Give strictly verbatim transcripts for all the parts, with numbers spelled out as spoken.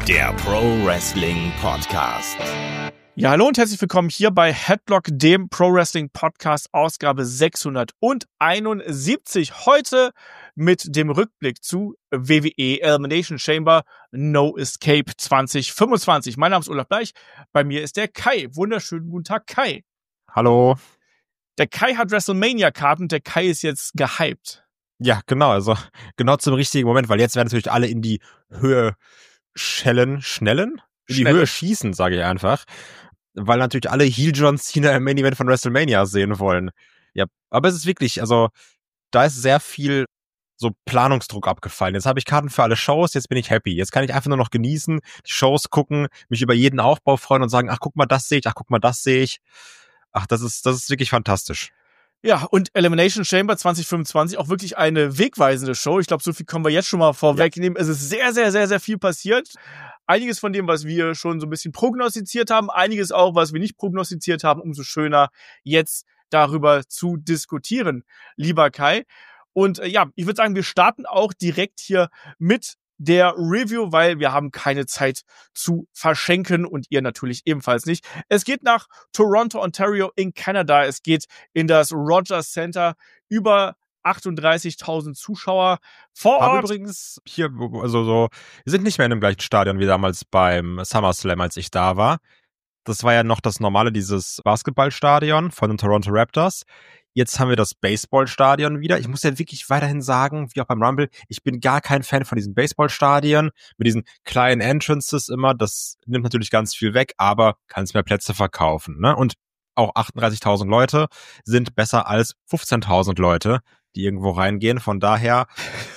der Pro Wrestling Podcast. Ja, hallo und herzlich willkommen hier bei Headlock, dem Pro Wrestling Podcast, Ausgabe sechshunderteinundsiebzig. Heute mit dem Rückblick zu W W E Elimination Chamber No Escape zwanzig fünfundzwanzig. Mein Name ist Olaf Bleich, bei mir ist der Kai. Wunderschönen guten Tag, Kai. Hallo. Der Kai hat WrestleMania-Karten, der Kai ist jetzt gehypt. Ja, genau, also genau zum richtigen Moment, weil jetzt werden natürlich alle in die Höhe schellen, schnellen? In die Schnelle. Höhe schießen, sage ich einfach. Weil natürlich alle Heel John Cena im Main Event von WrestleMania sehen wollen. Ja, aber es ist wirklich, also da ist sehr viel so Planungsdruck abgefallen. Jetzt habe ich Karten für alle Shows, jetzt bin ich happy. Jetzt kann ich einfach nur noch genießen, die Shows gucken, mich über jeden Aufbau freuen und sagen, ach guck mal, das sehe ich, ach guck mal, das sehe ich. Ach, das ist, das ist wirklich fantastisch. Ja, und Elimination Chamber zwanzig fünfundzwanzig, auch wirklich eine wegweisende Show. Ich glaube, so viel können wir jetzt schon mal vorwegnehmen. Ja. Es ist sehr, sehr, sehr, sehr viel passiert. Einiges von dem, was wir schon so ein bisschen prognostiziert haben, einiges auch, was wir nicht prognostiziert haben, umso schöner jetzt darüber zu diskutieren, lieber Kai. Und äh, ja, ich würde sagen, wir starten auch direkt hier mit der Review, weil wir haben keine Zeit zu verschenken und ihr natürlich ebenfalls nicht. Es geht nach Toronto, Ontario in Kanada. Es geht in das Rogers Center. Über achtunddreißigtausend Zuschauer vor Haben Ort. übrigens hier, also so, wir sind nicht mehr in dem gleichen Stadion wie damals beim SummerSlam, als ich da war. Das war ja noch das normale, dieses Basketballstadion von den Toronto Raptors. Jetzt haben wir das Baseballstadion wieder. Ich muss ja wirklich weiterhin sagen, wie auch beim Rumble, ich bin gar kein Fan von diesen Baseballstadien mit diesen kleinen Entrances immer. Das nimmt natürlich ganz viel weg, aber kannst mehr Plätze verkaufen, ne? Und auch achtunddreißigtausend Leute sind besser als fünfzehntausend Leute, die irgendwo reingehen. Von daher...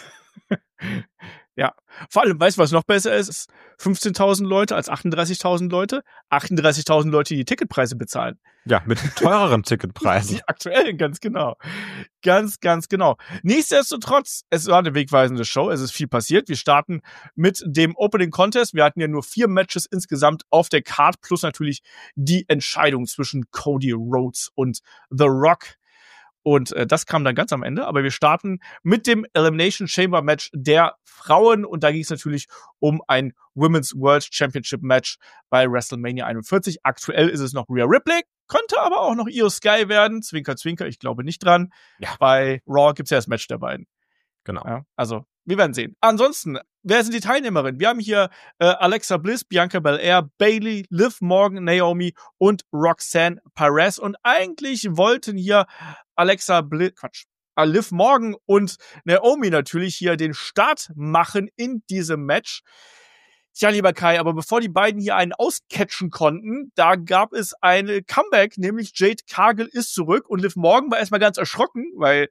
Ja, vor allem, weißt du, was noch besser ist? fünfzehntausend Leute als achtunddreißigtausend Leute. achtunddreißigtausend Leute, die Ticketpreise bezahlen. Ja, mit teureren Ticketpreisen. Die aktuellen, ganz genau. Ganz, ganz genau. Nichtsdestotrotz, es war eine wegweisende Show. Es ist viel passiert. Wir starten mit dem Opening Contest. Wir hatten ja nur vier Matches insgesamt auf der Card, plus natürlich die Entscheidung zwischen Cody Rhodes und The Rock. Und äh, das kam dann ganz am Ende. Aber wir starten mit dem Elimination Chamber Match der Frauen. Und da ging es natürlich um ein Women's World Championship Match bei WrestleMania einundvierzig. Aktuell ist es noch Rhea Ripley. Könnte aber auch noch Io Sky werden. Zwinker, zwinker, ich glaube nicht dran. Ja. Bei Raw gibt's ja das Match der beiden. Genau. Ja, also, wir werden sehen. Ansonsten, wer sind die Teilnehmerinnen? Wir haben hier äh, Alexa Bliss, Bianca Belair, Bayley, Liv Morgan, Naomi und Roxanne Perez. Und eigentlich wollten hier Alexa Bliss, Quatsch, äh, Liv Morgan und Naomi natürlich hier den Start machen in diesem Match. Tja, lieber Kai, aber bevor die beiden hier einen auscatchen konnten, da gab es eine Comeback, nämlich Jade Cargill ist zurück und Liv Morgan war erstmal ganz erschrocken, weil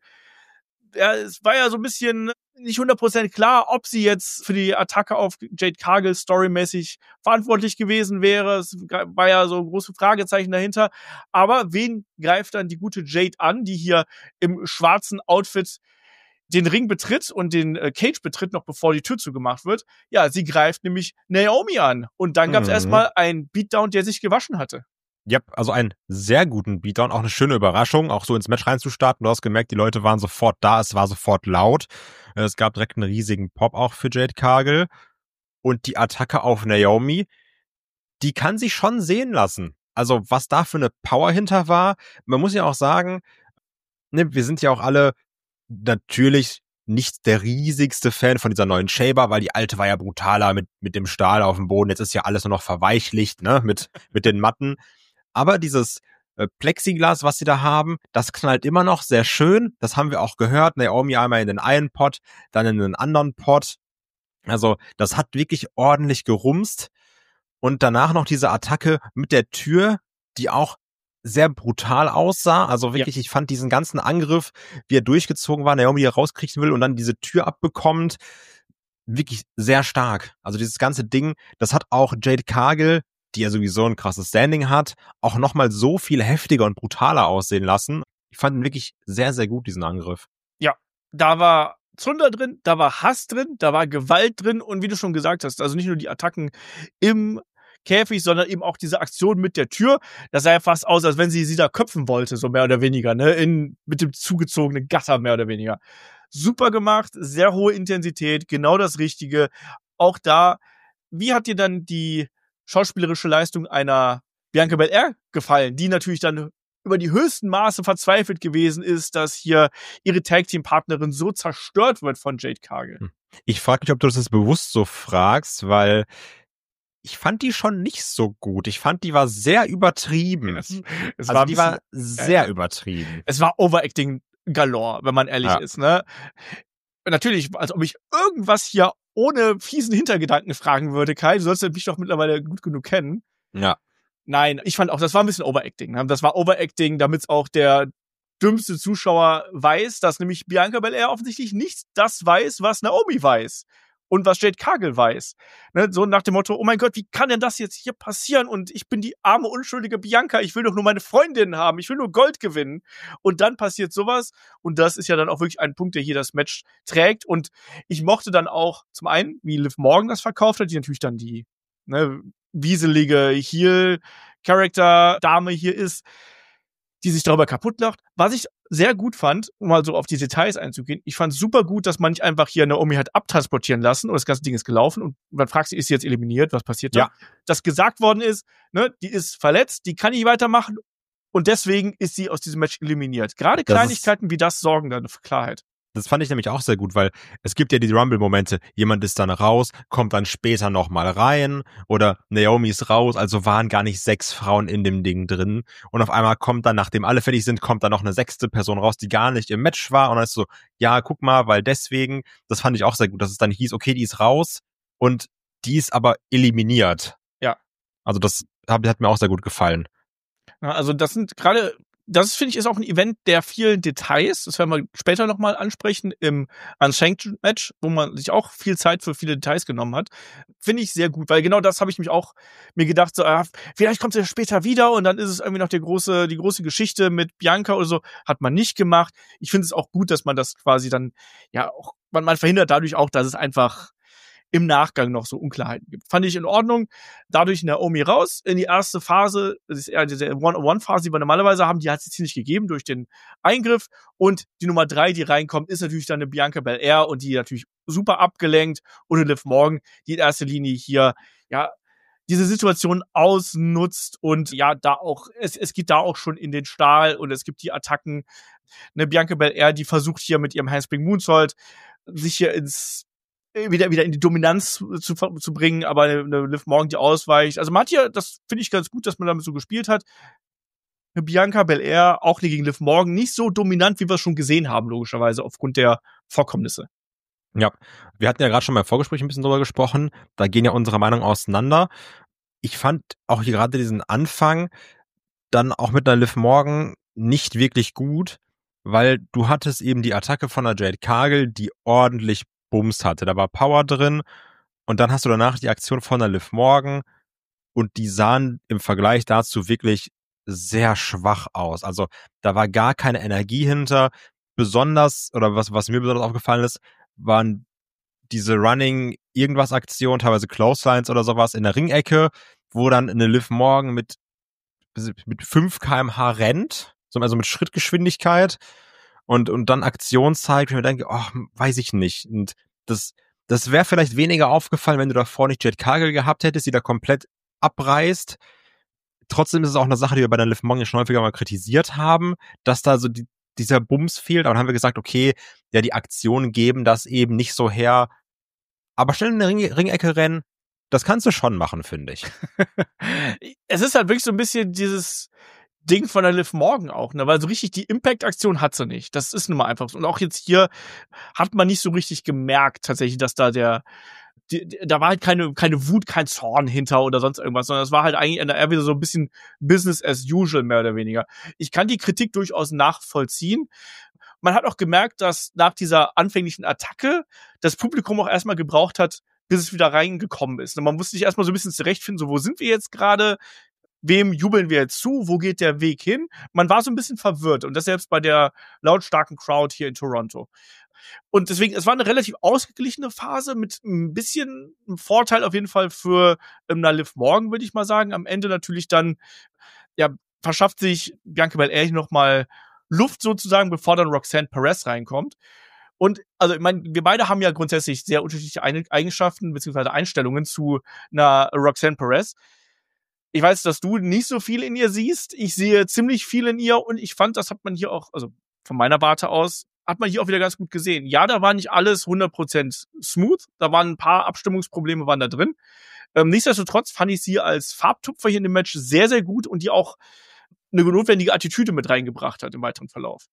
ja, es war ja so ein bisschen nicht hundert Prozent klar, ob sie jetzt für die Attacke auf Jade Cargill storymäßig verantwortlich gewesen wäre. Es war ja so ein großes Fragezeichen dahinter. Aber wen greift dann die gute Jade an, die hier im schwarzen Outfit den Ring betritt und den äh, Cage betritt, noch bevor die Tür zugemacht wird? Ja, sie greift nämlich Naomi an. Und dann gab es Mhm. erstmal einen Beatdown, der sich gewaschen hatte. Ja, also einen sehr guten Beatdown, auch eine schöne Überraschung, auch so ins Match reinzustarten. Du hast gemerkt, die Leute waren sofort da, es war sofort laut. Es gab direkt einen riesigen Pop auch für Jade Cargill. Und die Attacke auf Naomi, die kann sich schon sehen lassen. Also was da für eine Power hinter war, man muss ja auch sagen, ne, wir sind ja auch alle natürlich nicht der riesigste Fan von dieser neuen Shaber, weil die alte war ja brutaler mit mit dem Stahl auf dem Boden. Jetzt ist ja alles nur noch verweichlicht, ne, mit mit den Matten. Aber dieses äh, Plexiglas, was sie da haben, das knallt immer noch sehr schön. Das haben wir auch gehört. Naomi einmal in den einen Pot, dann in den anderen Pot. Also das hat wirklich ordentlich gerumst. Und danach noch diese Attacke mit der Tür, die auch sehr brutal aussah. Also wirklich, ja. Ich fand diesen ganzen Angriff, wie er durchgezogen war, Naomi hier rauskriechen will und dann diese Tür abbekommt, wirklich sehr stark. Also dieses ganze Ding, das hat auch Jade Cargill, die ja sowieso ein krasses Standing hat, auch nochmal so viel heftiger und brutaler aussehen lassen. Ich fand ihn wirklich sehr, sehr gut, diesen Angriff. Ja, da war Zunder drin, da war Hass drin, da war Gewalt drin und wie du schon gesagt hast, also nicht nur die Attacken im Käfig, sondern eben auch diese Aktion mit der Tür. Das sah ja fast aus, als wenn sie sie da köpfen wollte, so mehr oder weniger, ne, in, mit dem zugezogenen Gatter mehr oder weniger. Super gemacht, sehr hohe Intensität, genau das Richtige. Auch da wie hat dir dann die schauspielerische Leistung einer Bianca Belair gefallen, die natürlich dann über die höchsten Maße verzweifelt gewesen ist, dass hier ihre Tag-Team-Partnerin so zerstört wird von Jade Cargill? Ich frage mich, ob du das jetzt bewusst so fragst, weil ich fand die schon nicht so gut. Ich fand, die war sehr übertrieben. Es, es also war die bisschen, war sehr äh, übertrieben. Es war Overacting galore, wenn man ehrlich ja. ist, ne? Natürlich, als ob ich irgendwas hier ohne fiesen Hintergedanken fragen würde, Kai. Du sollst mich doch mittlerweile gut genug kennen. Ja. Nein, ich fand auch, das war ein bisschen Overacting. Ne? Das war Overacting, damit es auch der dümmste Zuschauer weiß, dass nämlich Bianca Belair offensichtlich nicht das weiß, was Naomi weiß. Und was Jade Cargill weiß. Ne, so nach dem Motto, oh mein Gott, wie kann denn das jetzt hier passieren? Und ich bin die arme, unschuldige Bianca, ich will doch nur meine Freundin haben, ich will nur Gold gewinnen. Und dann passiert sowas. Und das ist ja dann auch wirklich ein Punkt, der hier das Match trägt. Und ich mochte dann auch zum einen, wie Liv Morgan das verkauft hat, die natürlich dann die ne, wieselige Heel-Character-Dame hier ist, die sich darüber kaputt lacht. Was ich sehr gut fand, um mal so auf die Details einzugehen, ich fand super gut, dass man nicht einfach hier Naomi hat abtransportieren lassen und das ganze Ding ist gelaufen und man fragt sich, ist sie jetzt eliminiert, was passiert da? Ja. Dass gesagt worden ist, ne, die ist verletzt, die kann nicht weitermachen und deswegen ist sie aus diesem Match eliminiert. Gerade Das Kleinigkeiten wie das sorgen dann für Klarheit. Das fand ich nämlich auch sehr gut, weil es gibt ja die Rumble-Momente, jemand ist dann raus, kommt dann später nochmal rein oder Naomi ist raus, also waren gar nicht sechs Frauen in dem Ding drin und auf einmal kommt dann, nachdem alle fertig sind, kommt dann noch eine sechste Person raus, die gar nicht im Match war und dann ist so, ja, guck mal, weil deswegen, das fand ich auch sehr gut, dass es dann hieß, okay, die ist raus und die ist aber eliminiert. Ja. Also das hat, hat mir auch sehr gut gefallen. Ja, also das sind gerade Das, finde ich, ist auch ein Event der vielen Details. Das werden wir später nochmal ansprechen im Unsanctioned Match, wo man sich auch viel Zeit für viele Details genommen hat. Finde ich sehr gut, weil genau das habe ich mich auch mir gedacht, so, ah, vielleicht kommt es ja später wieder und dann ist es irgendwie noch die große, die große Geschichte mit Bianca oder so. Hat man nicht gemacht. Ich finde es auch gut, dass man das quasi dann, ja, auch, man, man verhindert dadurch auch, dass es einfach im Nachgang noch so Unklarheiten gibt. Fand ich in Ordnung. Dadurch Naomi raus in die erste Phase, das ist eher diese One-on-One-Phase, die wir normalerweise haben, die hat es jetzt hier nicht gegeben durch den Eingriff. Und die Nummer drei, die reinkommt, ist natürlich dann eine Bianca Belair und die natürlich super abgelenkt. Und eine Liv Morgan, die in erster Linie hier, ja, diese Situation ausnutzt und ja, da auch, es, es geht da auch schon in den Stahl und es gibt die Attacken. Eine Bianca Belair, die versucht hier mit ihrem Handspring Moonsault sich hier ins wieder wieder in die Dominanz zu, zu bringen, aber eine, eine Liv Morgan, die ausweicht. Also man hat hier, das finde ich ganz gut, dass man damit so gespielt hat. Eine Bianca Belair, auch gegen Liv Morgan, nicht so dominant, wie wir es schon gesehen haben, logischerweise, aufgrund der Vorkommnisse. Ja, wir hatten ja gerade schon mal im Vorgespräch ein bisschen drüber gesprochen, da gehen ja unsere Meinungen auseinander. Ich fand auch hier gerade diesen Anfang dann auch mit einer Liv Morgan nicht wirklich gut, weil du hattest eben die Attacke von der Jade Cargill, die ordentlich Bums hatte. Da war Power drin und dann hast du danach die Aktion von der Liv Morgan und die sahen im Vergleich dazu wirklich sehr schwach aus. Also da war gar keine Energie hinter. Besonders, oder was, was mir besonders aufgefallen ist, waren diese Running-Irgendwas-Aktionen, teilweise Clotheslines oder sowas in der Ringecke, wo dann eine Liv Morgan mit, mit fünf Kilometer pro Stunde rennt, also mit Schrittgeschwindigkeit, und und dann Aktion zeigt, wenn ich mir denke, ach, weiß ich nicht. Und das das wäre vielleicht weniger aufgefallen, wenn du davor nicht Jade Cargill gehabt hättest, die da komplett abreißt. Trotzdem ist es auch eine Sache, die wir bei der Liv Morgan schon häufiger mal kritisiert haben, dass da so die, dieser Bums fehlt. Aber dann haben wir gesagt, okay, ja, die Aktionen geben das eben nicht so her. Aber schnell in der Ring, Ringecke rennen, das kannst du schon machen, finde ich. Es ist halt wirklich so ein bisschen dieses Ding von der Liv Morgan auch, ne, weil so richtig die Impact-Aktion hat sie nicht. Das ist nun mal einfach so. Und auch jetzt hier hat man nicht so richtig gemerkt, tatsächlich, dass da der, die, da war halt keine, keine Wut, kein Zorn hinter oder sonst irgendwas, sondern es war halt eigentlich eher wieder so ein bisschen Business as usual, mehr oder weniger. Ich kann die Kritik durchaus nachvollziehen. Man hat auch gemerkt, dass nach dieser anfänglichen Attacke das Publikum auch erstmal gebraucht hat, bis es wieder reingekommen ist. Und man musste sich erstmal so ein bisschen zurechtfinden, so, wo sind wir jetzt gerade? Wem jubeln wir jetzt zu? Wo geht der Weg hin? Man war so ein bisschen verwirrt und das selbst bei der lautstarken Crowd hier in Toronto. Und deswegen, es war eine relativ ausgeglichene Phase mit ein bisschen Vorteil auf jeden Fall für ähm, eine Liv Morgan, würde ich mal sagen. Am Ende natürlich dann, ja, verschafft sich Bianca Belair noch mal Luft sozusagen, bevor dann Roxanne Perez reinkommt. Und also ich meine, wir beide haben ja grundsätzlich sehr unterschiedliche Eigenschaften beziehungsweise Einstellungen zu einer Roxanne Perez. Ich weiß, dass du nicht so viel in ihr siehst. Ich sehe ziemlich viel in ihr und ich fand, das hat man hier auch, also von meiner Warte aus, hat man hier auch wieder ganz gut gesehen. Ja, da war nicht alles hundert Prozent smooth. Da waren ein paar Abstimmungsprobleme waren da drin. Ähm, nichtsdestotrotz fand ich sie als Farbtupfer hier in dem Match sehr, sehr gut und die auch eine notwendige Attitüde mit reingebracht hat im weiteren Verlauf.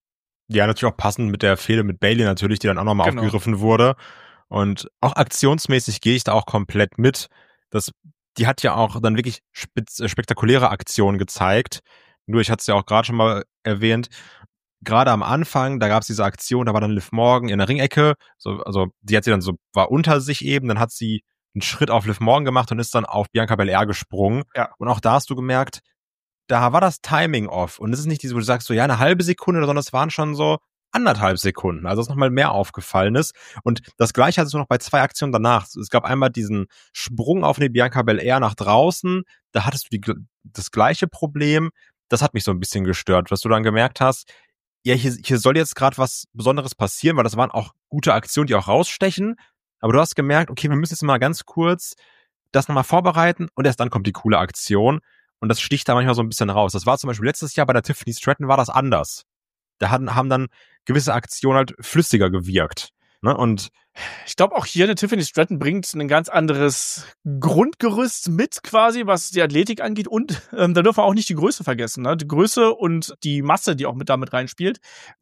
Ja, natürlich auch passend mit der Fehde mit Bayley natürlich, die dann auch nochmal Genau. aufgegriffen wurde. Und auch aktionsmäßig gehe ich da auch komplett mit. Das, die hat ja auch dann wirklich spitz, äh, spektakuläre Aktionen gezeigt. Nur, ich hatte es ja auch gerade schon mal erwähnt, gerade am Anfang, da gab es diese Aktion, da war dann Liv Morgan in der Ringecke, so, also die hat sie dann so, war unter sich eben, dann hat sie einen Schritt auf Liv Morgan gemacht und ist dann auf Bianca Belair gesprungen. Ja. Und auch da hast du gemerkt, da war das Timing off. Und es ist nicht diese, wo du sagst so, ja, eine halbe Sekunde, sondern es waren schon so anderthalb Sekunden. Also es nochmal mehr aufgefallen ist. Und das Gleiche hattest du noch bei zwei Aktionen danach. Es gab einmal diesen Sprung auf eine Bianca Belair nach draußen. Da hattest du die, das gleiche Problem. Das hat mich so ein bisschen gestört, was du dann gemerkt hast. Ja, hier, hier soll jetzt gerade was Besonderes passieren, weil das waren auch gute Aktionen, die auch rausstechen. Aber du hast gemerkt, okay, wir müssen jetzt mal ganz kurz das nochmal vorbereiten und erst dann kommt die coole Aktion. Und das sticht da manchmal so ein bisschen raus. Das war zum Beispiel letztes Jahr bei der Tiffany Stratton war das anders. Da hatten, haben dann gewisse Aktionen halt flüssiger gewirkt. Ne? Und ich glaube auch hier eine Tiffany Stratton bringt ein ganz anderes Grundgerüst mit quasi, was die Athletik angeht. Und ähm, da dürfen wir auch nicht die Größe vergessen. Ne? Die Größe und die Masse, die auch mit damit reinspielt,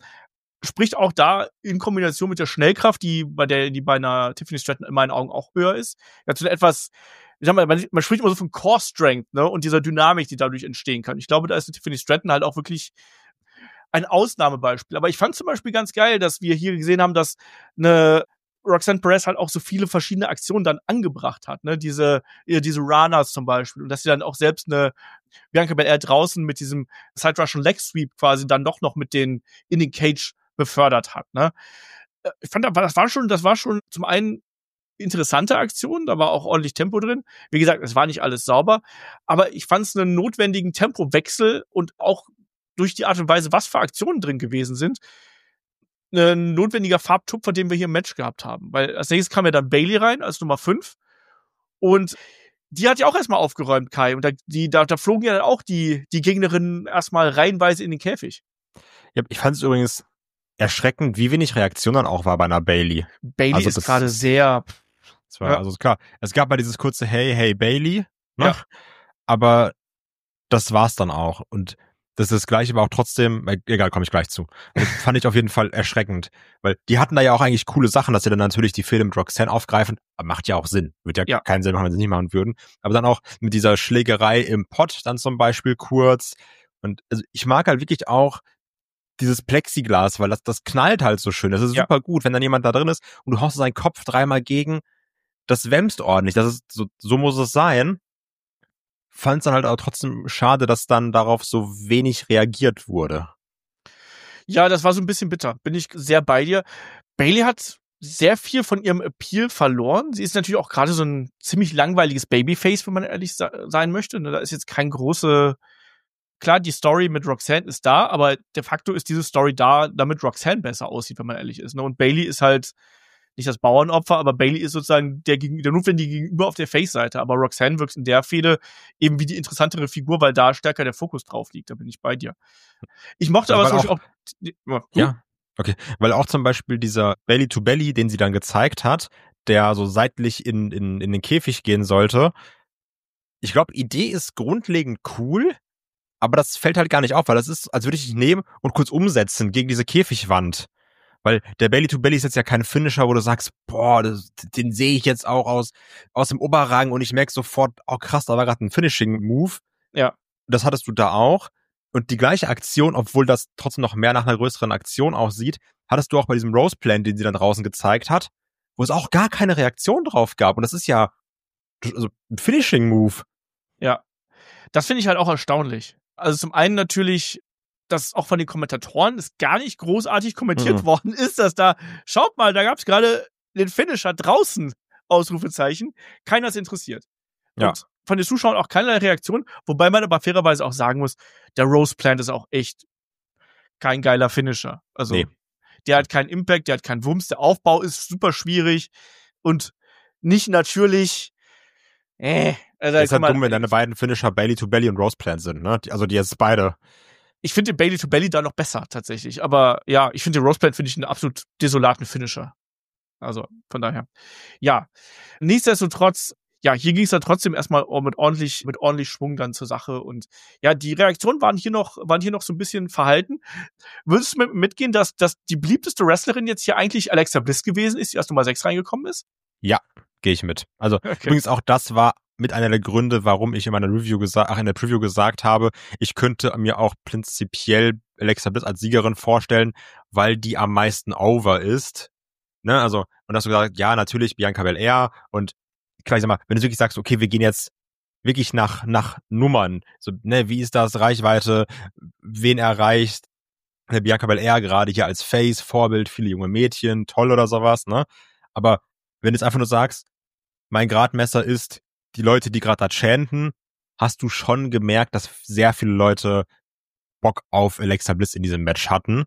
spricht auch da in Kombination mit der Schnellkraft, die bei der die bei einer Tiffany Stratton in meinen Augen auch höher ist. Ja, zu etwas, ich sag mal, man, man spricht immer so von Core Strength, ne, und dieser Dynamik, die dadurch entstehen kann. Ich glaube, da ist eine Tiffany Stratton halt auch wirklich ein Ausnahmebeispiel. Aber ich fand zum Beispiel ganz geil, dass wir hier gesehen haben, dass eine Roxanne Perez halt auch so viele verschiedene Aktionen dann angebracht hat, ne, diese diese Ranas zum Beispiel, und dass sie dann auch selbst eine Bianca Belair draußen mit diesem Side Russian Leg Sweep quasi dann doch noch mit den in den Cage befördert hat, ne. Ich fand, das war schon, das war schon zum einen interessante Aktion, da war auch ordentlich Tempo drin. Wie gesagt, es war nicht alles sauber, aber ich fand es einen notwendigen Tempowechsel und auch durch die Art und Weise, was für Aktionen drin gewesen sind, ein notwendiger Farbtupfer, den wir hier im Match gehabt haben. Weil als nächstes kam ja dann Bayley rein als Nummer fünf und die hat ja auch erstmal aufgeräumt, Kai. Und da, die, da, da flogen ja dann auch die, die Gegnerinnen erstmal reihenweise in den Käfig. Ja, ich fand es übrigens erschreckend, wie wenig Reaktion dann auch war bei einer Bayley. Bayley also ist gerade sehr... Das war, ja. Also klar, es gab mal dieses kurze Hey, hey Bayley, ne? Ja. Aber das war's dann auch. Und das, das Gleiche war auch trotzdem, egal, komme ich gleich zu. Das fand ich auf jeden Fall erschreckend, weil die hatten da ja auch eigentlich coole Sachen, dass sie dann natürlich die Fehde mit Roxanne aufgreifen. Macht ja auch Sinn. Würde ja, ja keinen Sinn machen, wenn sie es nicht machen würden. Aber dann auch mit dieser Schlägerei im Pott dann zum Beispiel kurz. Und also ich mag halt wirklich auch dieses Plexiglas, weil das, das knallt halt so schön. Das ist ja. super gut, wenn dann jemand da drin ist und du haust seinen Kopf dreimal gegen. Das wämst ordentlich. Das ist so, so muss es sein. Fand es dann halt auch trotzdem schade, dass dann darauf so wenig reagiert wurde. Ja, das war so ein bisschen bitter. Bin ich sehr bei dir. Bayley hat sehr viel von ihrem Appeal verloren. Sie ist natürlich auch gerade so ein ziemlich langweiliges Babyface, wenn man ehrlich sein möchte. Da ist jetzt kein große... Klar, die Story mit Roxanne ist da, aber de facto ist diese Story da, damit Roxanne besser aussieht, wenn man ehrlich ist. Und Bayley ist halt nicht das Bauernopfer, aber Bayley ist sozusagen der, der notwendige Gegenüber auf der Face-Seite. Aber Roxanne wirkt in der Fehde eben wie die interessantere Figur, weil da stärker der Fokus drauf liegt. Da bin ich bei dir. Ich mochte also aber zum Beispiel auch, auch... Ja, okay. Weil auch zum Beispiel dieser Belly-to-Belly, den sie dann gezeigt hat, der so seitlich in, in, in den Käfig gehen sollte. Ich glaube, Idee ist grundlegend cool, aber das fällt halt gar nicht auf, weil das ist, als würde ich dich nehmen und kurz umsetzen gegen diese Käfigwand. Weil der Belly-to-Belly ist jetzt ja kein Finisher, wo du sagst, boah, das, den sehe ich jetzt auch aus, aus dem Oberrang und ich merke sofort, oh krass, da war gerade ein Finishing-Move. Ja. Das hattest du da auch. Und die gleiche Aktion, obwohl das trotzdem noch mehr nach einer größeren Aktion aussieht, hattest du auch bei diesem Rose-Plan, den sie dann draußen gezeigt hat, wo es auch gar keine Reaktion drauf gab. Und das ist ja also ein Finishing-Move. Ja. Das finde ich halt auch erstaunlich. Also zum einen natürlich, dass auch von den Kommentatoren es gar nicht großartig kommentiert mhm. worden ist, dass da, schaut mal, da gab es gerade den Finisher draußen, Ausrufezeichen. Keiner ist interessiert. Ja. Und von den Zuschauern auch keinerlei Reaktion, wobei man aber fairerweise auch sagen muss, der Rose Plant ist auch echt kein geiler Finisher. Also nee. der hat keinen Impact, der hat keinen Wumms, der Aufbau ist super schwierig und nicht natürlich. Äh, also ist halt dumm, wenn deine beiden Finisher Bailey to Belly und Rose Plant sind, ne? Also die jetzt beide. Ich finde den Bailey to Belly da noch besser, tatsächlich. Aber ja, ich finde den Rose Plant finde ich einen absolut desolaten Finisher. Also, von daher. Ja. Nichtsdestotrotz, ja, hier ging es dann trotzdem erstmal mit ordentlich, mit ordentlich Schwung dann zur Sache. Und ja, die Reaktionen waren hier noch, waren hier noch so ein bisschen verhalten. Würdest du mit, mitgehen, dass, dass die beliebteste Wrestlerin jetzt hier eigentlich Alexa Bliss gewesen ist, die erst Nummer sechs reingekommen ist? Ja, gehe ich mit. Also, okay. Übrigens auch das war mit einer der Gründe, warum ich in meiner Review gesagt, ach, in der Preview gesagt habe, ich könnte mir auch prinzipiell Alexa Bliss als Siegerin vorstellen, weil die am meisten over ist. Ne, also, und hast du gesagt, ja, natürlich Bianca Belair und klar, ich sag mal, wenn du wirklich sagst, okay, wir gehen jetzt wirklich nach, nach Nummern, so, ne, wie ist das, Reichweite, wen erreicht, ne, Bianca Belair gerade hier als Face, Vorbild, viele junge Mädchen, toll oder sowas, ne, aber wenn du jetzt einfach nur sagst, mein Gradmesser ist die Leute, die gerade da chanten, hast du schon gemerkt, dass sehr viele Leute Bock auf Alexa Bliss in diesem Match hatten.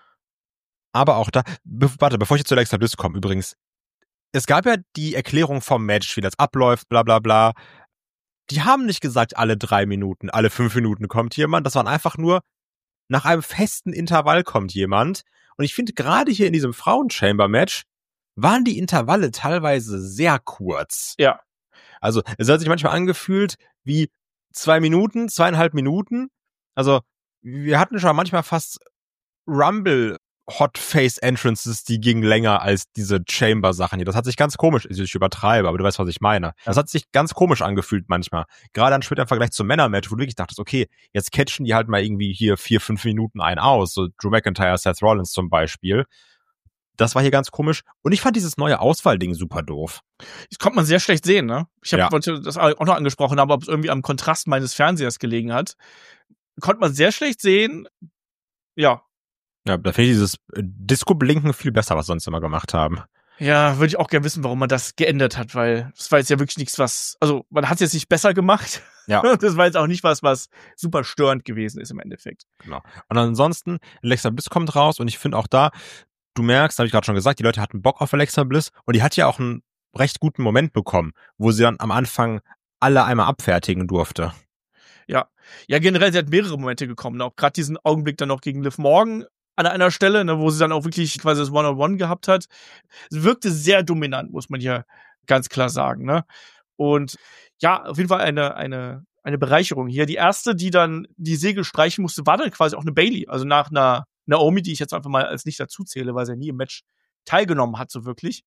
Aber auch da, be- warte, bevor ich jetzt zu Alexa Bliss komme, übrigens, es gab ja die Erklärung vom Match, wie das abläuft, bla bla bla. Die haben nicht gesagt, alle drei Minuten, alle fünf Minuten kommt jemand. Das waren einfach nur, nach einem festen Intervall kommt jemand. Und ich finde, gerade hier in diesem Frauen-Chamber-Match waren die Intervalle teilweise sehr kurz. Ja. Also es hat sich manchmal angefühlt wie zwei Minuten, zweieinhalb Minuten. Also wir hatten schon manchmal fast Rumble Hot Face Entrances, die gingen länger als diese Chamber-Sachen hier. Das hat sich ganz komisch, ich übertreibe, aber du weißt, was ich meine. Das hat sich ganz komisch angefühlt manchmal. Gerade dann später im Vergleich zum Männer-Match, wo du wirklich dachtest, okay, jetzt catchen die halt mal irgendwie hier vier, fünf Minuten ein aus. So Drew McIntyre, Seth Rollins zum Beispiel. Das war hier ganz komisch. Und ich fand dieses neue Auswahlding super doof. Das konnte man sehr schlecht sehen, ne? Ich habe Ja. das auch noch angesprochen, aber ob es irgendwie am Kontrast meines Fernsehers gelegen hat. Konnte man sehr schlecht sehen. Ja. Ja, da finde ich dieses Disco-Blinken viel besser, was sie sonst immer gemacht haben. Ja, würde ich auch gerne wissen, warum man das geändert hat, weil das war jetzt ja wirklich nichts, was, also man hat es jetzt nicht besser gemacht. Ja. Das war jetzt auch nicht was, was super störend gewesen ist im Endeffekt. Genau. Und ansonsten, Alexa Bliss kommt raus und ich finde auch da, du merkst, habe ich gerade schon gesagt, die Leute hatten Bock auf Alexa Bliss und die hat ja auch einen recht guten Moment bekommen, wo sie dann am Anfang alle einmal abfertigen durfte. Ja, ja generell, sie hat mehrere Momente gekommen, auch gerade diesen Augenblick dann noch gegen Liv Morgan an einer Stelle, ne, wo sie dann auch wirklich quasi das One-on-One gehabt hat. Sie wirkte sehr dominant, muss man hier ganz klar sagen, ne? Und ja, auf jeden Fall eine, eine, eine Bereicherung hier. Die erste, die dann die Segel streichen musste, war dann quasi auch eine Bailey. Also nach einer Naomi, die ich jetzt einfach mal als nicht dazu zähle, weil sie ja nie im Match teilgenommen hat, so wirklich.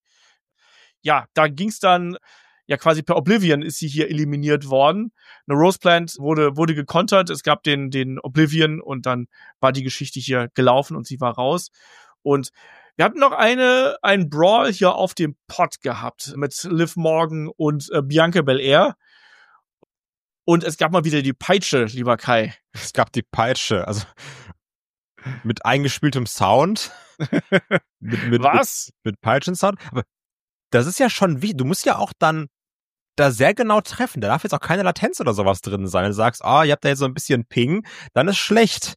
Ja, da ging's dann, ja quasi per Oblivion ist sie hier eliminiert worden. Eine Rose Plant wurde, wurde gekontert, es gab den, den Oblivion und dann war die Geschichte hier gelaufen und sie war raus. Und wir hatten noch eine, einen Brawl hier auf dem Pod gehabt mit Liv Morgan und äh, Bianca Belair. Und es gab mal wieder die Peitsche, lieber Kai. Es gab die Peitsche, also mit eingespieltem Sound. mit, mit, Was? Mit, mit Peitschen-Sound. Aber das ist ja schon wichtig. Du musst ja auch dann da sehr genau treffen. Da darf jetzt auch keine Latenz oder sowas drin sein. Wenn du sagst, ah, oh, ihr habt da jetzt so ein bisschen Ping, dann ist schlecht.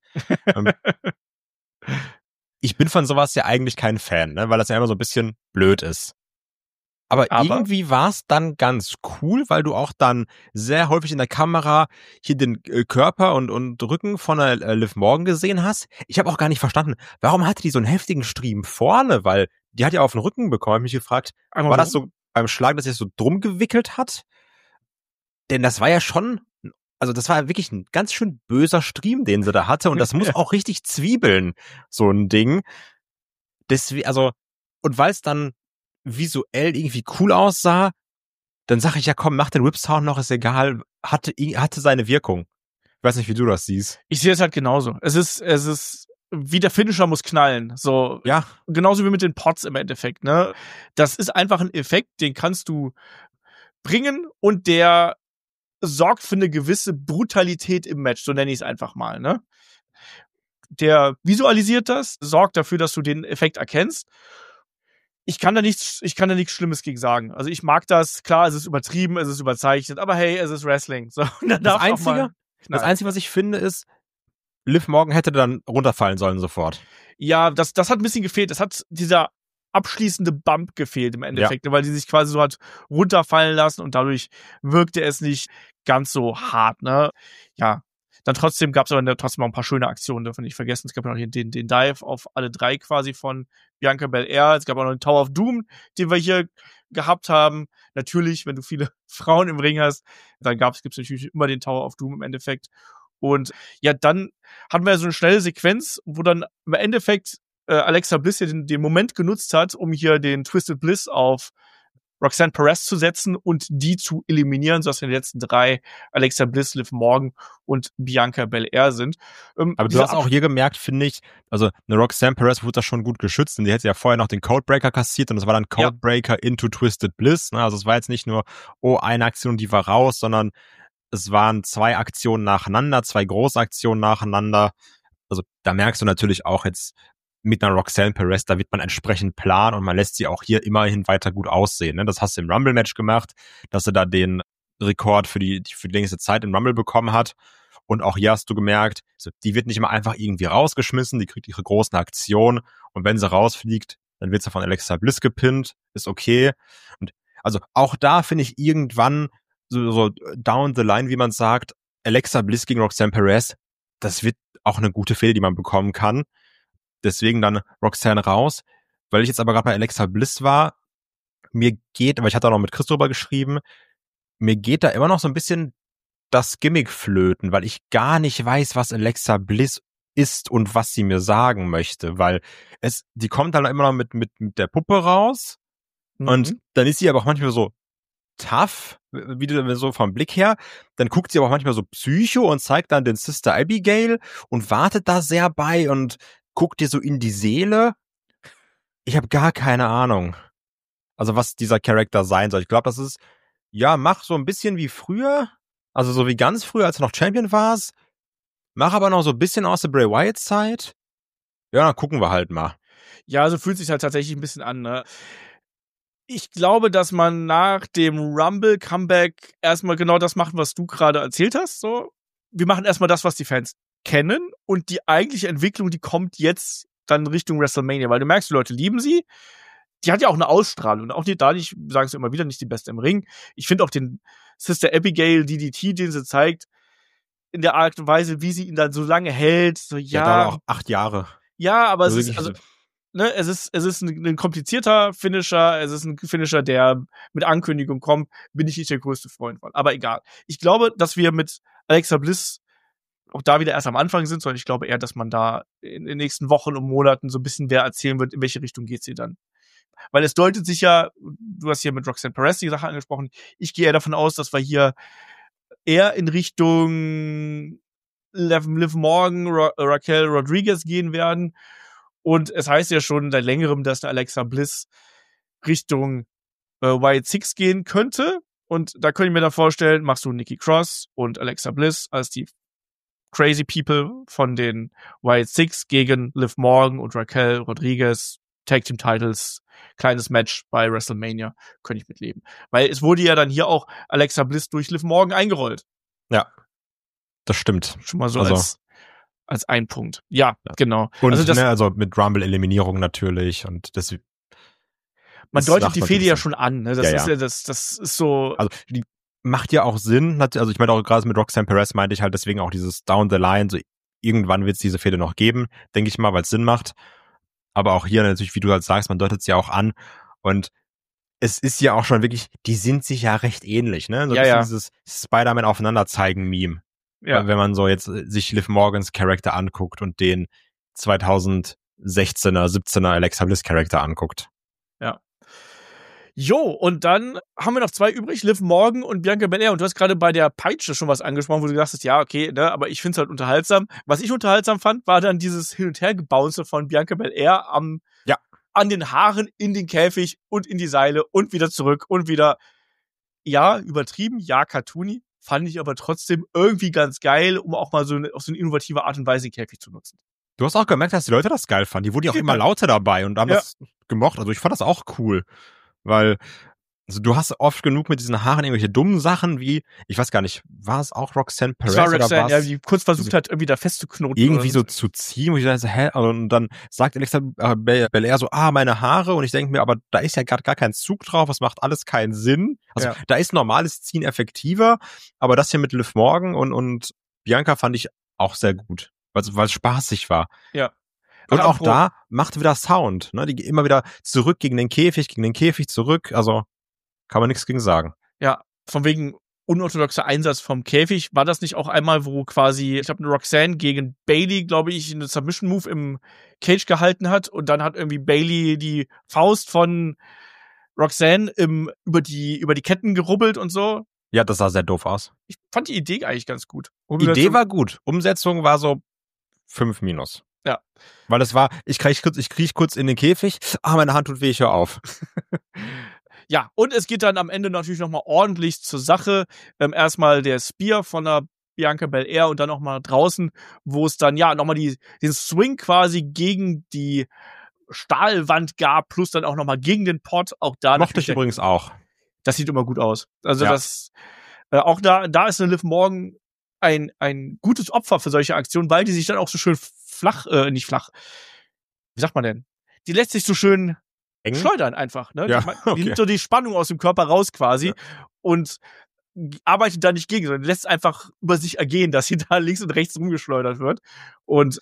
Ich bin von sowas ja eigentlich kein Fan, ne? Weil das ja immer so ein bisschen blöd ist. Aber, Aber irgendwie war es dann ganz cool, weil du auch dann sehr häufig in der Kamera hier den äh, Körper und, und Rücken von der äh, Liv Morgan gesehen hast. Ich habe auch gar nicht verstanden, warum hatte die so einen heftigen Stream vorne? Weil die hat ja auf den Rücken bekommen. Hab mich gefragt, Einmal war das so beim Schlag, dass sie es so drum gewickelt hat? Denn das war ja schon, also das war wirklich ein ganz schön böser Stream, den sie da hatte. Und das muss auch richtig zwiebeln, so ein Ding. Deswegen, also, und weil es dann visuell irgendwie cool aussah, dann sag ich, ja komm, mach den Whip-Sound noch, ist egal, hatte, hatte seine Wirkung. Ich weiß nicht, wie du das siehst. Ich sehe es halt genauso. Es ist, es ist, wie der Finisher muss knallen. So, ja. Genauso wie mit den Pots im Endeffekt, ne? Das ist einfach ein Effekt, den kannst du bringen und der sorgt für eine gewisse Brutalität im Match, so nenne ich es einfach mal, ne? Der visualisiert das, sorgt dafür, dass du den Effekt erkennst. Ich kann da nichts, ich kann da nichts Schlimmes gegen sagen. Also ich mag das, klar, es ist übertrieben, es ist überzeichnet, aber hey, es ist Wrestling. So, und dann das darf Einzige, mal das Einzige, was ich finde, ist, Liv Morgan hätte dann runterfallen sollen sofort. Ja, das, das hat ein bisschen gefehlt. Das hat dieser abschließende Bump gefehlt im Endeffekt, ja. weil die sich quasi so hat runterfallen lassen und dadurch wirkte es nicht ganz so hart, ne? Ja. Dann trotzdem gab es aber trotzdem noch ein paar schöne Aktionen, dürfen wir nicht vergessen. Es gab ja noch den, den Dive auf alle drei quasi von Bianca Belair. Es gab auch noch den Tower of Doom, den wir hier gehabt haben. Natürlich, wenn du viele Frauen im Ring hast, dann gab's, gibt's natürlich immer den Tower of Doom im Endeffekt. Und ja, dann hatten wir so eine schnelle Sequenz, wo dann im Endeffekt äh, Alexa Bliss ja den, den Moment genutzt hat, um hier den Twisted Bliss auf Roxanne Perez zu setzen und die zu eliminieren, sodass wir die letzten drei Alexa Bliss, Liv Morgan und Bianca Belair sind. Ähm, Aber du hast auch hier gemerkt, finde ich, also eine Roxanne Perez wurde da schon gut geschützt und die hätte ja vorher noch den Codebreaker kassiert und das war dann Codebreaker ja. into Twisted Bliss. Ne? Also es war jetzt nicht nur, oh, eine Aktion, die war raus, sondern es waren zwei Aktionen nacheinander, zwei große Aktionen nacheinander. Also da merkst du natürlich auch jetzt, mit einer Roxanne Perez, da wird man entsprechend planen und man lässt sie auch hier immerhin weiter gut aussehen. Ne? Das hast du im Rumble-Match gemacht, dass sie da den Rekord für die, für die längste Zeit im Rumble bekommen hat. Und auch hier hast du gemerkt, die wird nicht immer einfach irgendwie rausgeschmissen, die kriegt ihre großen Aktionen und wenn sie rausfliegt, dann wird sie von Alexa Bliss gepinnt, ist okay. Und also auch da finde ich irgendwann so, so down the line, wie man sagt, Alexa Bliss gegen Roxanne Perez, das wird auch eine gute Fehde, die man bekommen kann. Deswegen dann Roxanne raus. Weil ich jetzt aber gerade bei Alexa Bliss war, mir geht, aber ich hatte auch noch mit Chris drüber geschrieben, mir geht da immer noch so ein bisschen das Gimmick flöten, weil ich gar nicht weiß, was Alexa Bliss ist und was sie mir sagen möchte, weil es, die kommt dann immer noch mit, mit, mit der Puppe raus mhm. und dann ist sie aber auch manchmal so tough, wie du so vom Blick her, dann guckt sie aber auch manchmal so psycho und zeigt dann den Sister Abigail und wartet da sehr bei und guckt dir so in die Seele. Ich habe gar keine Ahnung. Also was dieser Charakter sein soll. Ich glaube, das ist, ja, mach so ein bisschen wie früher. Also so wie ganz früher, als du noch Champion warst. Mach aber noch so ein bisschen aus der Bray Wyatt Zeit. Ja, dann gucken wir halt mal. Ja, also fühlt sich halt tatsächlich ein bisschen an, ne? Ich glaube, dass man nach dem Rumble-Comeback erstmal genau das macht, was du gerade erzählt hast. So, wir machen erstmal das, was die Fans kennen und die eigentliche Entwicklung, die kommt jetzt dann Richtung WrestleMania, weil du merkst, die Leute lieben sie. Die hat ja auch eine Ausstrahlung und auch nicht, da nicht, sagen sie immer wieder, nicht die Beste im Ring. Ich finde auch den Sister Abigail D D T, den sie zeigt, in der Art und Weise, wie sie ihn dann so lange hält, so, ja. Ja, auch acht Jahre. Ja, aber also es ist, also, ne, es ist, es ist ein, ein komplizierter Finisher, es ist ein Finisher, der mit Ankündigung kommt, bin ich nicht der größte Freund von. Aber egal. Ich glaube, dass wir mit Alexa Bliss auch da wieder erst am Anfang sind, sondern ich glaube eher, dass man da in den nächsten Wochen und Monaten so ein bisschen mehr erzählen wird, in welche Richtung geht sie dann. Weil es deutet sich ja, du hast hier mit Roxanne Perez die Sache angesprochen, ich gehe eher davon aus, dass wir hier eher in Richtung Liv Morgan, Ra- Raquel Rodriguez gehen werden. Und es heißt ja schon seit längerem, dass der Alexa Bliss Richtung äh, Wyatt Six gehen könnte. Und da könnte ich mir dann vorstellen, machst du Nikki Cross und Alexa Bliss als die Crazy People von den Wyatt Six gegen Liv Morgan und Raquel Rodriguez, Tag Team Titles, kleines Match bei WrestleMania, könnte ich mitleben. Weil es wurde ja dann hier auch Alexa Bliss durch Liv Morgan eingerollt. Ja, das stimmt. Schon mal so also, als, als ein Punkt. Ja, ja. genau. Und also, das, ne, also mit Rumble-Eliminierung natürlich und das. Man das deutet die Fehde ja schon an, ne? Das ja, ist ja, ja, das, das ist so. Also, die macht ja auch Sinn. Also, ich meine auch gerade mit Roxanne Perez meinte ich halt deswegen auch dieses Down the Line. So, irgendwann wird es diese Fehde noch geben, denke ich mal, weil es Sinn macht. Aber auch hier natürlich, wie du halt sagst, man deutet es ja auch an. Und es ist ja auch schon wirklich, die sind sich ja recht ähnlich, ne? So ja, ja. dieses Spider-Man aufeinander zeigen Meme. Ja. Wenn man so jetzt sich Liv Morgans Charakter anguckt und den zweitausendsechzehner, siebzehner Alexa Bliss Charakter anguckt. Ja. Jo, und dann haben wir noch zwei übrig, Liv Morgan und Bianca Belair. Und du hast gerade bei der Peitsche schon was angesprochen, wo du gesagt hast, ja, okay, ne, aber ich find's halt unterhaltsam. Was ich unterhaltsam fand, war dann dieses Hin- und Her-Gebounce von Bianca Belair am, ja. an den Haaren in den Käfig und in die Seile und wieder zurück und wieder, ja, übertrieben, ja, cartoony, fand ich aber trotzdem irgendwie ganz geil, um auch mal so eine, auf so eine innovative Art und Weise den Käfig zu nutzen. Du hast auch gemerkt, dass die Leute das geil fanden. Die wurden ja auch ja. immer lauter dabei und haben ja. das gemocht. Also ich fand das auch cool. Weil Also du hast oft genug mit diesen Haaren irgendwelche dummen Sachen wie, ich weiß gar nicht, war es auch Roxanne Perez das war oder Roxanne, was? ja, die kurz versucht hat, irgendwie da festzuknoten. Irgendwie so zu ziehen, wo ich dachte, hä? Und dann sagt Alexa äh, Belair so, ah, meine Haare. Und ich denke mir, aber da ist ja gerade gar kein Zug drauf, das macht alles keinen Sinn. Also Ja. da ist normales Ziehen effektiver, aber das hier mit Liv Morgan und, und Bianca fand ich auch sehr gut, weil es spaßig war. Ja. Und Ach, auch apropos- da macht wieder Sound, ne? Die gehen immer wieder zurück gegen den Käfig, gegen den Käfig zurück. Also kann man nichts gegen sagen. Ja, von wegen unorthodoxer Einsatz vom Käfig. War das nicht auch einmal, wo quasi, ich glaube, eine Roxanne gegen Bayley, glaube ich, eine Submission-Move im Cage gehalten hat und dann hat irgendwie Bayley die Faust von Roxanne im, über die, über die Ketten gerubbelt und so. Ja, das sah sehr doof aus. Ich fand die Idee eigentlich ganz gut. Idee war gut. Umsetzung war so fünf minus. Ja. Weil es war, ich kriech kurz, ich kriech kurz in den Käfig, ah, meine Hand tut weh, ich hör auf. Ja, und es geht dann am Ende natürlich nochmal ordentlich zur Sache. Ähm, erstmal der Spear von der Bianca Belair und dann nochmal draußen, wo es dann ja nochmal die, den Swing quasi gegen die Stahlwand gab, plus dann auch nochmal gegen den Pot. Auch da Mochte ich der, übrigens auch. Das sieht immer gut aus. Also Ja. das, äh, auch da, da ist eine Liv Morgan ein, ein gutes Opfer für solche Aktionen, weil die sich dann auch so schön flach, äh, nicht flach, wie sagt man denn? Die lässt sich so schön Eng? schleudern einfach, ne? Ja, Die, die okay. nimmt so die Spannung aus dem Körper raus quasi Ja. und arbeitet da nicht gegen, sondern lässt es einfach über sich ergehen, dass sie da links und rechts rumgeschleudert wird. Und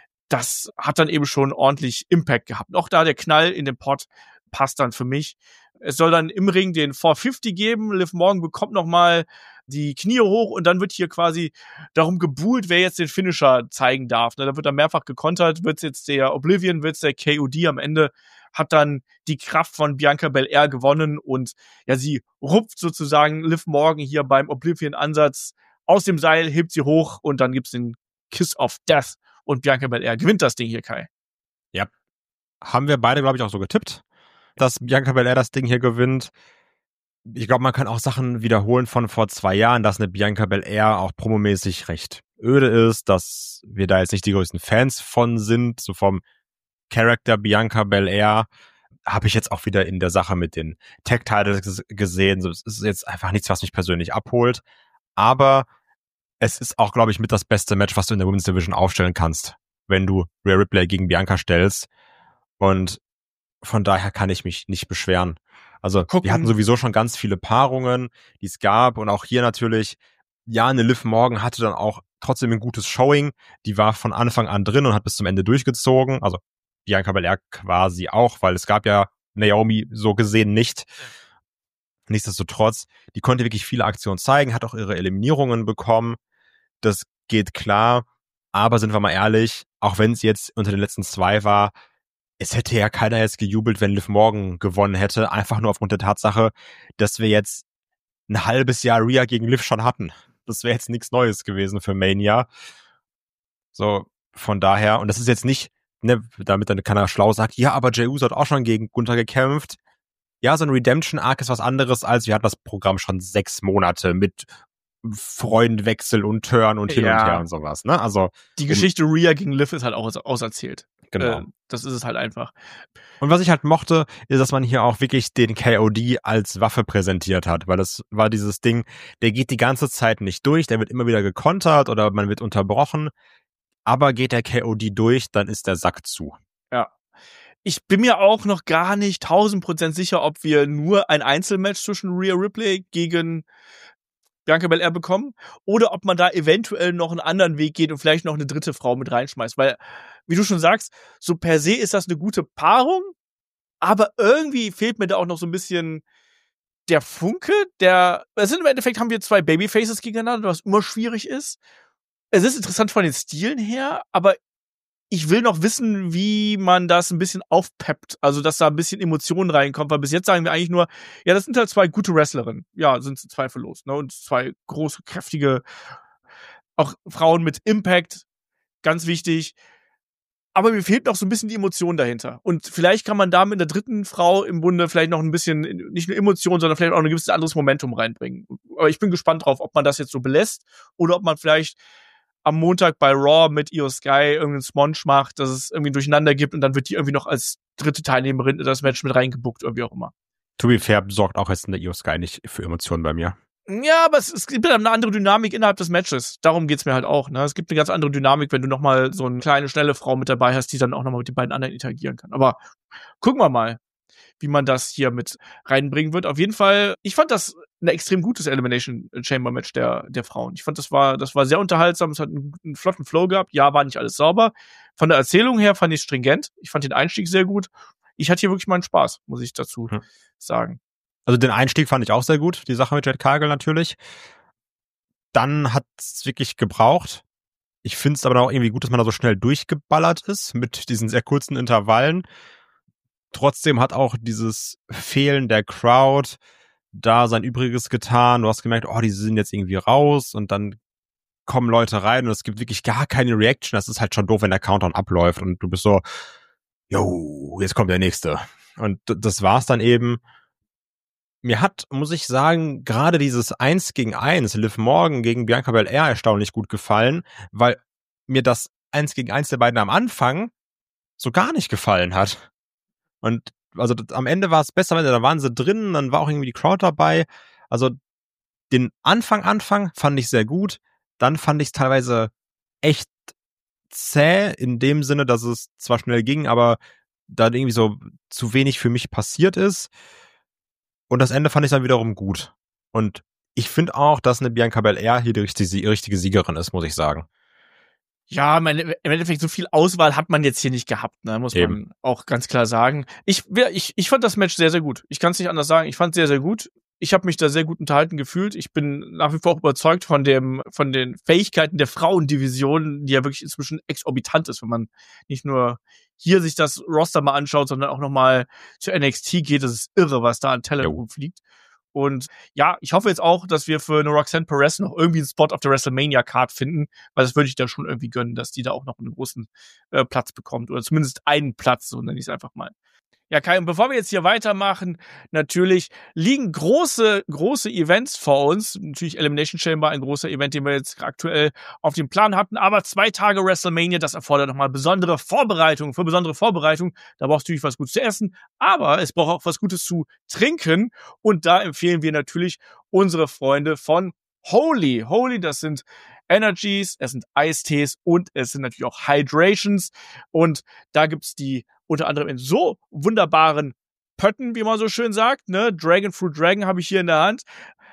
das hat dann eben schon ordentlich Impact gehabt. Auch da der Knall in den Pot passt dann für mich. Es soll dann im Ring den vier fünfzig geben. Liv Morgan bekommt nochmal die Knie hoch und dann wird hier quasi darum gebuhlt, wer jetzt den Finisher zeigen darf. Da wird dann mehrfach gekontert, wird es jetzt der Oblivion, wird es der K O D. Am Ende hat dann die Kraft von Bianca Belair gewonnen und ja, sie rupft sozusagen Liv Morgan hier beim Oblivion-Ansatz aus dem Seil, hebt sie hoch und dann gibt's den Kiss of Death und Bianca Belair gewinnt das Ding hier, Kai. Ja. Haben wir beide, glaube ich, auch so getippt, dass Bianca Belair das Ding hier gewinnt. Ich glaube, man kann auch Sachen wiederholen von vor zwei Jahren, dass eine Bianca Belair auch promomäßig recht öde ist, dass wir da jetzt nicht die größten Fans von sind, so vom Charakter Bianca Belair. Habe ich jetzt auch wieder in der Sache mit den Tag-Titles gesehen. So, es ist jetzt einfach nichts, was mich persönlich abholt. Aber es ist auch, glaube ich, mit das beste Match, was du in der Women's Division aufstellen kannst, wenn du Rhea Ripley gegen Bianca stellst. Und von daher kann ich mich nicht beschweren. Also Gucken. Wir hatten sowieso schon ganz viele Paarungen, die es gab. Und auch hier natürlich, ja, eine Liv Morgan hatte dann auch trotzdem ein gutes Showing. Die war von Anfang an drin und hat bis zum Ende durchgezogen. Also Bianca Belair quasi auch, weil es gab ja Naomi so gesehen nicht. Nichtsdestotrotz, die konnte wirklich viele Aktionen zeigen, hat auch ihre Eliminierungen bekommen. Das geht klar. Aber sind wir mal ehrlich, auch wenn es jetzt unter den letzten zwei war, es hätte ja keiner jetzt gejubelt, wenn Liv Morgan gewonnen hätte. Einfach nur aufgrund der Tatsache, dass wir jetzt ein halbes Jahr Rhea gegen Liv schon hatten. Das wäre jetzt nichts Neues gewesen für Mania. So, von daher, und das ist jetzt nicht, ne, damit dann keiner schlau sagt, ja, aber Jey Uso hat auch schon gegen Gunther gekämpft. Ja, so ein Redemption-Arc ist was anderes, als wir hatten das Programm schon sechs Monate mit Freundwechsel und Turn und hin Ja. und her und sowas, ne? Also Die Geschichte Rhea gegen Liv ist halt auch auserzählt. genau. Äh, das ist es halt einfach. Und was ich halt mochte, ist, dass man hier auch wirklich den K O D als Waffe präsentiert hat, weil das war dieses Ding, der geht die ganze Zeit nicht durch, der wird immer wieder gekontert oder man wird unterbrochen, aber geht der K O D durch, dann ist der Sack zu. Ja. Ich bin mir auch noch gar nicht tausend Prozent sicher, ob wir nur ein Einzelmatch zwischen Rhea Ripley gegen Bianca Belair bekommen oder ob man da eventuell noch einen anderen Weg geht und vielleicht noch eine dritte Frau mit reinschmeißt. Weil, wie du schon sagst, so per se ist das eine gute Paarung, aber irgendwie fehlt mir da auch noch so ein bisschen der Funke, der, also im Endeffekt haben wir zwei Babyfaces gegeneinander, was immer schwierig ist. Es ist interessant von den Stilen her, aber ich will noch wissen, wie man das ein bisschen aufpeppt, also dass da ein bisschen Emotionen reinkommt, weil bis jetzt sagen wir eigentlich nur, ja, das sind halt zwei gute Wrestlerinnen. Ja, sind sie zweifellos, ne? Und zwei große, kräftige, auch Frauen mit Impact, ganz wichtig. Aber mir fehlt noch so ein bisschen die Emotion dahinter. Und vielleicht kann man da mit der dritten Frau im Bunde vielleicht noch ein bisschen, nicht nur Emotionen, sondern vielleicht auch ein gewisses anderes Momentum reinbringen. Aber ich bin gespannt drauf, ob man das jetzt so belässt oder ob man vielleicht am Montag bei Raw mit Io Sky irgendeinen Sponge macht, dass es irgendwie durcheinander gibt und dann wird die irgendwie noch als dritte Teilnehmerin in das Match mit reingebuckt, irgendwie auch immer. To be fair, sorgt auch jetzt in der Io Sky nicht für Emotionen bei mir. Ja, aber es, es gibt ja eine andere Dynamik innerhalb des Matches. Darum geht's mir halt auch. Ne? Es gibt eine ganz andere Dynamik, wenn du nochmal so eine kleine, schnelle Frau mit dabei hast, die dann auch nochmal mit den beiden anderen interagieren kann. Aber gucken wir mal, wie man das hier mit reinbringen wird. Auf jeden Fall, ich fand das ein extrem gutes Elimination Chamber Match der, der Frauen. Ich fand, das war, das war sehr unterhaltsam. Es hat einen, einen flotten Flow gehabt. Ja, war nicht alles sauber. Von der Erzählung her fand ich es stringent. Ich fand den Einstieg sehr gut. Ich hatte hier wirklich meinen Spaß, muss ich dazu hm. sagen. Also den Einstieg fand ich auch sehr gut. Die Sache mit Jade Cargill natürlich. Dann hat es wirklich gebraucht. Ich finde es aber auch irgendwie gut, dass man da so schnell durchgeballert ist mit diesen sehr kurzen Intervallen. Trotzdem hat auch dieses Fehlen der Crowd da sein Übriges getan. Du hast gemerkt, oh, die sind jetzt irgendwie raus und dann kommen Leute rein und es gibt wirklich gar keine Reaction. Das ist halt schon doof, wenn der Countdown abläuft und du bist so, jo, jetzt kommt der Nächste. Und das war's dann eben. Mir hat, muss ich sagen, gerade dieses eins gegen eins, Liv Morgan gegen Bianca Belair erstaunlich gut gefallen, weil mir das eins gegen eins der beiden am Anfang so gar nicht gefallen hat. Und also am Ende war es besser, weil da waren sie drin, dann war auch irgendwie die Crowd dabei. Also den Anfang, Anfang fand ich sehr gut. Dann fand ich es teilweise echt zäh, in dem Sinne, dass es zwar schnell ging, aber da irgendwie so zu wenig für mich passiert ist. Und das Ende fand ich dann wiederum gut. Und ich finde auch, dass eine Bianca Belair hier die richtige, die richtige Siegerin ist, muss ich sagen. Ja, mein, im Endeffekt so viel Auswahl hat man jetzt hier nicht gehabt, ne, muss Eben. man auch ganz klar sagen. Ich, ich, ich fand das Match sehr, sehr gut. Ich kann es nicht anders sagen. Ich fand es sehr, sehr gut. Ich habe mich da sehr gut unterhalten gefühlt. Ich bin nach wie vor auch überzeugt von dem, von den Fähigkeiten der Frauendivision, die ja wirklich inzwischen exorbitant ist, wenn man nicht nur hier sich das Roster mal anschaut, sondern auch nochmal zu N X T geht. Das ist irre, was da an Talent rumfliegt. Und ja, ich hoffe jetzt auch, dass wir für eine Roxanne Perez noch irgendwie einen Spot auf der WrestleMania-Card finden, weil das würde ich da schon irgendwie gönnen, dass die da auch noch einen großen äh, Platz bekommt oder zumindest einen Platz, so nenne ich es einfach mal. Ja, Kai, und bevor wir jetzt hier weitermachen, natürlich liegen große, große Events vor uns. Natürlich Elimination Chamber, ein großer Event, den wir jetzt aktuell auf dem Plan hatten. Aber zwei Tage WrestleMania, das erfordert nochmal besondere Vorbereitung. Für besondere Vorbereitung, da brauchst du natürlich was Gutes zu essen, aber es braucht auch was Gutes zu trinken. Und da empfehlen wir natürlich unsere Freunde von Holy. Holy, das sind Energies, es sind Eistees und es sind natürlich auch Hydrations. Und da gibt's die unter anderem in so wunderbaren Pötten, wie man so schön sagt, ne? Dragon Fruit Dragon habe ich hier in der Hand.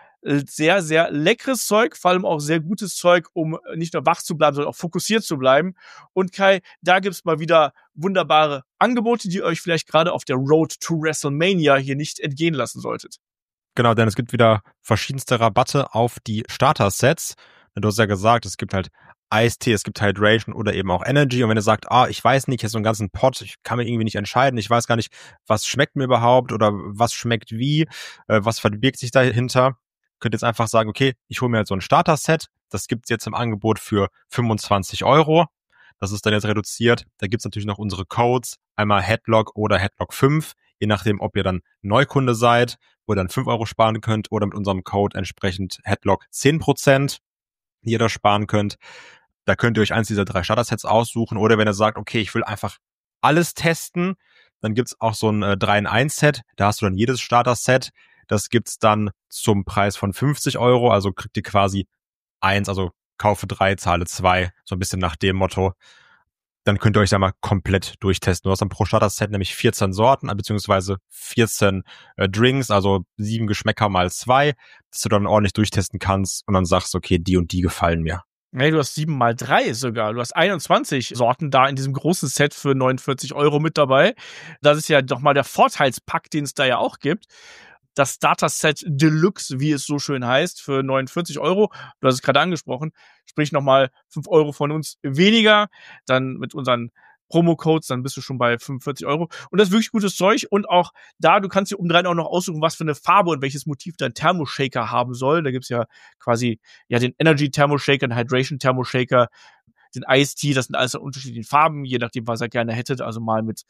Sehr, sehr leckeres Zeug, vor allem auch sehr gutes Zeug, um nicht nur wach zu bleiben, sondern auch fokussiert zu bleiben. Und Kai, da gibt's mal wieder wunderbare Angebote, die ihr euch vielleicht gerade auf der Road to WrestleMania hier nicht entgehen lassen solltet. Genau, denn es gibt wieder verschiedenste Rabatte auf die Starter-Sets. Du hast ja gesagt, es gibt halt Eistee, es gibt Hydration oder eben auch Energy. Und wenn ihr sagt, ah, ich weiß nicht, hier ist so einen ganzen Pot, ich kann mir irgendwie nicht entscheiden, ich weiß gar nicht, was schmeckt mir überhaupt oder was schmeckt wie, äh, was verbirgt sich dahinter, könnt ihr jetzt einfach sagen, okay, ich hole mir halt so ein Starter-Set, das gibt's jetzt im Angebot für fünfundzwanzig Euro. Das ist dann jetzt reduziert. Da gibt's natürlich noch unsere Codes, einmal Headlock oder Headlock fünf, je nachdem, ob ihr dann Neukunde seid, wo ihr dann fünf Euro sparen könnt oder mit unserem Code entsprechend Headlock zehn Prozent, die ihr da sparen könnt. Da könnt ihr euch eins dieser drei Starter-Sets aussuchen oder wenn ihr sagt, okay, ich will einfach alles testen, dann gibt's auch so ein äh, drei in eins Set, da hast du dann jedes Starter-Set, das gibt's dann zum Preis von fünfzig Euro, also kriegt ihr quasi eins, also kaufe drei, zahle zwei, so ein bisschen nach dem Motto. Dann könnt ihr euch da mal komplett durchtesten. Du hast dann pro Starter-Set nämlich vierzehn Sorten, beziehungsweise vierzehn äh, Drinks, also sieben Geschmäcker mal zwei, dass du dann ordentlich durchtesten kannst und dann sagst, okay, die und die gefallen mir. Nee, du hast sieben mal drei sogar. Du hast einundzwanzig Sorten da in diesem großen Set für neunundvierzig Euro mit dabei. Das ist ja doch mal der Vorteilspack, den es da ja auch gibt. Das Starter-Set Deluxe, wie es so schön heißt, für neunundvierzig Euro. Du hast es gerade angesprochen. Sprich nochmal fünf Euro von uns weniger. Dann mit unseren Promo-Codes, dann bist du schon bei fünfundvierzig Euro. Und das ist wirklich gutes Zeug. Und auch da, du kannst dir obendrein auch noch aussuchen, was für eine Farbe und welches Motiv dein Thermoshaker haben soll. Da gibt's ja quasi ja den Energy-Thermoshaker, den Hydration-Thermoshaker, den Ice-Tea. Das sind alles in unterschiedlichen Farben, je nachdem, was ihr gerne hättet. Also mal mit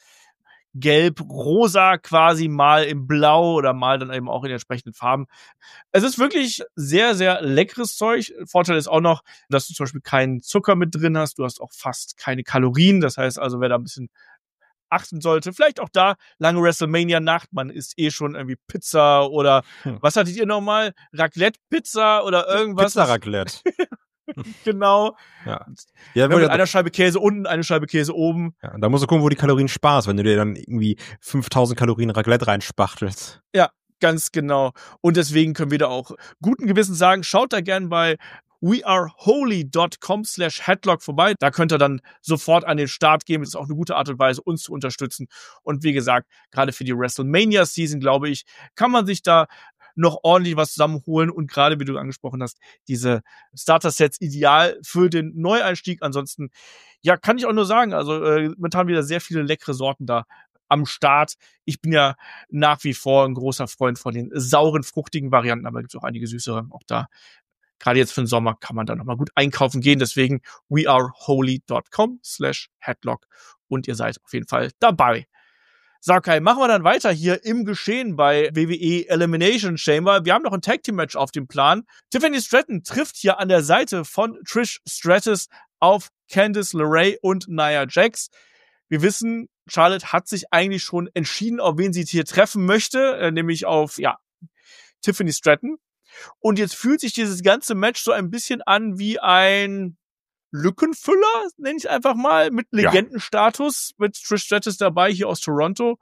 Gelb, Rosa quasi, mal im Blau oder mal dann eben auch in entsprechenden Farben. Es ist wirklich sehr, sehr leckeres Zeug. Vorteil ist auch noch, dass du zum Beispiel keinen Zucker mit drin hast. Du hast auch fast keine Kalorien. Das heißt also, wer da ein bisschen achten sollte. Vielleicht auch da lange WrestleMania-Nacht. Man isst eh schon irgendwie Pizza oder hm. was hattet ihr nochmal? Raclette-Pizza oder irgendwas? Pizza-Raclette. Genau. Ja. Ja, mit einer Scheibe Käse unten, eine Scheibe Käse oben. Ja, da musst du gucken, wo die Kalorien sparst, wenn du dir dann irgendwie fünftausend Kalorien Raclette reinspachtelst. Ja, ganz genau. Und deswegen können wir da auch guten Gewissens sagen, schaut da gern bei weareholy.com slash headlock vorbei. Da könnt ihr dann sofort an den Start gehen. Das ist auch eine gute Art und Weise, uns zu unterstützen. Und wie gesagt, gerade für die WrestleMania-Season, glaube ich, kann man sich da noch ordentlich was zusammenholen und gerade, wie du angesprochen hast, diese Starter-Sets ideal für den Neueinstieg. Ansonsten, ja, kann ich auch nur sagen, also äh, momentan wieder sehr viele leckere Sorten da am Start. Ich bin ja nach wie vor ein großer Freund von den sauren, fruchtigen Varianten, aber es gibt auch einige süßere. Auch da, gerade jetzt für den Sommer, kann man da nochmal gut einkaufen gehen. Deswegen weareholy.com slash headlock und ihr seid auf jeden Fall dabei. So, okay, machen wir dann weiter hier im Geschehen bei W W E Elimination Chamber. Wir haben noch ein Tag-Team-Match auf dem Plan. Tiffany Stratton trifft hier an der Seite von Trish Stratus auf Candice LeRae und Nia Jax. Wir wissen, Charlotte hat sich eigentlich schon entschieden, auf wen sie hier treffen möchte, äh, nämlich auf, ja, Tiffany Stratton. Und jetzt fühlt sich dieses ganze Match so ein bisschen an wie ein Lückenfüller, nenne ich einfach mal, mit Legendenstatus, ja. Mit Trish Stratus dabei, hier aus Toronto.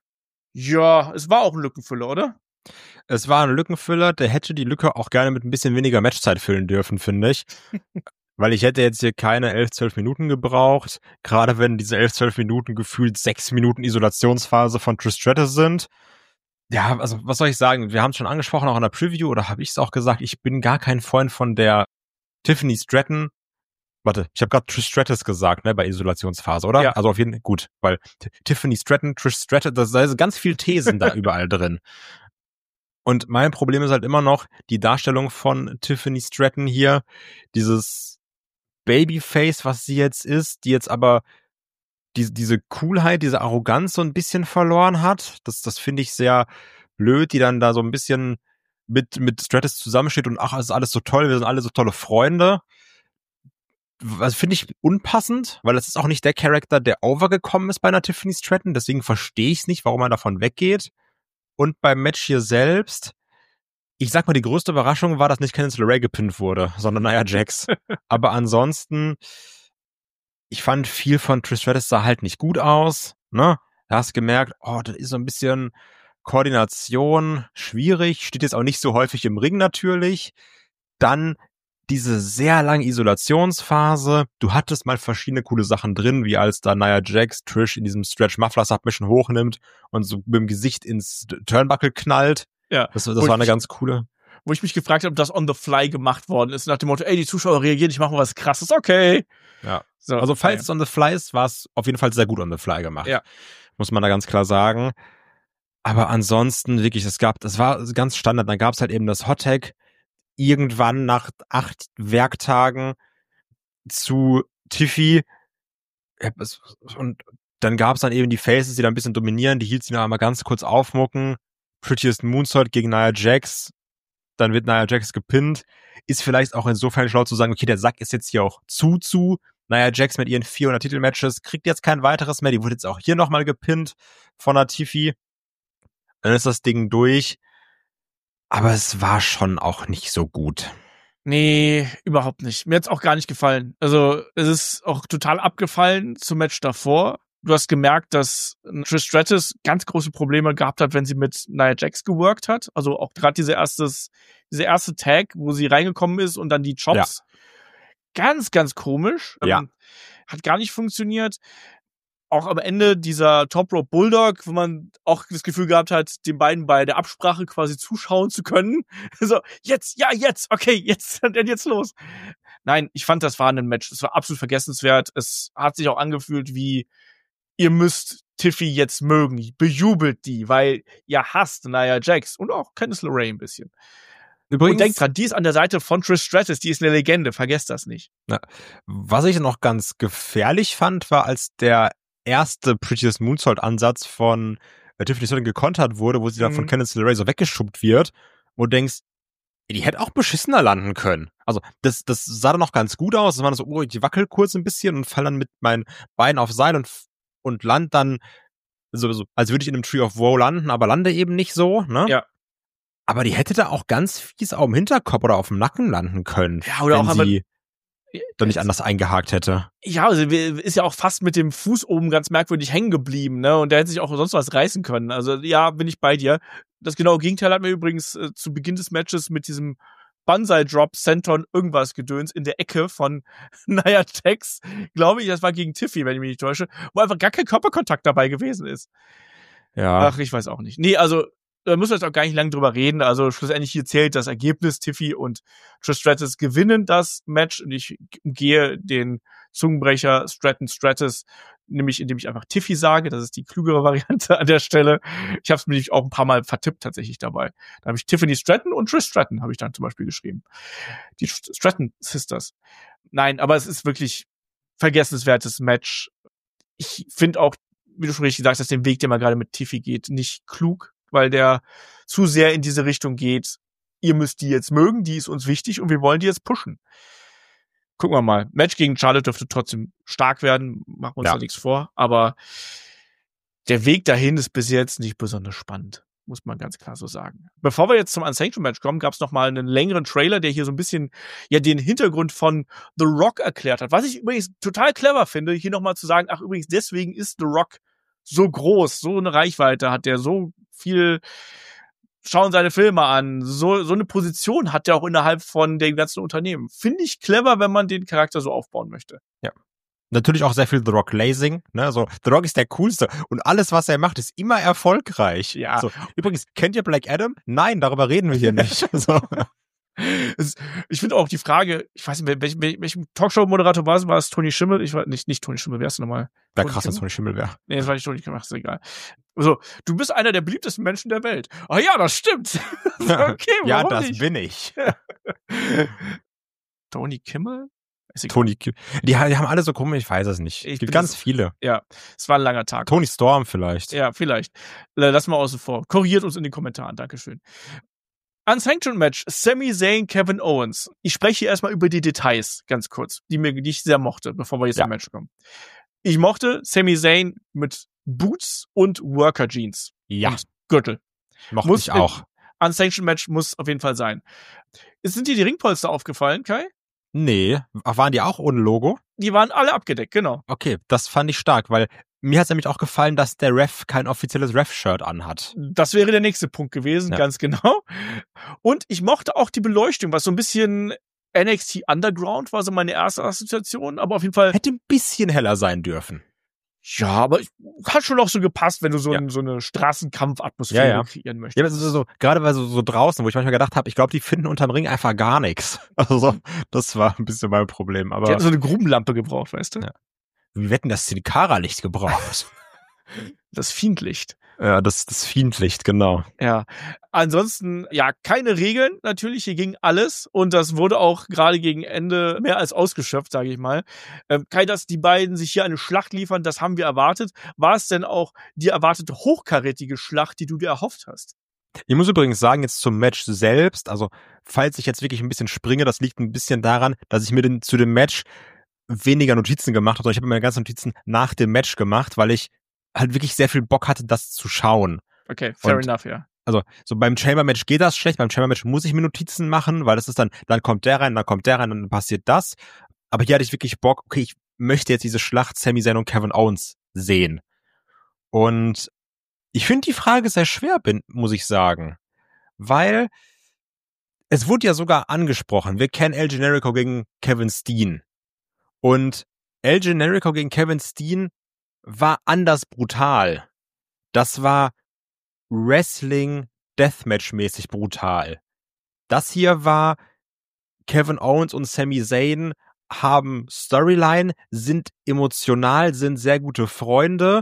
Ja, es war auch ein Lückenfüller, oder? Es war ein Lückenfüller, der hätte die Lücke auch gerne mit ein bisschen weniger Matchzeit füllen dürfen, finde ich. Weil ich hätte jetzt hier keine elf, zwölf Minuten gebraucht, gerade wenn diese elf, zwölf Minuten gefühlt sechs Minuten Isolationsphase von Trish Stratus sind. Ja, also was soll ich sagen, wir haben es schon angesprochen, auch in der Preview, oder habe ich es auch gesagt, ich bin gar kein Freund von der Tiffany Stratton. Warte, ich habe gerade Trish Stratus gesagt, ne, bei Isolationsphase, oder? Ja. Also auf jeden Fall, gut, weil T- Tiffany Stratton, Trish Stratus, da sind ganz viel Thesen da überall drin. Und mein Problem ist halt immer noch die Darstellung von Tiffany Stratton hier, dieses Babyface, was sie jetzt ist, die jetzt aber die, diese Coolheit, diese Arroganz so ein bisschen verloren hat. Das, das finde ich sehr blöd, die dann da so ein bisschen mit, mit Stratus zusammensteht und ach, es ist alles so toll, wir sind alle so tolle Freunde. Was finde ich unpassend, weil das ist auch nicht der Charakter, der overgekommen ist bei einer Tiffany Stratton, deswegen verstehe ich es nicht, warum man davon weggeht. Und beim Match hier selbst, ich sag mal, die größte Überraschung war, dass nicht Candice LeRae gepinnt wurde, sondern Nia Jax. Aber ansonsten, ich fand viel von Trish Stratus sah halt nicht gut aus, ne? Da hast gemerkt, oh, das ist so ein bisschen Koordination schwierig, steht jetzt auch nicht so häufig im Ring natürlich. Dann diese sehr lange Isolationsphase. Du hattest mal verschiedene coole Sachen drin, wie als da Nia Jax Trish in diesem Stretch-Muffler-Submission hochnimmt und so mit dem Gesicht ins Turnbuckle knallt. Ja. Das, das war eine ganz coole. Wo ich mich gefragt habe, ob das on the fly gemacht worden ist, nach dem Motto, ey, die Zuschauer reagieren, ich mache mal was Krasses, okay. Ja. So, also falls ja. es on the fly ist, war es auf jeden Fall sehr gut on the fly gemacht. Ja. Muss man da ganz klar sagen. Aber ansonsten wirklich, es gab, das war ganz Standard, dann gab es halt eben das Hot Tag irgendwann nach acht Werktagen zu Tiffy und dann gab es dann eben die Faces, die da ein bisschen dominieren, die hielt sie noch einmal ganz kurz aufmucken. Prettiest Moonsault gegen Nia Jax, dann wird Nia Jax gepinnt. Ist vielleicht auch insofern schlau zu sagen, okay, der Sack ist jetzt hier auch zu zu. Nia Jax mit ihren vierhundert Titelmatches kriegt jetzt kein weiteres mehr, die wurde jetzt auch hier nochmal gepinnt von der Tiffy. Dann ist das Ding durch. Aber es war schon auch nicht so gut. Nee, überhaupt nicht. Mir hat's auch gar nicht gefallen. Also, es ist auch total abgefallen zum Match davor. Du hast gemerkt, dass Trish Stratus ganz große Probleme gehabt hat, wenn sie mit Nia Jax geworkt hat. Also auch gerade diese erstes, diese erste Tag, wo sie reingekommen ist und dann die Chops. Ja. Ganz, ganz komisch. Ja. Ähm, hat gar nicht funktioniert. Auch am Ende dieser Top Rope Bulldog, wo man auch das Gefühl gehabt hat, den beiden bei der Absprache quasi zuschauen zu können. So, jetzt, ja, jetzt, okay, jetzt, dann jetzt los. Nein, ich fand, das war ein Match. Es war absolut vergessenswert. Es hat sich auch angefühlt wie, ihr müsst Tiffy jetzt mögen. Bejubelt die, weil ihr hasst Nia Jax und auch Candice LeRae ein bisschen. Übrigens, und denkt dran, die ist an der Seite von Trish Stratus, die ist eine Legende, vergesst das nicht. Ja. Was ich noch ganz gefährlich fand, war, als der erste Prettiest Moonsault-Ansatz von äh, Tiffany Stratton gekontert wurde, wo sie dann mhm. von Candice LeRae so weggeschubbt wird, wo du denkst, die hätte auch beschissener landen können. Also das, das sah dann noch ganz gut aus. Das war so, oh, ich wackel kurz ein bisschen und fall dann mit meinen Beinen auf Seil und und land dann so, so als würde ich in einem Tree of Woe landen, aber lande eben nicht so, ne? Ja. Aber die hätte da auch ganz fies auf dem Hinterkopf oder auf dem Nacken landen können, Ja, oder wenn auch sie aber, dann nicht anders eingehakt hätte. Ja, also ist ja auch fast mit dem Fuß oben ganz merkwürdig hängen geblieben, ne? Und der hätte sich auch sonst was reißen können. Also ja, bin ich bei dir. Das genaue Gegenteil hat mir übrigens äh, zu Beginn des Matches mit diesem Banzai-Drop, Senton, irgendwas Gedöns in der Ecke von Nia Jax, glaube ich, das war gegen Tiffy, wenn ich mich nicht täusche, wo einfach gar kein Körperkontakt dabei gewesen ist. Ja. Ach, ich weiß auch nicht. Nee, also da müssen wir jetzt auch gar nicht lange drüber reden. Also schlussendlich hier zählt das Ergebnis. Tiffy und Trish Stratus gewinnen das Match und ich umgehe den Zungenbrecher Stratton Stratus, nämlich indem ich einfach Tiffy sage. Das ist die klügere Variante an der Stelle. Ich habe es mir auch ein paar Mal vertippt tatsächlich dabei. Da habe ich Tiffany Stratton und Trish Stratton habe ich dann zum Beispiel geschrieben. Die Stratton Sisters. Nein, aber es ist wirklich vergessenswertes Match. Ich finde auch, wie du schon richtig sagst, dass den Weg, den man gerade mit Tiffy geht, nicht klug, weil der zu sehr in diese Richtung geht. Ihr müsst die jetzt mögen, die ist uns wichtig und wir wollen die jetzt pushen. Gucken wir mal. Match gegen Charlotte dürfte trotzdem stark werden, machen wir uns Ja. da nichts vor, aber der Weg dahin ist bis jetzt nicht besonders spannend, muss man ganz klar so sagen. Bevor wir jetzt zum Unsanctioned Match kommen, gab es noch mal einen längeren Trailer, der hier so ein bisschen ja den Hintergrund von The Rock erklärt hat. Was ich übrigens total clever finde, hier noch mal zu sagen, ach übrigens, deswegen ist The Rock so groß, so eine Reichweite hat der, so viel schauen seine Filme an, so so eine Position hat der auch innerhalb von dem ganzen Unternehmen. Finde ich clever, wenn man den Charakter so aufbauen möchte. Ja. Natürlich auch sehr viel The Rock Lazing, ne? Also The Rock ist der coolste und alles, was er macht, ist immer erfolgreich. Ja. So, übrigens, kennt ihr Black Adam? Nein, darüber reden wir hier nicht. So. Es, ich finde auch die Frage, ich weiß nicht, welchem, welchem Talkshow-Moderator war es? War es Tony Schimmel? Ich weiß nicht, nicht Tony Schimmel, wer ist denn nochmal? Wäre krass, wenn Tony Schimmel wäre. Nee, das war nicht Tony Schimmel, ist egal. Also, du bist einer der beliebtesten Menschen der Welt. Ah ja, das stimmt. Okay, warum ja, das nicht? bin ich. Tony Kimmel? Tony Kimmel. Die, die haben alle so komisch, ich weiß es nicht. Ich Es gibt bin ganz das- viele. Ja, es war ein langer Tag. Tony Storm vielleicht. Ja, vielleicht. Lass mal außen vor. Korrigiert uns in den Kommentaren. Dankeschön. Unsanctioned Match. Sami Zayn, Kevin Owens. Ich spreche hier erstmal über die Details, ganz kurz, die mir, die ich sehr mochte, bevor wir jetzt Ja. zum Match kommen. Ich mochte Sami Zayn mit Boots und Worker Jeans. Ja, Und Gürtel. mochte muss ich auch. Unsanctioned Match muss auf jeden Fall sein. Sind dir die Ringpolster aufgefallen, Kai? Nee, waren die auch ohne Logo? Die waren alle abgedeckt, genau. Okay, das fand ich stark, weil mir hat es nämlich auch gefallen, dass der Ref kein offizielles Ref-Shirt anhat. Das wäre der nächste Punkt gewesen, Ja. ganz genau. Und ich mochte auch die Beleuchtung, was so ein bisschen N X T Underground war so meine erste Assoziation, aber auf jeden Fall, Hätte ein bisschen heller sein dürfen. ja, aber ich- hat schon auch so gepasst, wenn du so, Ja. ein, so eine Straßenkampfatmosphäre Ja, ja. kreieren möchtest. Ja, aber so, so, gerade bei so, so draußen, wo ich manchmal gedacht habe, ich glaube, die finden unterm Ring einfach gar nichts. Also so, das war ein bisschen mein Problem. Die Aber hätten so eine Grubenlampe gebraucht, weißt du? Ja. wie wetten das Sin Cara-Licht gebraucht? Das Fiendlicht. Ja, das, das Fiendlicht, genau. Ja. Ansonsten, ja, keine Regeln. Natürlich, hier ging alles. Und das wurde auch gerade gegen Ende mehr als ausgeschöpft, sage ich mal. Ähm, Kai, dass die beiden sich hier eine Schlacht liefern, das haben wir erwartet. War es denn auch die erwartete hochkarätige Schlacht, die du dir erhofft hast? Ich muss übrigens sagen, jetzt zum Match selbst, also falls ich jetzt wirklich ein bisschen springe, das liegt ein bisschen daran, dass ich mir den, zu dem Match weniger Notizen gemacht habe. Ich habe meine ganzen Notizen nach dem Match gemacht, weil ich halt wirklich sehr viel Bock hatte, das zu schauen. Okay, fair Und- enough, ja. Also so beim Chamber-Match geht das schlecht, beim Chamber-Match muss ich mir Notizen machen, weil das ist dann, dann kommt der rein, dann kommt der rein, dann passiert das. Aber hier hatte ich wirklich Bock, okay, ich möchte jetzt diese Schlacht Sami Zayn und Kevin Owens sehen. Und ich finde die Frage sehr schwer, bin, muss ich sagen. Weil es wurde ja sogar angesprochen, wir kennen El Generico gegen Kevin Steen. Und El Generico gegen Kevin Steen war anders brutal. Das war Wrestling Deathmatch-mäßig brutal. Das hier war Kevin Owens und Sami Zayn haben Storyline, sind emotional, sind sehr gute Freunde.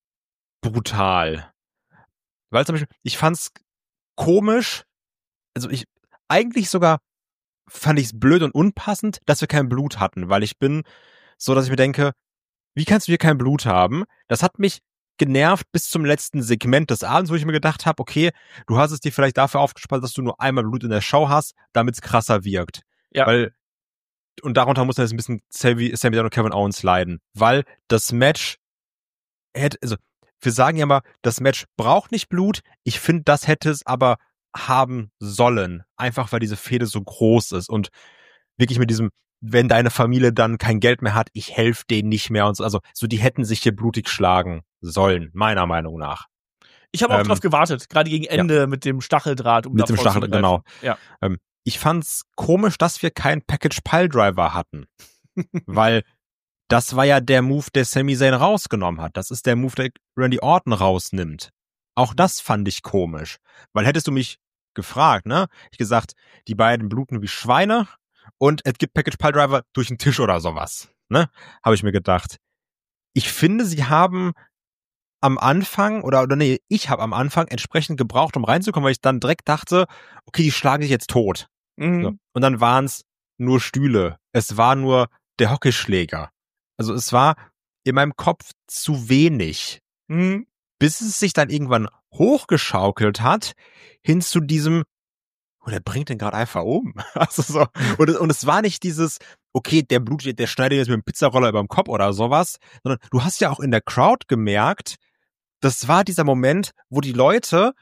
Brutal. Weil zum Beispiel, ich fand's komisch, also ich, eigentlich sogar fand ich's blöd und unpassend, dass wir kein Blut hatten, weil ich bin so, dass ich mir denke, wie kannst du hier kein Blut haben? Das hat mich genervt bis zum letzten Segment des Abends, wo ich mir gedacht habe, okay, du hast es dir vielleicht dafür aufgespart, dass du nur einmal Blut in der Show hast, damit es krasser wirkt. Ja. Weil, und darunter muss jetzt ein bisschen Sami Zayn und Kevin Owens leiden, weil das Match hätte, also, wir sagen ja mal, das Match braucht nicht Blut. Ich finde, das hätte es aber haben sollen. Einfach, weil diese Fehde so groß ist und wirklich mit diesem, wenn deine Familie dann kein Geld mehr hat, ich helfe denen nicht mehr und so. Also, so, die hätten sich hier blutig schlagen sollen, meiner Meinung nach. Ich habe auch Ähm, drauf gewartet, gerade gegen Ende ja. mit dem Stacheldraht. Um mit dem Stacheldraht, genau. Ja. Ähm, ich fand's komisch, dass wir keinen Package Piledriver hatten. Weil das war ja der Move, der Sami Zayn rausgenommen hat. Das ist der Move, der Randy Orton rausnimmt. Auch das fand ich komisch. Weil hättest du mich gefragt, ne? Ich gesagt, die beiden bluten wie Schweine und es gibt Package Piledriver durch den Tisch oder sowas. Ne? Habe ich mir gedacht. Ich finde, sie haben am Anfang, oder, oder nee, ich habe am Anfang entsprechend gebraucht, um reinzukommen, weil ich dann direkt dachte, okay, die schlagen sich jetzt tot. Mhm. So. Und dann waren es nur Stühle. Es war nur der Hockeyschläger. Also es war in meinem Kopf zu wenig. Mhm. Bis es sich dann irgendwann hochgeschaukelt hat, hin zu diesem, oh, der bringt den gerade einfach um. Also so. Und, und es war nicht dieses, okay, der blutet, der schneidet jetzt mit dem Pizzaroller über dem Kopf oder sowas, sondern du hast ja auch in der Crowd gemerkt, das war dieser Moment, wo die Leute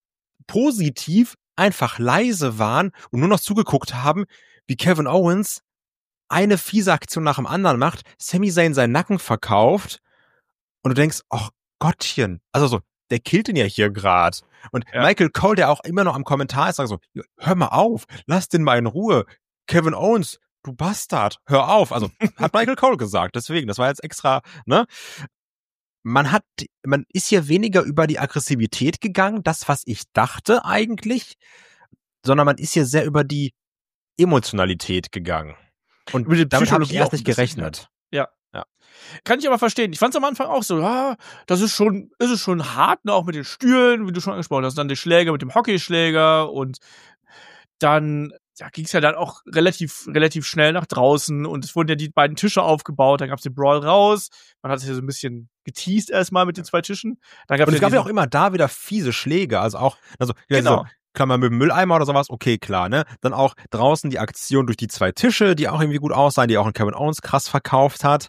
positiv einfach leise waren und nur noch zugeguckt haben, wie Kevin Owens eine fiese Aktion nach dem anderen macht, Sami Zayn seinen Nacken verkauft und du denkst, ach Gottchen, also so, der killt ihn ja hier gerade. Und ja. Michael Cole, der auch immer noch am Kommentar ist, sagt so, hör mal auf, lass den mal in Ruhe. Kevin Owens, du Bastard, hör auf. Also hat Michael Cole gesagt, deswegen, das war jetzt extra, ne? Man hat, man ist hier weniger über die Aggressivität gegangen, das, was ich dachte eigentlich, sondern man ist hier sehr über die Emotionalität gegangen. Und damit habe ich erst nicht gerechnet. Ja. ja. Kann ich aber verstehen. Ich fand es am Anfang auch so, ja, das ist schon, ist es schon hart, ne, auch mit den Stühlen, wie du schon angesprochen hast, dann der Schläger mit dem Hockeyschläger und dann ja, ging es ja dann auch relativ relativ schnell nach draußen und es wurden ja die beiden Tische aufgebaut, dann gab es den Brawl raus, man hat es ja so ein bisschen geteased erstmal mit den zwei Tischen. Dann gab's und es ja gab ja auch immer da wieder fiese Schläge, also auch, also genau. So, Klammer mit dem Mülleimer oder sowas, okay, klar, ne? Dann auch draußen die Aktion durch die zwei Tische, die auch irgendwie gut aussahen, die auch in Kevin Owens krass verkauft hat.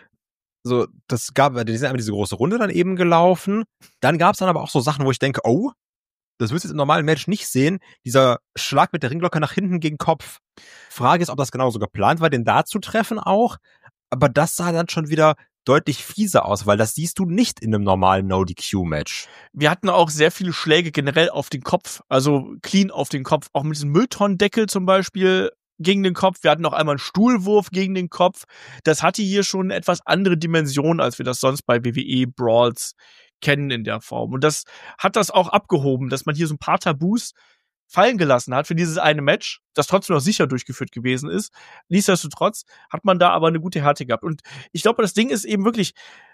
So, das gab, die sind einmal diese große Runde dann eben gelaufen. Dann gab es dann aber auch so Sachen, wo ich denke, oh, das wirst du jetzt im normalen Match nicht sehen. Dieser Schlag mit der Ringglocke nach hinten gegen Kopf. Frage ist, ob das genauso geplant war, den da zu treffen auch. Aber das sah dann schon wieder deutlich fieser aus, weil das siehst du nicht in einem normalen No-D Q-Match. Wir hatten auch sehr viele Schläge generell auf den Kopf, also clean auf den Kopf, auch mit diesem Mülltonnendeckel zum Beispiel gegen den Kopf. Wir hatten auch einmal einen Stuhlwurf gegen den Kopf. Das hatte hier schon eine etwas andere Dimension, als wir das sonst bei W W E-Brawls kennen in der Form. Und das hat das auch abgehoben, dass man hier so ein paar Tabus fallen gelassen hat für dieses eine Match, das trotzdem noch sicher durchgeführt gewesen ist. Nichtsdestotrotz hat man da aber eine gute Härte gehabt. Und ich glaube, das Ding ist eben wirklich,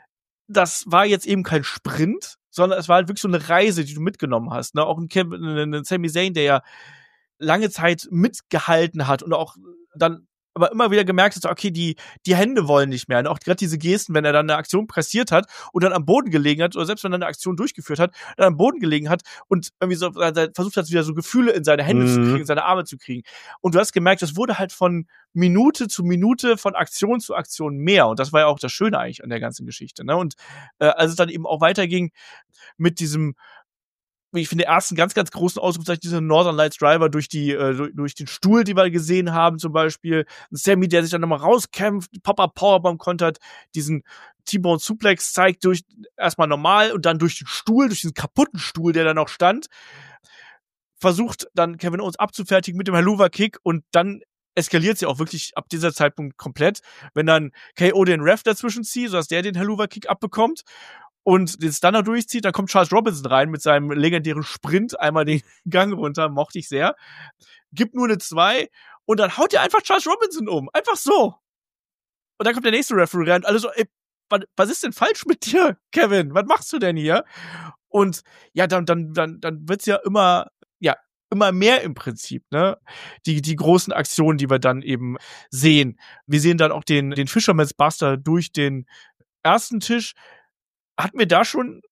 das war jetzt eben kein Sprint, sondern es war halt wirklich so eine Reise, die du mitgenommen hast. Ne? Auch ein, Kevin, ein Sami Zayn, der ja lange Zeit mitgehalten hat und auch dann aber immer wieder gemerkt hat, okay, die die Hände wollen nicht mehr. Und auch gerade diese Gesten, wenn er dann eine Aktion pressiert hat und dann am Boden gelegen hat, oder selbst wenn er eine Aktion durchgeführt hat, dann am Boden gelegen hat und irgendwie so versucht hat, wieder so Gefühle in seine Hände mhm. zu kriegen, in seine Arme zu kriegen. Und du hast gemerkt, das wurde halt von Minute zu Minute, von Aktion zu Aktion mehr. Und das war ja auch das Schöne eigentlich an der ganzen Geschichte. Ne? Und äh, als es dann eben auch weiterging mit diesem, ich finde, den ersten ganz, ganz großen Ausrufzeichen, dieser Northern Lights Driver durch die, äh, durch, durch den Stuhl, die wir gesehen haben, zum Beispiel. Sammy, der sich dann nochmal rauskämpft, Pop-Up Powerbomb kontert, diesen T-Bone Suplex zeigt durch, erstmal normal und dann durch den Stuhl, durch diesen kaputten Stuhl, der da noch stand, versucht dann Kevin Owens abzufertigen mit dem Helluva Kick und dann eskaliert sie auch wirklich ab dieser Zeitpunkt komplett, wenn dann K O den Ref dazwischen zieht, sodass der den Helluva Kick abbekommt und den Stunner durchzieht, dann kommt Charles Robinson rein mit seinem legendären Sprint, einmal den Gang runter, mochte ich sehr, gibt nur eine zwei und dann haut er einfach Charles Robinson um, einfach so. Und dann kommt der nächste Referee rein und alle so, ey, was, was ist denn falsch mit dir, Kevin? Was machst du denn hier? Und ja, dann, dann, dann, dann wird's ja immer, ja, immer mehr im Prinzip, ne? Die, die großen Aktionen, die wir dann eben sehen. Wir sehen dann auch den, den Fisherman's Buster durch den ersten Tisch. Hat mir da schon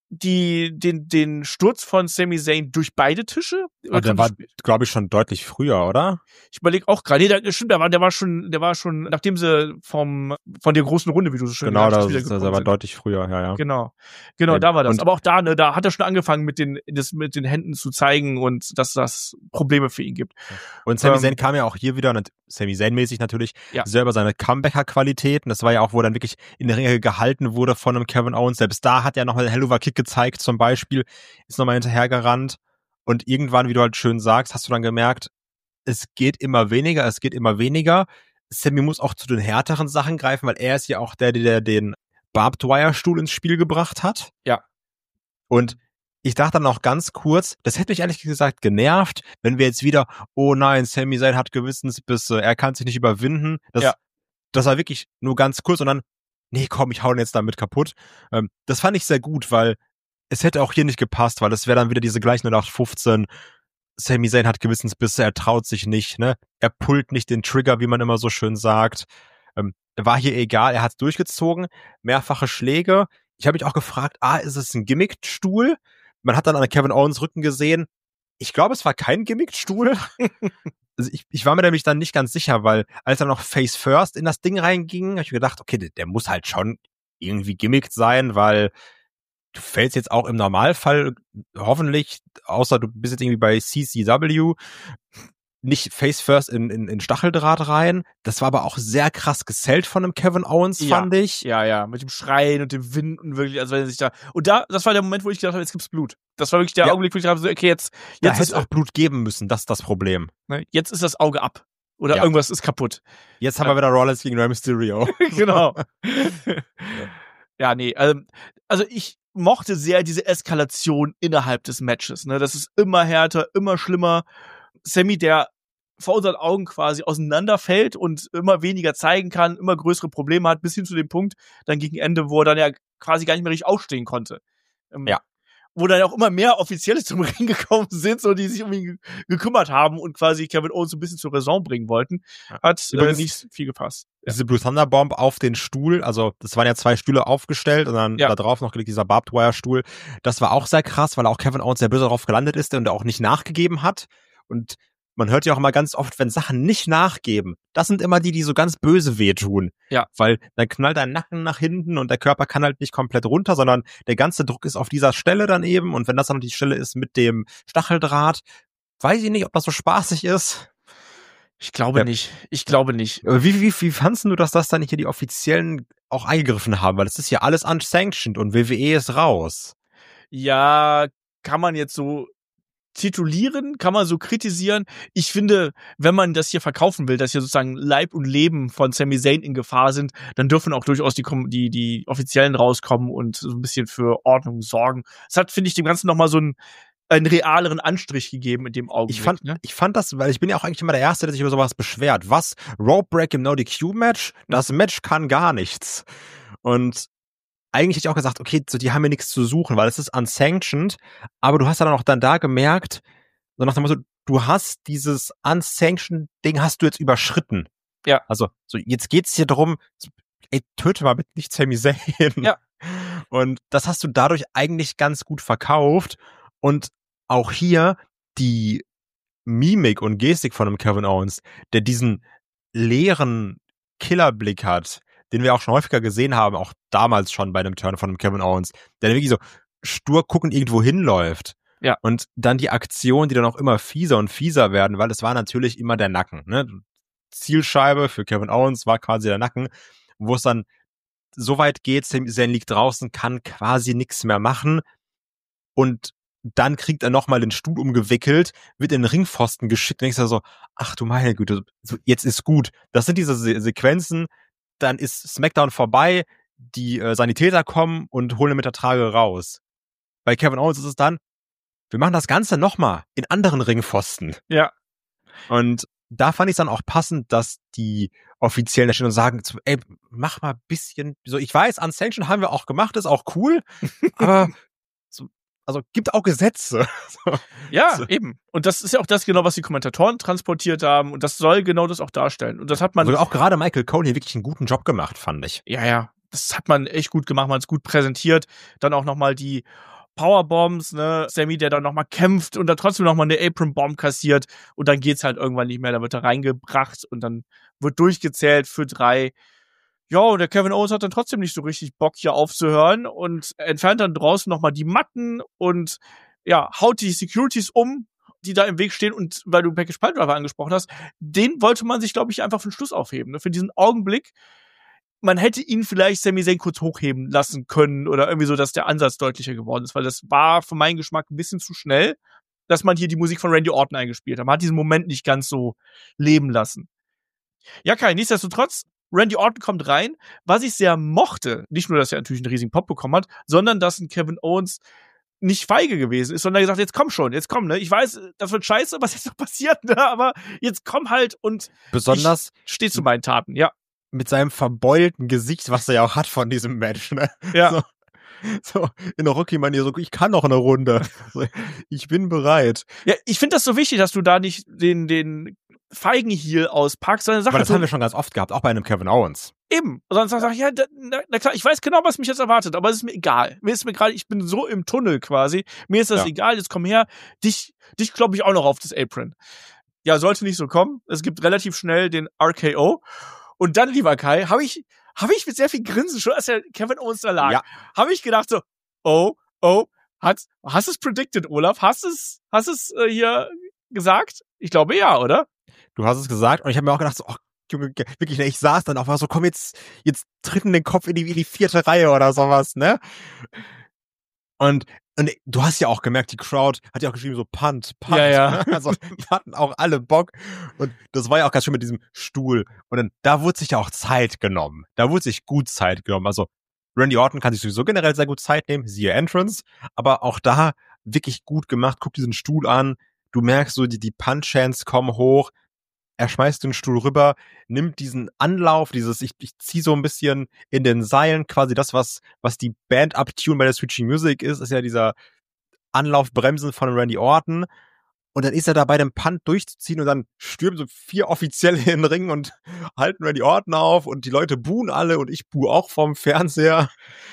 die, den, den Sturz von Sami Zayn durch beide Tische? Oh, der war, glaube ich, schon deutlich früher, oder? Ich überlege auch gerade, nee, der, stimmt, der war, der war schon, der war schon, nachdem sie vom, von der großen Runde, wie du so schön genau, gesagt hast, wieder gekommen sind. Genau, der war deutlich früher, ja, ja. Genau, genau, ja. da war das. Und aber auch da, ne, da hat er schon angefangen, mit den, das, mit den Händen zu zeigen und dass das Probleme für ihn gibt. Und Sami ähm, Zayn kam ja auch hier wieder, Sami Zayn-mäßig natürlich, ja. selber seine Comebacker-Qualitäten. Das war ja auch, wo er dann wirklich in der Ringe gehalten wurde von einem Kevin Owens. Selbst da hat er nochmal den Helluva-Kick gezeigt, zum Beispiel, ist nochmal hinterhergerannt. Und irgendwann, wie du halt schön sagst, hast du dann gemerkt, es geht immer weniger, es geht immer weniger. Sami muss auch zu den härteren Sachen greifen, weil er ist ja auch der, der den Barbed Wire Stuhl ins Spiel gebracht hat. Ja. Und ich dachte dann auch ganz kurz, das hätte mich ehrlich gesagt genervt, wenn wir jetzt wieder, oh nein, Sami Zayn hat Gewissensbisse, er kann sich nicht überwinden. Das, ja. das war wirklich nur ganz kurz und dann, nee, komm, ich hau ihn jetzt damit kaputt. Ähm, das fand ich sehr gut, weil es hätte auch hier nicht gepasst, weil es wäre dann wieder diese gleiche null acht fünfzehn. Sami Zayn hat Gewissensbisse, er traut sich nicht, ne? Er pullt nicht den Trigger, wie man immer so schön sagt. Ähm, war hier egal, er hat's durchgezogen. Mehrfache Schläge. Ich habe mich auch gefragt, ah, ist es ein Gimmick-Stuhl? Man hat dann an Kevin Owens Rücken gesehen. Ich glaube, es war kein Gimmick-Stuhl. Also ich, ich war mir nämlich dann nicht ganz sicher, weil als er noch Face First in das Ding reinging, habe ich mir gedacht, okay, der, der muss halt schon irgendwie gimmickt sein, weil du fällst jetzt auch im Normalfall hoffentlich, außer du bist jetzt irgendwie bei C C W, nicht face first in, in, in Stacheldraht rein. Das war aber auch sehr krass gesellt von dem Kevin Owens, ja, fand ich. Ja, ja, mit dem Schreien und dem Winden wirklich, also wenn er sich da, und da, das war der Moment, wo ich gedacht habe, jetzt gibt's Blut. Das war wirklich der ja. Augenblick, wo ich dachte, so, okay, jetzt, jetzt da ist hätte es auch Blut geben müssen, das ist das Problem. Ne, jetzt ist das Auge ab. Oder ja. irgendwas ist kaputt. Jetzt haben wir wieder Rollins gegen Rey Mysterio. Genau. Ja, nee, also, also ich mochte sehr diese Eskalation innerhalb des Matches, ne, das ist immer härter, immer schlimmer. Sami, der vor unseren Augen quasi auseinanderfällt und immer weniger zeigen kann, immer größere Probleme hat, bis hin zu dem Punkt, dann gegen Ende, wo er dann ja quasi gar nicht mehr richtig aufstehen konnte. Ähm, ja. Wo dann auch immer mehr Offizielle zum Ring gekommen sind, so die sich um ihn gekümmert haben und quasi Kevin Owens so ein bisschen zur Raison bringen wollten, hat äh, nicht viel gepasst. Ja. Diese Blue Thunder Bomb auf den Stuhl, also das waren ja zwei Stühle aufgestellt und dann ja. da drauf noch gelegt dieser Barbed Wire Stuhl. Das war auch sehr krass, weil auch Kevin Owens sehr böse darauf gelandet ist und auch nicht nachgegeben hat. Und man hört ja auch immer ganz oft, wenn Sachen nicht nachgeben, das sind immer die, die so ganz böse wehtun. Ja. Weil dann knallt dein Nacken nach hinten und der Körper kann halt nicht komplett runter, sondern der ganze Druck ist auf dieser Stelle dann eben. Und wenn das dann die Stelle ist mit dem Stacheldraht, weiß ich nicht, ob das so spaßig ist. Ich glaube ja. nicht. Ich glaube nicht. Wie, wie, wie fandst du, dass das dann hier die Offiziellen auch eingegriffen haben? Weil das ist ja alles unsanctioned und W W E ist raus. Ja, kann man jetzt so titulieren, kann man so kritisieren. Ich finde, wenn man das hier verkaufen will, dass hier sozusagen Leib und Leben von Sami Zayn in Gefahr sind, dann dürfen auch durchaus die die die Offiziellen rauskommen und so ein bisschen für Ordnung sorgen. Es hat, finde ich, dem Ganzen nochmal so einen, einen realeren Anstrich gegeben in dem Augenblick. Ich fand, ne? ich fand das, weil ich bin ja auch eigentlich immer der Erste, der sich über sowas beschwert. Was? Rope Break im No-D Q-Match? Das Match kann gar nichts. Und eigentlich hätte ich auch gesagt, okay, so, die haben mir nichts zu suchen, weil es ist unsanctioned, aber du hast dann auch dann da gemerkt, so nach dem Motto, du hast dieses unsanctioned Ding hast du jetzt überschritten. Ja. Also, so, jetzt geht's hier drum, so, ey, töte mal bitte nicht Sami Zayn. Ja. Und das hast du dadurch eigentlich ganz gut verkauft und auch hier die Mimik und Gestik von einem Kevin Owens, der diesen leeren Killerblick hat, den wir auch schon häufiger gesehen haben, auch damals schon bei einem Turn von einem Kevin Owens, der wirklich so stur guckend irgendwo hinläuft. Ja. Und dann die Aktionen, die dann auch immer fieser und fieser werden, weil es war natürlich immer der Nacken. Ne? Zielscheibe für Kevin Owens war quasi der Nacken, wo es dann so weit geht, Sami Zayn liegt draußen, kann quasi nichts mehr machen und dann kriegt er nochmal den Stuhl umgewickelt, wird in den Ringpfosten geschickt und denkst du so, ach du meine Güte, jetzt ist gut. Das sind diese Se- Sequenzen, dann ist SmackDown vorbei, die äh, Sanitäter kommen und holen ihn mit der Trage raus. Bei Kevin Owens ist es dann, wir machen das Ganze nochmal in anderen Ringpfosten. Ja. Und da fand ich es dann auch passend, dass die Offiziellen da stehen und sagen, ey, mach mal ein bisschen, so, ich weiß, Unsanctioned haben wir auch gemacht, ist auch cool, aber so, also gibt auch Gesetze. So. Ja, so. Eben. Und das ist ja auch das genau, was die Kommentatoren transportiert haben. Und das soll genau das auch darstellen. Und das hat man... Also auch gerade Michael Cole hier wirklich einen guten Job gemacht, fand ich. Ja, ja. Das hat man echt gut gemacht. Man hat es gut präsentiert. Dann auch nochmal die Powerbombs, ne, Sammy, der dann nochmal kämpft und dann trotzdem nochmal eine Apron-Bomb kassiert und dann geht's halt irgendwann nicht mehr, da wird er reingebracht und dann wird durchgezählt für drei. Ja, und der Kevin Owens hat dann trotzdem nicht so richtig Bock, hier aufzuhören und entfernt dann draußen nochmal die Matten und ja, haut die Securities um, die da im Weg stehen und weil du Package Piledriver angesprochen hast, den wollte man sich, glaube ich, einfach für den Schluss aufheben, ne, für diesen Augenblick. Man hätte ihn vielleicht Sami Zayn kurz hochheben lassen können oder irgendwie so, dass der Ansatz deutlicher geworden ist, weil das war für meinen Geschmack ein bisschen zu schnell, dass man hier die Musik von Randy Orton eingespielt hat. Man hat diesen Moment nicht ganz so leben lassen. Ja, Kai, nichtsdestotrotz, Randy Orton kommt rein, was ich sehr mochte, nicht nur, dass er natürlich einen riesigen Pop bekommen hat, sondern dass ein Kevin Owens nicht feige gewesen ist, sondern gesagt, jetzt komm schon, jetzt komm, ne, ich weiß, das wird scheiße, was jetzt noch passiert, ne, aber jetzt komm halt und besonders ich steh zu meinen Taten, ja. Mit seinem verbeulten Gesicht, was er ja auch hat von diesem Match, ne? Ja. So, so in der Rookie-Manier, so, ich kann noch eine Runde. So, ich bin bereit. Ja, ich finde das so wichtig, dass du da nicht den, den feigen Heel auspackst, sondern sag Aber halt das so, haben wir schon ganz oft gehabt, auch bei einem Kevin Owens. eben. Sonst sag ich, ja, da, na, na klar, ich weiß genau, was mich jetzt erwartet, aber es ist mir egal. Mir ist mir gerade, ich bin so im Tunnel quasi, mir ist das Ja. egal, jetzt komm her, dich, dich klopp ich auch noch auf das Apron. Ja, sollte nicht so kommen. Es gibt relativ schnell den R K O. Und dann, lieber Kai, habe ich, habe ich mit sehr viel Grinsen schon, als der Kevin Owens da lag, Ja. habe ich gedacht so, oh, oh, hat, hast du es predicted, Olaf? Hast du es, hast du es äh, hier gesagt? Ich glaube ja, oder? Du hast es gesagt und ich habe mir auch gedacht, so, ach, Junge, wirklich, ne, ich saß dann auch, war so, komm jetzt, jetzt tritt in den Kopf in die, in die vierte Reihe oder sowas, ne? Und, und du hast ja auch gemerkt, die Crowd hat ja auch geschrieben, so Punt, Punt. Ja, ja. Ne? Also, die hatten auch alle Bock. Und das war ja auch ganz schön mit diesem Stuhl. Und dann, da wurde sich ja auch Zeit genommen. Da wurde sich gut Zeit genommen. Also, Randy Orton kann sich sowieso generell sehr gut Zeit nehmen, siehe Entrance. Aber auch da wirklich gut gemacht. Guck diesen Stuhl an. Du merkst so, die, die Punch-Chants kommen hoch. Er schmeißt den Stuhl rüber, nimmt diesen Anlauf, dieses, ich, ich ziehe so ein bisschen in den Seilen, quasi das, was, was die Band-Up-Tune bei der Switching Music ist, ist ja dieser Anlaufbremsen von Randy Orton. Und dann ist er dabei, den Punt durchzuziehen und dann stürmen so vier Offizielle in den Ring und halten Randy Orton auf und die Leute buhen alle und ich buhe auch vom Fernseher.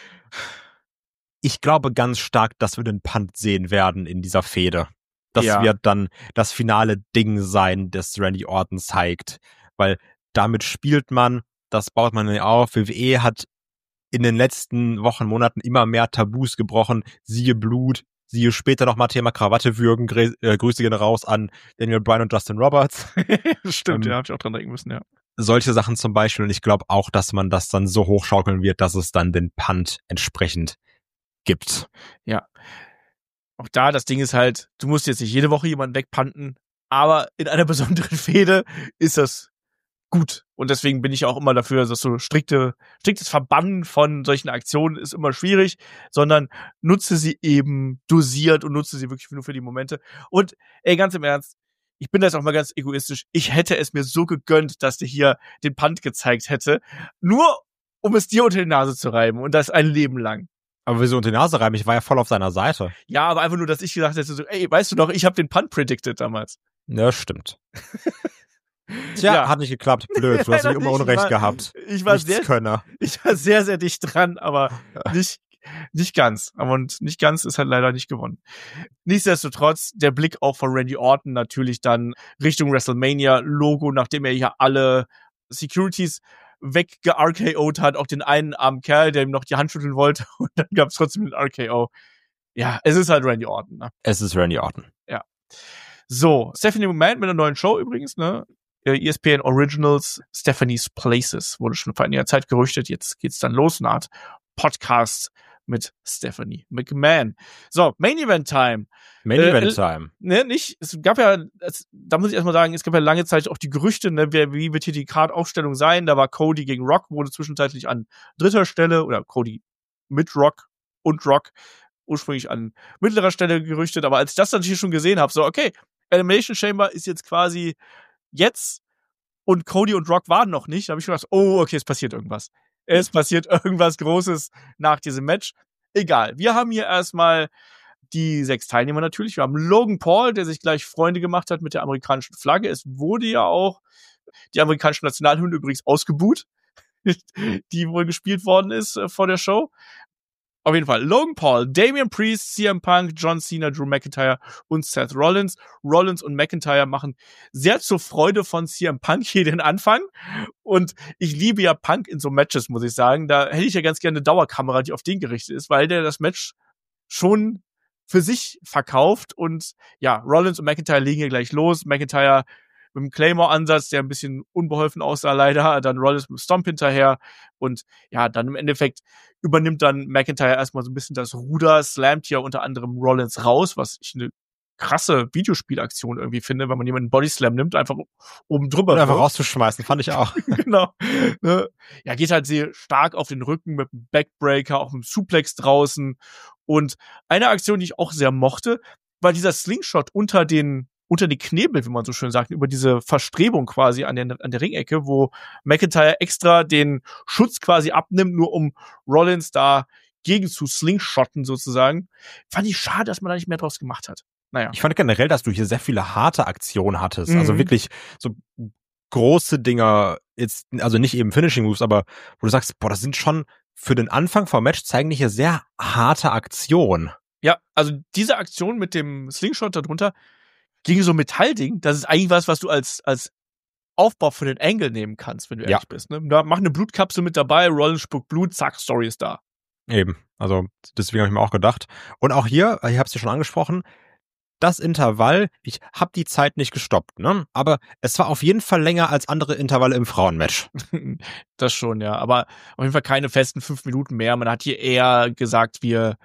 Ich glaube ganz stark, dass wir den Punt sehen werden in dieser Fehde. Das Ja. wird dann das finale Ding sein, das Randy Orton zeigt. Weil damit spielt man, das baut man ja auf. W W E hat in den letzten Wochen, Monaten immer mehr Tabus gebrochen. Siehe Blut, siehe später nochmal Thema Krawatte würgen. Grä- äh, Grüße gehen raus an Daniel Bryan und Justin Roberts. Stimmt, Ähm, ja, hab ich auch dran denken müssen, ja. Solche Sachen zum Beispiel. Und ich glaube auch, dass man das dann so hochschaukeln wird, dass es dann den Punt entsprechend gibt. Ja. Auch da, das Ding ist halt, du musst jetzt nicht jede Woche jemanden wegpanten, aber in einer besonderen Fehde ist das gut. Und deswegen bin ich auch immer dafür, dass so strikte, striktes Verbannen von solchen Aktionen ist immer schwierig, sondern nutze sie eben dosiert und nutze sie wirklich nur für die Momente. Und ey, ganz im Ernst, ich bin das auch mal ganz egoistisch. Ich hätte es mir so gegönnt, dass der hier den Punt gezeigt hätte, nur um es dir unter die Nase zu reiben und das ein Leben lang. Aber wieso unter die Nase reiben? Ich war ja voll auf seiner Seite. Ja, aber einfach nur, dass ich gesagt hätte, so, ey, weißt du noch, ich habe den Punt predicted damals. Ja, stimmt. Tja, Ja. hat nicht geklappt. Blöd, du hast Leider wie immer nicht. Unrecht Ich war- gehabt. Ich war sehr, Nichtskönner. ich war sehr, sehr dicht dran, aber nicht, nicht ganz. Und nicht ganz ist halt leider nicht gewonnen. Nichtsdestotrotz, der Blick auch von Randy Orton natürlich dann Richtung WrestleMania-Logo, nachdem er hier alle Securities wegge-R K O'd hat, auch den einen armen Kerl, der ihm noch die Hand schütteln wollte, und dann gab es trotzdem den R K O. Ja, es ist halt Randy Orton, ne? Es ist Randy Orton. So, Stephanie McMahon mit einer neuen Show übrigens, ne? E S P N Originals, Stephanie's Places, wurde schon vor einiger Zeit gerüchtet, jetzt geht's dann los, eine Art Podcast mit Stephanie McMahon. So, Main Event Time. Main Äh, Event äh, Time. Ne, nicht, es gab ja, es, da muss ich erstmal sagen, es gab ja lange Zeit auch die Gerüchte, ne, wer, wie wird hier die Card-Aufstellung sein? Da war Cody gegen Rock, wurde zwischenzeitlich an dritter Stelle, oder Cody mit Rock und Rock ursprünglich an mittlerer Stelle gerüchtet, aber als ich das dann hier schon gesehen habe, so, okay, Elimination Chamber ist jetzt quasi jetzt und Cody und Rock waren noch nicht, da habe ich gedacht, oh, okay, es passiert irgendwas. Es passiert irgendwas Großes nach diesem Match. Egal, wir haben hier erstmal die sechs Teilnehmer natürlich. Wir haben Logan Paul, der sich gleich Freunde gemacht hat mit der amerikanischen Flagge. Es wurde ja auch die amerikanische Nationalhymne übrigens ausgebuht, die wohl gespielt worden ist äh, vor der Show. Auf jeden Fall. Logan Paul, Damian Priest, C M Punk, John Cena, Drew McIntyre und Seth Rollins. Rollins und McIntyre machen sehr zur Freude von C M Punk hier den Anfang. Und ich liebe ja Punk in so Matches, muss ich sagen. Da hätte ich ja ganz gerne eine Dauerkamera, die auf den gerichtet ist, weil der das Match schon für sich verkauft. Und ja, Rollins und McIntyre legen hier gleich los. McIntyre mit dem Claymore-Ansatz, der ein bisschen unbeholfen aussah leider, dann Rollins mit dem Stomp hinterher und ja, dann im Endeffekt übernimmt dann McIntyre erstmal so ein bisschen das Ruder, slammt hier unter anderem Rollins raus, was ich eine krasse Videospielaktion irgendwie finde, wenn man jemanden Bodyslam nimmt, einfach oben drüber. Und einfach rauszuschmeißen, fand ich auch. Genau. Ja, geht halt sehr stark auf den Rücken mit dem Backbreaker, auch mit dem Suplex draußen. Und eine Aktion, die ich auch sehr mochte, war dieser Slingshot unter den unter die Knebel, wie man so schön sagt, über diese Verstrebung quasi an der, an der Ringecke, wo McIntyre extra den Schutz quasi abnimmt, nur um Rollins da gegen zu slingshotten sozusagen. Fand ich schade, dass man da nicht mehr draus gemacht hat. Naja. Ich fand generell, dass du hier sehr viele harte Aktionen hattest. Mhm. Also wirklich so große Dinger, jetzt, also nicht eben Finishing Moves, aber wo du sagst, boah, das sind schon für den Anfang vom Match zeigen die hier sehr harte Aktionen. Ja, also diese Aktion mit dem Slingshot darunter, gegen so ein Metallding, das ist eigentlich was, was du als als Aufbau für den Angle nehmen kannst, wenn du ehrlich ja. bist. Ne? Da mach eine Blutkapsel mit dabei, Rollins spuckt Blut, zack, Story ist da. Eben, also deswegen habe ich mir auch gedacht. Und auch hier, ich habe es ja schon angesprochen, das Intervall, ich habe die Zeit nicht gestoppt, ne? Aber es war auf jeden Fall länger als andere Intervalle im Frauenmatch. Das schon, ja. Aber auf jeden Fall keine festen fünf Minuten mehr. Man hat hier eher gesagt, wir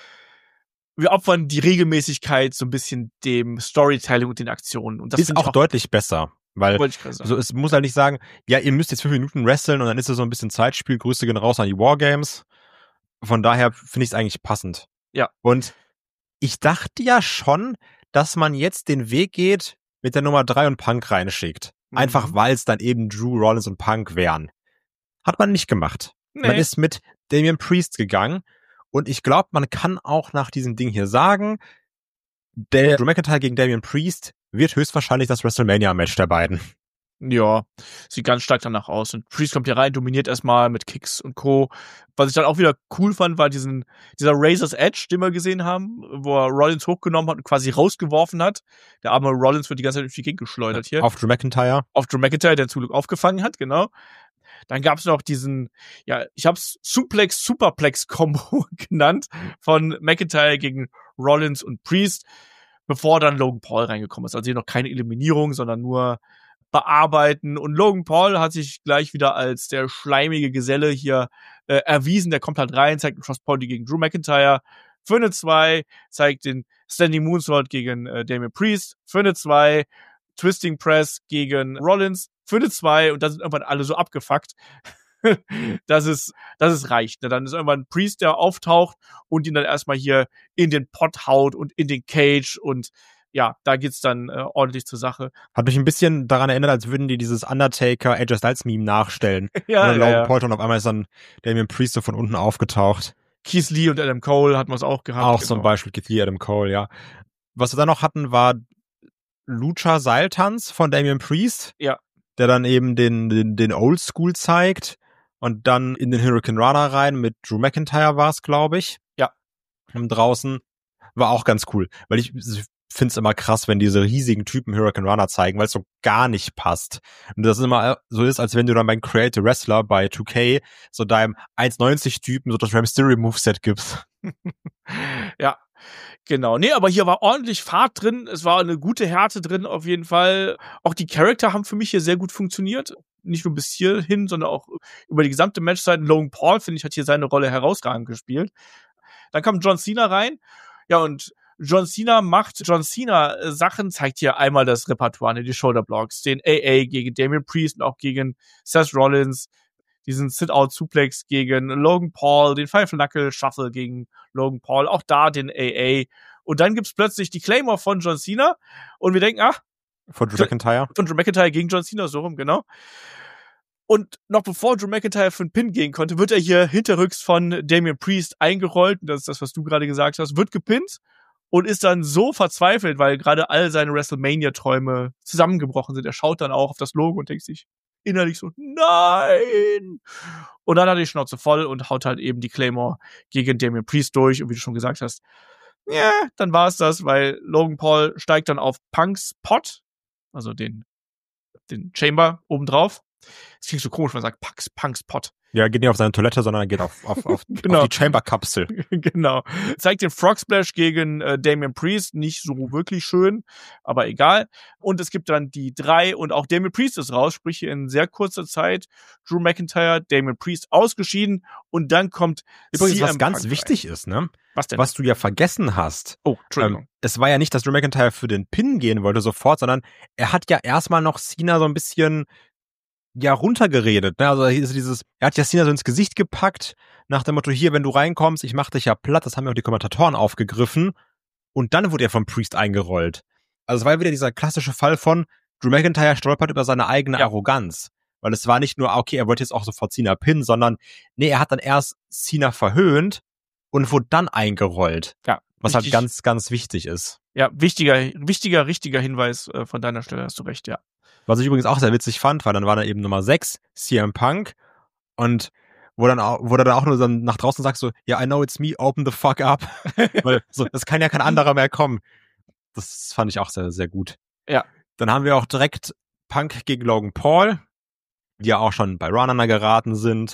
wir opfern die Regelmäßigkeit so ein bisschen dem Storytelling und den Aktionen. Und das ist auch, auch deutlich besser, weil also es muss halt nicht sagen, ja, ihr müsst jetzt fünf Minuten wresteln und dann ist es so ein bisschen Zeitspiel. Grüße gehen raus an die Wargames. Von daher finde ich es eigentlich passend. Ja. Und ich dachte ja schon, dass man jetzt den Weg geht mit der Nummer drei und Punk reinschickt. Mhm. Einfach weil es dann eben Drew, Rollins und Punk wären. Hat man nicht gemacht. Nee. Man ist mit Damian Priest gegangen. Und ich glaube, man kann auch nach diesem Ding hier sagen, der Drew McIntyre gegen Damian Priest wird höchstwahrscheinlich das WrestleMania-Match der beiden. Ja, sieht ganz stark danach aus. Und Priest kommt hier rein, dominiert erstmal mit Kicks und Co. Was ich dann auch wieder cool fand, war diesen dieser Razor's Edge, den wir gesehen haben, wo er Rollins hochgenommen hat und quasi rausgeworfen hat. Der arme Rollins wird die ganze Zeit durch die Gegend geschleudert hier. Auf Drew McIntyre. Auf Drew McIntyre, der zum Glück aufgefangen hat, genau. Dann gab's noch diesen, ja, ich hab's Suplex-Superplex-Kombo genannt von McIntyre gegen Rollins und Priest, bevor dann Logan Paul reingekommen ist. Also hier noch keine Eliminierung, sondern nur bearbeiten. Und Logan Paul hat sich gleich wieder als der schleimige Geselle hier äh, erwiesen. Der kommt halt rein, zeigt einen Cross-Pony gegen Drew McIntyre. Für eine zwei zeigt den Standing Moonsault gegen äh, Damian Priest. Für eine zwei Twisting Press gegen Rollins. Für eine zwei und dann sind irgendwann alle so abgefuckt, dass es, dass es reicht. Dann ist irgendwann ein Priest, der auftaucht und ihn dann erstmal hier in den Pot haut und in den Cage und ja, da geht's dann äh, ordentlich zur Sache. Hat mich ein bisschen daran erinnert, als würden die dieses Undertaker A J Styles Meme nachstellen. Ja, und dann ja, ja. Und auf einmal ist dann Damian Priest so von unten aufgetaucht. Keith Lee und Adam Cole hatten wir es auch gehabt. Auch genau. zum Beispiel Keith Lee, Adam Cole, ja. Was wir dann noch hatten, war Lucha-Seiltanz von Damian Priest. Ja. Der dann eben den, den, den Oldschool zeigt und dann in den Hurricane Rana rein mit Drew McIntyre war es, glaube ich. Ja. Und draußen war auch ganz cool, weil ich finde es immer krass, wenn diese riesigen Typen Hurricane Rana zeigen, weil es so gar nicht passt. Und das immer so ist, als wenn du dann beim Create a Wrestler bei two K so deinem eins neunzig Typen so das Rey Mysterio Moveset gibst. Ja. Genau, nee, aber hier war ordentlich Fahrt drin, es war eine gute Härte drin auf jeden Fall. Auch die Charakter haben für mich hier sehr gut funktioniert, nicht nur bis hierhin, sondern auch über die gesamte Matchzeit. Logan Paul, finde ich, hat hier seine Rolle herausragend gespielt. Dann kam John Cena rein, ja, und John Cena macht John Cena Sachen, zeigt hier einmal das Repertoire, die Shoulderblocks, den A A gegen Damian Priest und auch gegen Seth Rollins, diesen Sit-Out-Suplex gegen Logan Paul, den Five-Knuckle-Shuffle gegen Logan Paul, auch da den A A. Und dann gibt's plötzlich die Claymore von John Cena und wir denken, ach, von Drew McIntyre. Von Drew McIntyre gegen John Cena, so rum, genau. Und noch bevor Drew McIntyre für einen Pin gehen konnte, wird er hier hinterrücks von Damian Priest eingerollt. Das ist das, was du gerade gesagt hast. Wird gepinnt und ist dann so verzweifelt, weil gerade all seine WrestleMania-Träume zusammengebrochen sind. Er schaut dann auch auf das Logo und denkt sich, innerlich so, nein! Und dann hat er die Schnauze voll und haut halt eben die Claymore gegen Damian Priest durch. Und wie du schon gesagt hast, ja, dann war es das, weil Logan Paul steigt dann auf Punks Pot, also den, den Chamber obendrauf. Das klingt so komisch, wenn man sagt Punks, Punks Pot. Ja, geht nicht auf seine Toilette, sondern er geht auf, auf, auf, genau. auf die Chamber-Kapsel. Genau. Zeigt den Frog Splash gegen äh, Damian Priest. Nicht so wirklich schön, aber egal. Und es gibt dann die drei und auch Damian Priest ist raus, sprich in sehr kurzer Zeit Drew McIntyre, Damian Priest ausgeschieden und dann kommt Übrigens, C M was ganz Punk wichtig ist, ne? Was denn? Was du ja vergessen hast. Oh, Entschuldigung. Ähm, es war ja nicht, dass Drew McIntyre für den Pin gehen wollte sofort, sondern er hat ja erstmal noch Cena so ein bisschen ja runtergeredet, ne? Also dieses, er hat ja Cena so ins Gesicht gepackt, nach dem Motto, hier, wenn du reinkommst, ich mach dich ja platt, das haben ja auch die Kommentatoren aufgegriffen und dann wurde er vom Priest eingerollt. Also es war wieder dieser klassische Fall von Drew McIntyre stolpert über seine eigene ja. Arroganz, weil es war nicht nur, okay, er wollte jetzt auch sofort Cena pinnen, sondern nee, er hat dann erst Cena verhöhnt und wurde dann eingerollt, ja, was richtig, halt ganz, ganz wichtig ist. Ja, wichtiger, wichtiger, richtiger Hinweis äh, von deiner Stelle, hast du recht, ja. Was ich übrigens auch sehr witzig fand, war dann war da eben Nummer sechs, C M Punk, und wo dann auch, wo er dann auch nur dann nach draußen sagt so, ja, yeah, I know it's me, open the fuck up. Weil so, das kann ja kein anderer mehr kommen. Das fand ich auch sehr, sehr gut. Ja. Dann haben wir auch direkt Punk gegen Logan Paul, die ja auch schon bei Raw aneinander geraten sind.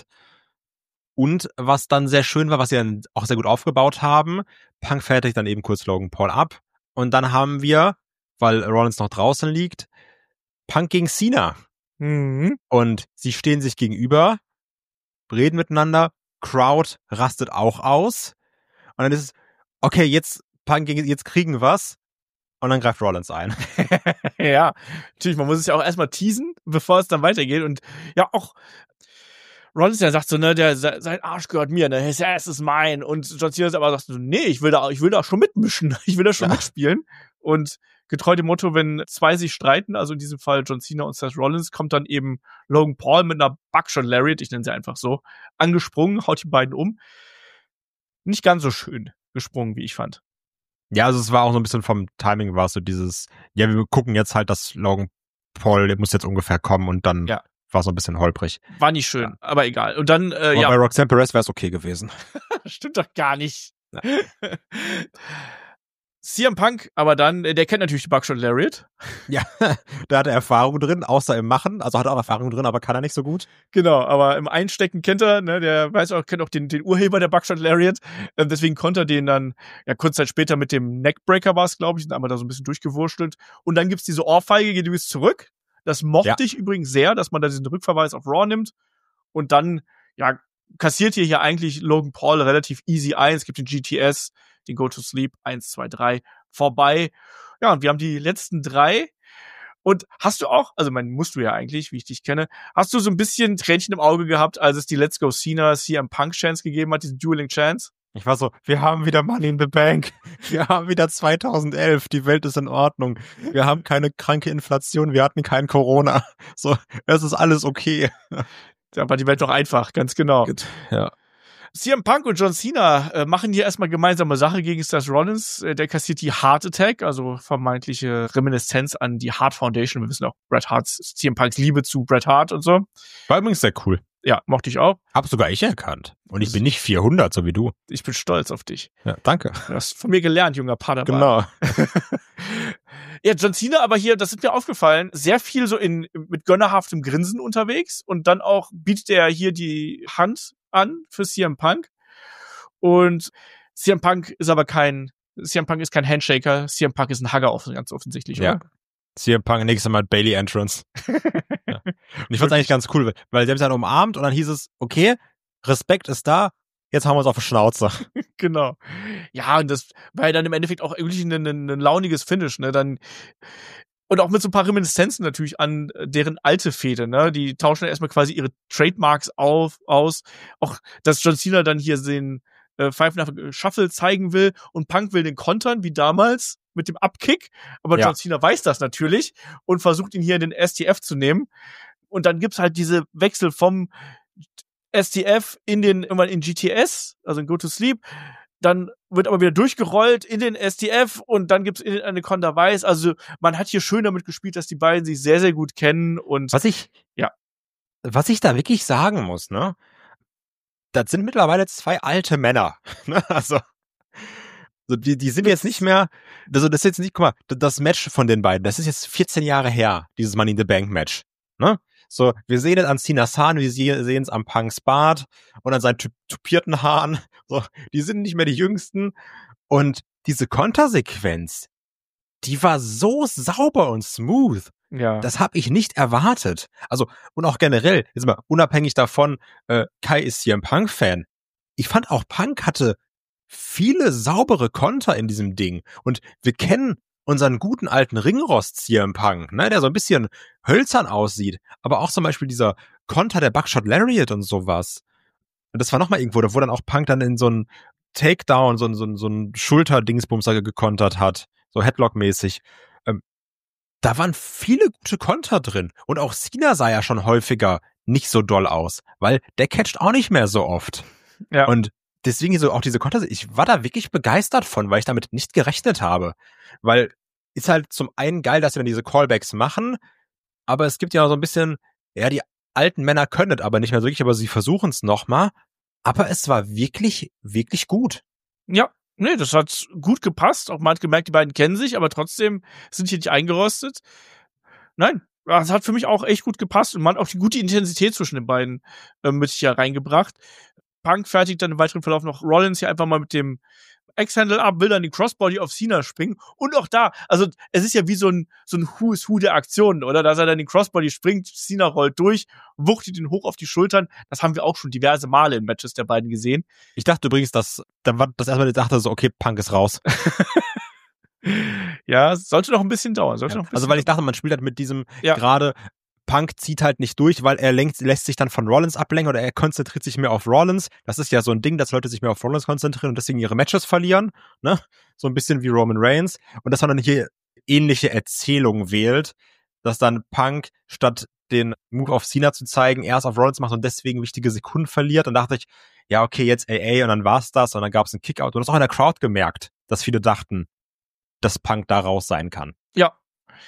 Und was dann sehr schön war, was sie dann auch sehr gut aufgebaut haben, Punk fertigt dann eben kurz Logan Paul ab. Und dann haben wir, weil Rollins noch draußen liegt, Punk gegen Cena. Mhm. Und sie stehen sich gegenüber, reden miteinander, Crowd rastet auch aus. Und dann ist es, okay, jetzt Punk gegen, jetzt kriegen wir's. Und dann greift Rollins ein. Ja, natürlich, man muss es ja auch erstmal teasen, bevor es dann weitergeht. Und ja, auch Rollins, der sagt so, ne, der, sein Arsch gehört mir, ne, his ass ist mein. Und John Cena aber sagt so, nee, ich will da, ich will da schon mitmischen. Ich will da schon ja. mitspielen. Und getreu dem Motto, wenn zwei sich streiten, also in diesem Fall John Cena und Seth Rollins, kommt dann eben Logan Paul mit einer Buckshot Lariat, ich nenne sie einfach so, angesprungen, haut die beiden um. Nicht ganz so schön gesprungen, wie ich fand. Ja, also es war auch so ein bisschen vom Timing, war es so dieses, ja, wir gucken jetzt halt, dass Logan Paul, der muss jetzt ungefähr kommen und dann ja. war es so ein bisschen holprig. War nicht schön, ja. aber egal. Und dann, äh, aber ja. bei Roxanne Perez wäre es okay gewesen. Stimmt doch gar nicht. Ja. C M Punk, aber dann, der kennt natürlich die Buckshot Lariat. Ja, da hat er Erfahrung drin, außer im Machen. Also hat er auch Erfahrung drin, aber kann er nicht so gut. Genau, aber im Einstecken kennt er, ne, der weiß auch, kennt auch den, den Urheber der Buckshot Lariat. Ähm, deswegen konnte er den dann, ja, kurz Zeit später mit dem Neckbreaker war es, glaube ich, aber da so ein bisschen durchgewurschtelt. Und dann gibt's diese Ohrfeige, geht übrigens zurück. Das mochte ja. ich übrigens sehr, dass man da diesen Rückverweis auf Raw nimmt. Und dann, ja, kassiert hier hier eigentlich Logan Paul relativ easy ein. Es gibt den G T S, den Go to Sleep, eins, zwei, drei, vorbei. Ja, und wir haben die letzten drei. Und hast du auch, also man musst du ja eigentlich, wie ich dich kenne, hast du so ein bisschen Tränchen im Auge gehabt, als es die Let's Go Cena C M Punk Chance gegeben hat, diesen Dueling Chance? Ich war so, wir haben wieder Money in the Bank. Wir haben wieder zweitausendelf. Die Welt ist in Ordnung. Wir haben keine kranke Inflation. Wir hatten kein Corona. So, es ist alles okay. Da war die Welt doch einfach, ganz genau. Gut, ja. C M Punk und John Cena äh, machen hier erstmal gemeinsame Sache gegen Seth Rollins. Äh, der kassiert die Heart Attack, also vermeintliche Reminiszenz an die Hart Foundation. Wir wissen auch Bret Harts, C M Punks Liebe zu Bret Hart und so. War übrigens sehr cool. Ja, mochte ich auch. Hab sogar ich erkannt. Und ich bin nicht vierhundert, so wie du. Ich bin stolz auf dich. Ja, danke. Du hast von mir gelernt, junger Padawan. Genau. Ja, John Cena aber hier, das ist mir aufgefallen, sehr viel so in mit gönnerhaftem Grinsen unterwegs. Und dann auch bietet er hier die Hand an für C M Punk. Und C M Punk ist aber kein, C M Punk ist kein Handshaker, C M Punk ist ein Hugger, offen, ganz offensichtlich, ja. Oder? C M Punk nächstes Mal Bailey Entrance. Ja. Und ich fand's eigentlich ganz cool, weil sie haben sich dann umarmt und dann hieß es, okay, Respekt ist da, jetzt haben wir uns auf die Schnauze. Genau. Ja, und das war ja dann im Endeffekt auch irgendwie ein, ein, ein launiges Finish, ne, dann und auch mit so ein paar Reminiszenzen natürlich an deren alte Fehde, ne? Die tauschen ja erstmal quasi ihre Trademarks auf, aus. Auch, dass John Cena dann hier den äh, Five Knuckle Shuffle zeigen will und Punk will den kontern, wie damals mit dem Upkick. Aber ja. John Cena weiß das natürlich und versucht ihn hier in den S T F zu nehmen. Und dann gibt's halt diese Wechsel vom S T F in den, irgendwann in G T S, also in Go to Sleep. Dann wird aber wieder durchgerollt in den S T F und dann gibt's in den Anaconda Weiß. Also man hat hier schön damit gespielt, dass die beiden sich sehr, sehr gut kennen und was ich, ja. was ich da wirklich sagen muss, ne? Das sind mittlerweile zwei alte Männer, ne? Also, so die, die sind jetzt nicht mehr, also das ist jetzt nicht, guck mal, das Match von den beiden, das ist jetzt vierzehn Jahre her, dieses Money in the Bank Match, ne? So, wir sehen es an Sinas Haaren, wir sehen es am Punks Bart und an seinen tupierten Haaren. So, die sind nicht mehr die Jüngsten. Und diese Kontersequenz, die war so sauber und smooth. Ja. Das habe ich nicht erwartet. Also, und auch generell, jetzt mal unabhängig davon, äh, Kai ist hier ein Punk-Fan. Ich fand auch, Punk hatte viele saubere Konter in diesem Ding. Und wir kennen unseren guten alten Ringrost C M Punk, ne, der so ein bisschen hölzern aussieht, aber auch zum Beispiel dieser Konter der Buckshot Lariat und sowas. Und das war nochmal irgendwo, wo dann auch Punk dann in so einen Takedown, so ein, so ein, so ein Schulter-Dingsbumser gekontert hat, so Headlock-mäßig. Ähm, da waren viele gute Konter drin. Und auch Cena sah ja schon häufiger nicht so doll aus, weil der catcht auch nicht mehr so oft. Ja. Und deswegen so auch diese Konter, ich war da wirklich begeistert von, weil ich damit nicht gerechnet habe. Weil ist halt zum einen geil, dass wir dann diese Callbacks machen, aber es gibt ja so ein bisschen, ja, die alten Männer können es aber nicht mehr so wirklich, aber sie versuchen es nochmal. Aber es war wirklich, wirklich gut. Ja, nee, das hat gut gepasst. Auch man hat gemerkt, die beiden kennen sich, aber trotzdem sind hier nicht eingerostet. Nein, das hat für mich auch echt gut gepasst und man hat auch die gute Intensität zwischen den beiden äh, mit hier reingebracht. Punk fertigt dann im weiteren Verlauf noch Rollins hier einfach mal mit dem X-Handle ab, will dann die Crossbody auf Cena springen. Und auch da, also es ist ja wie so ein so ein Who is Who der Aktionen, oder? Dass er dann den Crossbody springt, Cena rollt durch, wuchtet ihn hoch auf die Schultern. Das haben wir auch schon diverse Male in Matches der beiden gesehen. Ich dachte übrigens, dass dann war das erstmal, ich dachte so, okay, Punk ist raus. Ja, sollte noch ein bisschen dauern. Sollte Ja. noch ein bisschen also weil ich dachte, man spielt halt mit diesem ja. gerade Punk zieht halt nicht durch, weil er lenkt, lässt sich dann von Rollins ablenken oder er konzentriert sich mehr auf Rollins. Das ist ja so ein Ding, dass Leute sich mehr auf Rollins konzentrieren und deswegen ihre Matches verlieren, ne? So ein bisschen wie Roman Reigns. Und dass man dann hier ähnliche Erzählungen wählt, dass dann Punk statt den Move auf Cena zu zeigen, erst auf Rollins macht und deswegen wichtige Sekunden verliert. Und dachte ich, ja, okay, jetzt A A und dann war's das und dann gab's einen Kickout. Und das auch in der Crowd gemerkt, dass viele dachten, dass Punk da raus sein kann. Ja.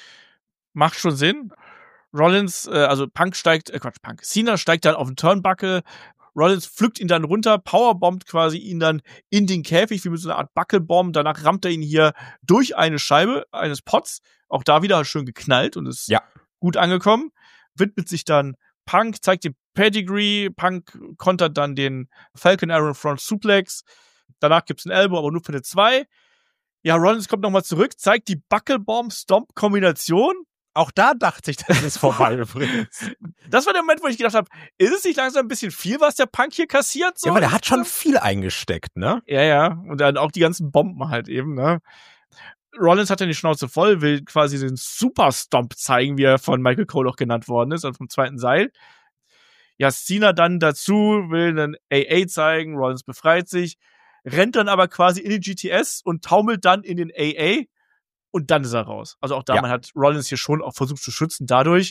Macht schon Sinn. Rollins, äh, also Punk steigt, äh, Quatsch, Punk. Cena steigt dann auf den Turnbuckle. Rollins pflückt ihn dann runter, powerbombt quasi ihn dann in den Käfig, wie mit so einer Art Buckelbomb. Danach rammt er ihn hier durch eine Scheibe eines Pots. Auch da wieder schön geknallt und ist ja. gut angekommen. Widmet sich dann Punk, zeigt den Pedigree. Punk kontert dann den Falcon Arrow Front Suplex. Danach gibt's einen Elbow, aber nur für eine zwei. Ja, Rollins kommt nochmal zurück, zeigt die Buckelbomb-Stomp-Kombination. Auch da dachte ich, das ist vorbei übrigens. Das war der Moment, wo ich gedacht habe, ist es nicht langsam ein bisschen viel, was der Punk hier kassiert? So? Ja, aber der hat schon viel eingesteckt, ne? Ja, ja. Und dann auch die ganzen Bomben halt eben, ne? Rollins hat ja die Schnauze voll, will quasi den Super-Stomp zeigen, wie er von Michael Cole auch genannt worden ist, also vom zweiten Seil. Ja, Cena dann dazu, will einen A A zeigen, Rollins befreit sich, rennt dann aber quasi in den G T S und taumelt dann in den A A. Und dann ist er raus. Also auch da, ja. man hat Rollins hier schon auch versucht zu schützen dadurch.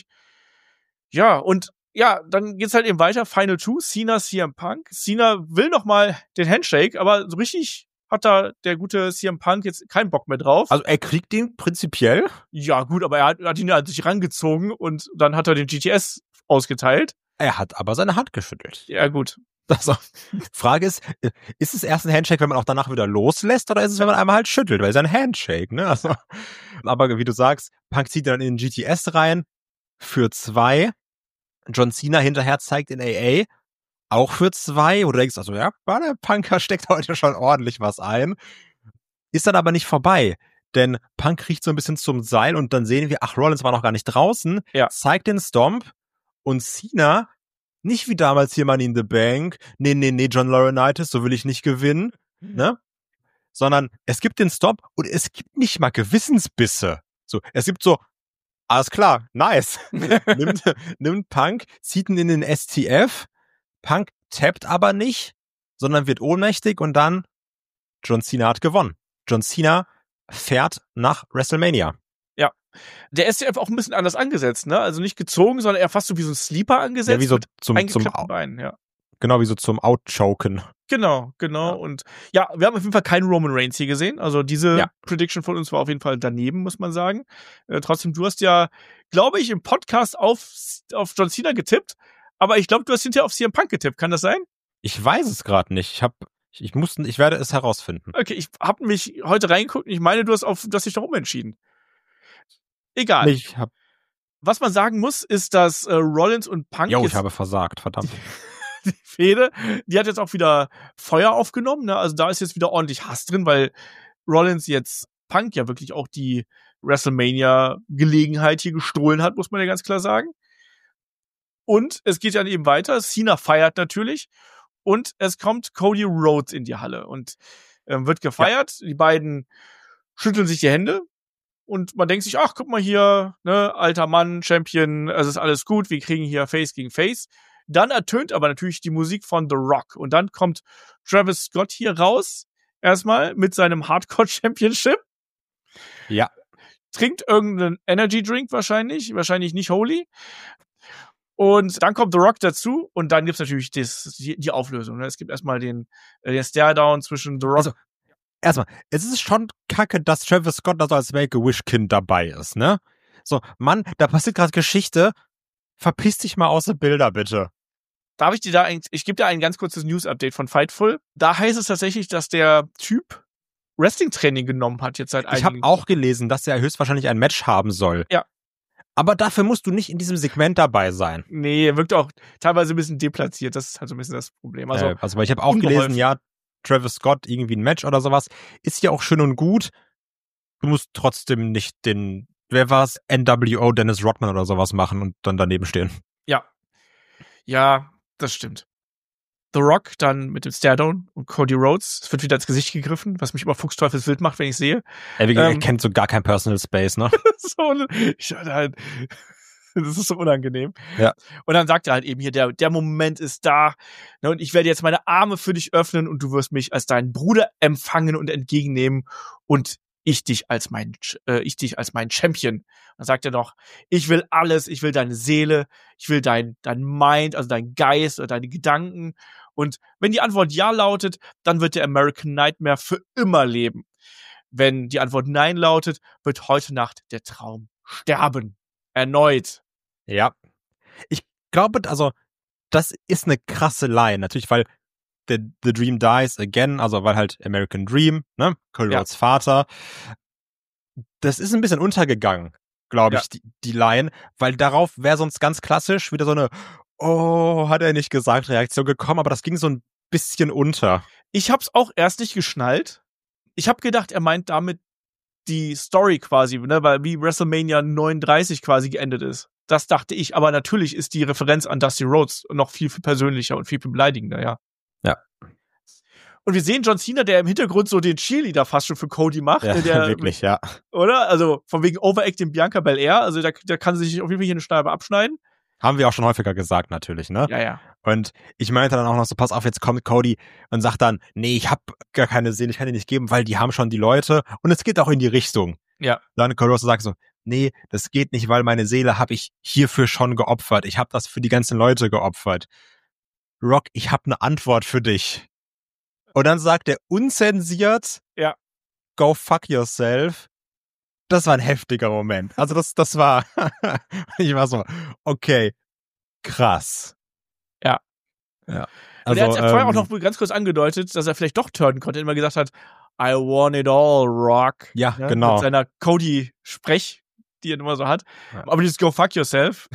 Ja, und ja, dann geht's halt eben weiter. Final Two, Cena, C M Punk. Cena will noch mal den Handshake, aber so richtig hat da der gute C M Punk jetzt keinen Bock mehr drauf. Also er kriegt den prinzipiell? Ja, gut, aber er hat, hat ihn ja an sich rangezogen und dann hat er den G T S ausgeteilt. Er hat aber seine Hand geschüttelt. Ja, gut. Also, Frage ist, ist es erst ein Handshake, wenn man auch danach wieder loslässt, oder ist es, wenn man einmal halt schüttelt? Weil es ist ein Handshake, ne? Also, aber wie du sagst, Punk zieht dann in den G T S rein für zwei. John Cena hinterher zeigt in A A auch für zwei. Wo du denkst, also ja, der Punker steckt heute schon ordentlich was ein. Ist dann aber nicht vorbei. Denn Punk kriecht so ein bisschen zum Seil und dann sehen wir, ach, Rollins war noch gar nicht draußen. Ja. Zeigt den Stomp und Cena nicht wie damals hier Money in the Bank, nee, nee, nee, John Laurinaitis, so will ich nicht gewinnen, mhm. ne? Sondern es gibt den Stop und es gibt nicht mal Gewissensbisse. So, es gibt so, alles klar, nice. nimmt, nimmt Punk, zieht ihn in den S T F, Punk tappt aber nicht, sondern wird ohnmächtig und dann John Cena hat gewonnen. John Cena fährt nach WrestleMania. Ja. Der S T F auch ein bisschen anders angesetzt, ne? Also nicht gezogen, sondern eher fast so wie so ein Sleeper angesetzt. Ja, wie so zum, zum Beinen, ja. Genau, wie so zum Outchoken. Genau, genau. Ja. Und ja, wir haben auf jeden Fall keinen Roman Reigns hier gesehen. Also diese ja. Prediction von uns war auf jeden Fall daneben, muss man sagen. Äh, trotzdem, du hast ja, glaube ich, im Podcast auf, auf John Cena getippt. Aber ich glaube, du hast hinterher auf C M Punk getippt. Kann das sein? Ich weiß es gerade nicht. Ich hab, ich, ich muss, ich werde es herausfinden. Okay, ich habe mich heute reingeguckt und ich meine, du hast auf, du hast dich doch umentschieden. Egal. Ich hab, Was man sagen muss, ist, dass äh, Rollins und Punk jo, jetzt ich habe versagt, verdammt. die Fehde, die hat jetzt auch wieder Feuer aufgenommen, ne? Also da ist jetzt wieder ordentlich Hass drin, weil Rollins jetzt Punk ja wirklich auch die WrestleMania-Gelegenheit hier gestohlen hat, muss man ja ganz klar sagen. Und es geht dann eben weiter. Cena feiert natürlich. Und es kommt Cody Rhodes in die Halle und ähm, wird gefeiert. Ja. Die beiden schütteln sich die Hände. Und man denkt sich, ach, guck mal hier, ne, alter Mann, Champion, es ist alles gut, wir kriegen hier Face gegen Face. Dann ertönt aber natürlich die Musik von The Rock. Und dann kommt Travis Scott hier raus, erstmal mit seinem Hardcore Championship. Ja. Trinkt irgendeinen Energy Drink wahrscheinlich, wahrscheinlich nicht Holy. Und dann kommt The Rock dazu und dann gibt's natürlich das, die, die Auflösung. Es gibt erstmal den, den Stare-Down zwischen The Rock. Also, erstmal, es ist schon kacke, dass Travis Scott da so als Make-A-Wish-Kind dabei ist, ne? So, Mann, da passiert gerade Geschichte. Verpiss dich mal aus den Bilder, bitte. Darf ich dir da ein, ich gebe dir ein ganz kurzes News-Update von Fightful. Da heißt es tatsächlich, dass der Typ Wrestling-Training genommen hat jetzt seit einigen... Ich habe auch gelesen, dass er höchstwahrscheinlich ein Match haben soll. Ja. Aber dafür musst du nicht in diesem Segment dabei sein. Nee, er wirkt auch teilweise ein bisschen deplatziert. Das ist halt so ein bisschen das Problem. Also, äh, also weil ich habe auch unbeholfen. gelesen, ja, Travis Scott, irgendwie ein Match oder sowas, ist ja auch schön und gut. Du musst trotzdem nicht den, wer war's, N W O, Dennis Rodman oder sowas machen und dann daneben stehen. Ja. Ja, das stimmt. The Rock dann mit dem Stare-Down und Cody Rhodes. Es wird wieder ins Gesicht gegriffen, was mich immer fuchsteufelswild macht, wenn ich sehe. Er, wie, Ähm, er kennt so gar kein Personal Space, ne? so, ich, halt, das ist so unangenehm. Ja. Und dann sagt er halt eben hier, der, der Moment ist da, ne, und ich werde jetzt meine Arme für dich öffnen und du wirst mich als deinen Bruder empfangen und entgegennehmen und ich dich als mein, äh, ich dich als mein Champion. Dann sagt er noch, ich will alles, ich will deine Seele, ich will dein, dein Mind, also dein Geist oder deine Gedanken. Und wenn die Antwort ja lautet, dann wird der American Nightmare für immer leben. Wenn die Antwort nein lautet, wird heute Nacht der Traum sterben. Erneut. Ja. Ich glaube, also, das ist eine krasse Line. Natürlich, weil the, the Dream Dies Again, also weil halt American Dream, ne? Cody Rhodes ja. Vater. Das ist ein bisschen untergegangen, glaube ich, ja. die, die Line, weil darauf wäre sonst ganz klassisch wieder so eine oh, hat er nicht gesagt, Reaktion gekommen, aber das ging so ein bisschen unter. Ich hab's auch erst nicht geschnallt. Ich hab gedacht, er meint damit die Story quasi, ne, weil wie WrestleMania neununddreißig quasi geendet ist. Das dachte ich, aber natürlich ist die Referenz an Dusty Rhodes noch viel, viel persönlicher und viel, viel beleidigender, ja. Ja. Und wir sehen John Cena, der im Hintergrund so den Cheerleader fast schon für Cody macht. Ja, der, wirklich, ja. Oder? Also von wegen Overacting Bianca Belair. Also da, da kann sie sich auf jeden Fall hier eine Scheibe abschneiden. Haben wir auch schon häufiger gesagt, natürlich, ne? Ja, ja. Und ich meinte dann auch noch so, pass auf, jetzt kommt Cody und sagt dann, nee, ich hab gar keine Seele, ich kann dir nicht geben, weil die haben schon die Leute und es geht auch in die Richtung. Ja. Dann Cody Rhodes sagt so, nee, das geht nicht, weil meine Seele habe ich hierfür schon geopfert. Ich habe das für die ganzen Leute geopfert. Rock, ich habe eine Antwort für dich. Und dann sagt er unzensiert, ja, go fuck yourself. Das war ein heftiger Moment. Also das, das war, ich war so, okay, krass. Ja. Ja. Also, und er hat ähm, vorher auch noch ganz kurz angedeutet, dass er vielleicht doch turnen konnte, indem er gesagt hat, I want it all, Rock. Ja, ja, genau. Mit seiner Cody-Sprech, die er immer so hat. Ja. Aber dieses go fuck yourself,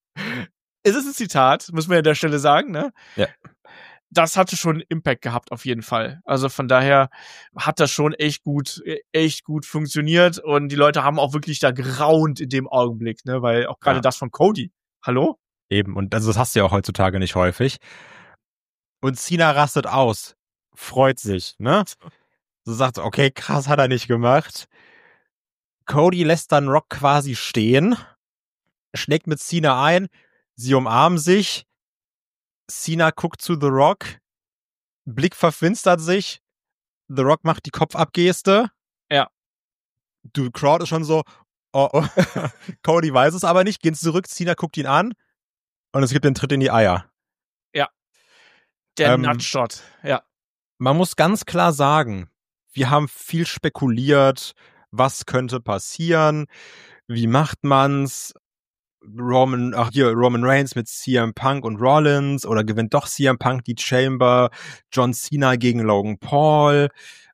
es ist ein Zitat, müssen wir an der Stelle sagen, ne? Ja. Das hatte schon Impact gehabt, auf jeden Fall. Also von daher hat das schon echt gut, echt gut funktioniert und die Leute haben auch wirklich da geraunt in dem Augenblick, ne, weil auch gerade ja. das von Cody. Hallo? Eben, und also das hast du ja auch heutzutage nicht häufig. Und Cena rastet aus, freut sich, ne? So sagt, okay, krass, hat er nicht gemacht. Cody lässt dann Rock quasi stehen, schlägt mit Cena ein, sie umarmen sich, Cena guckt zu The Rock, Blick verfinstert sich, The Rock macht die Kopfabgeste. Ja. Du, Crowd ist schon so, oh, oh. Cody weiß es aber nicht, gehen zurück, Cena guckt ihn an und es gibt den Tritt in die Eier. Ja. Der ähm, Nutshot, ja. Man muss ganz klar sagen, wir haben viel spekuliert, was könnte passieren, wie macht man's. Roman, ach hier, Roman Reigns mit C M Punk und Rollins oder gewinnt doch C M Punk die Chamber, John Cena gegen Logan Paul.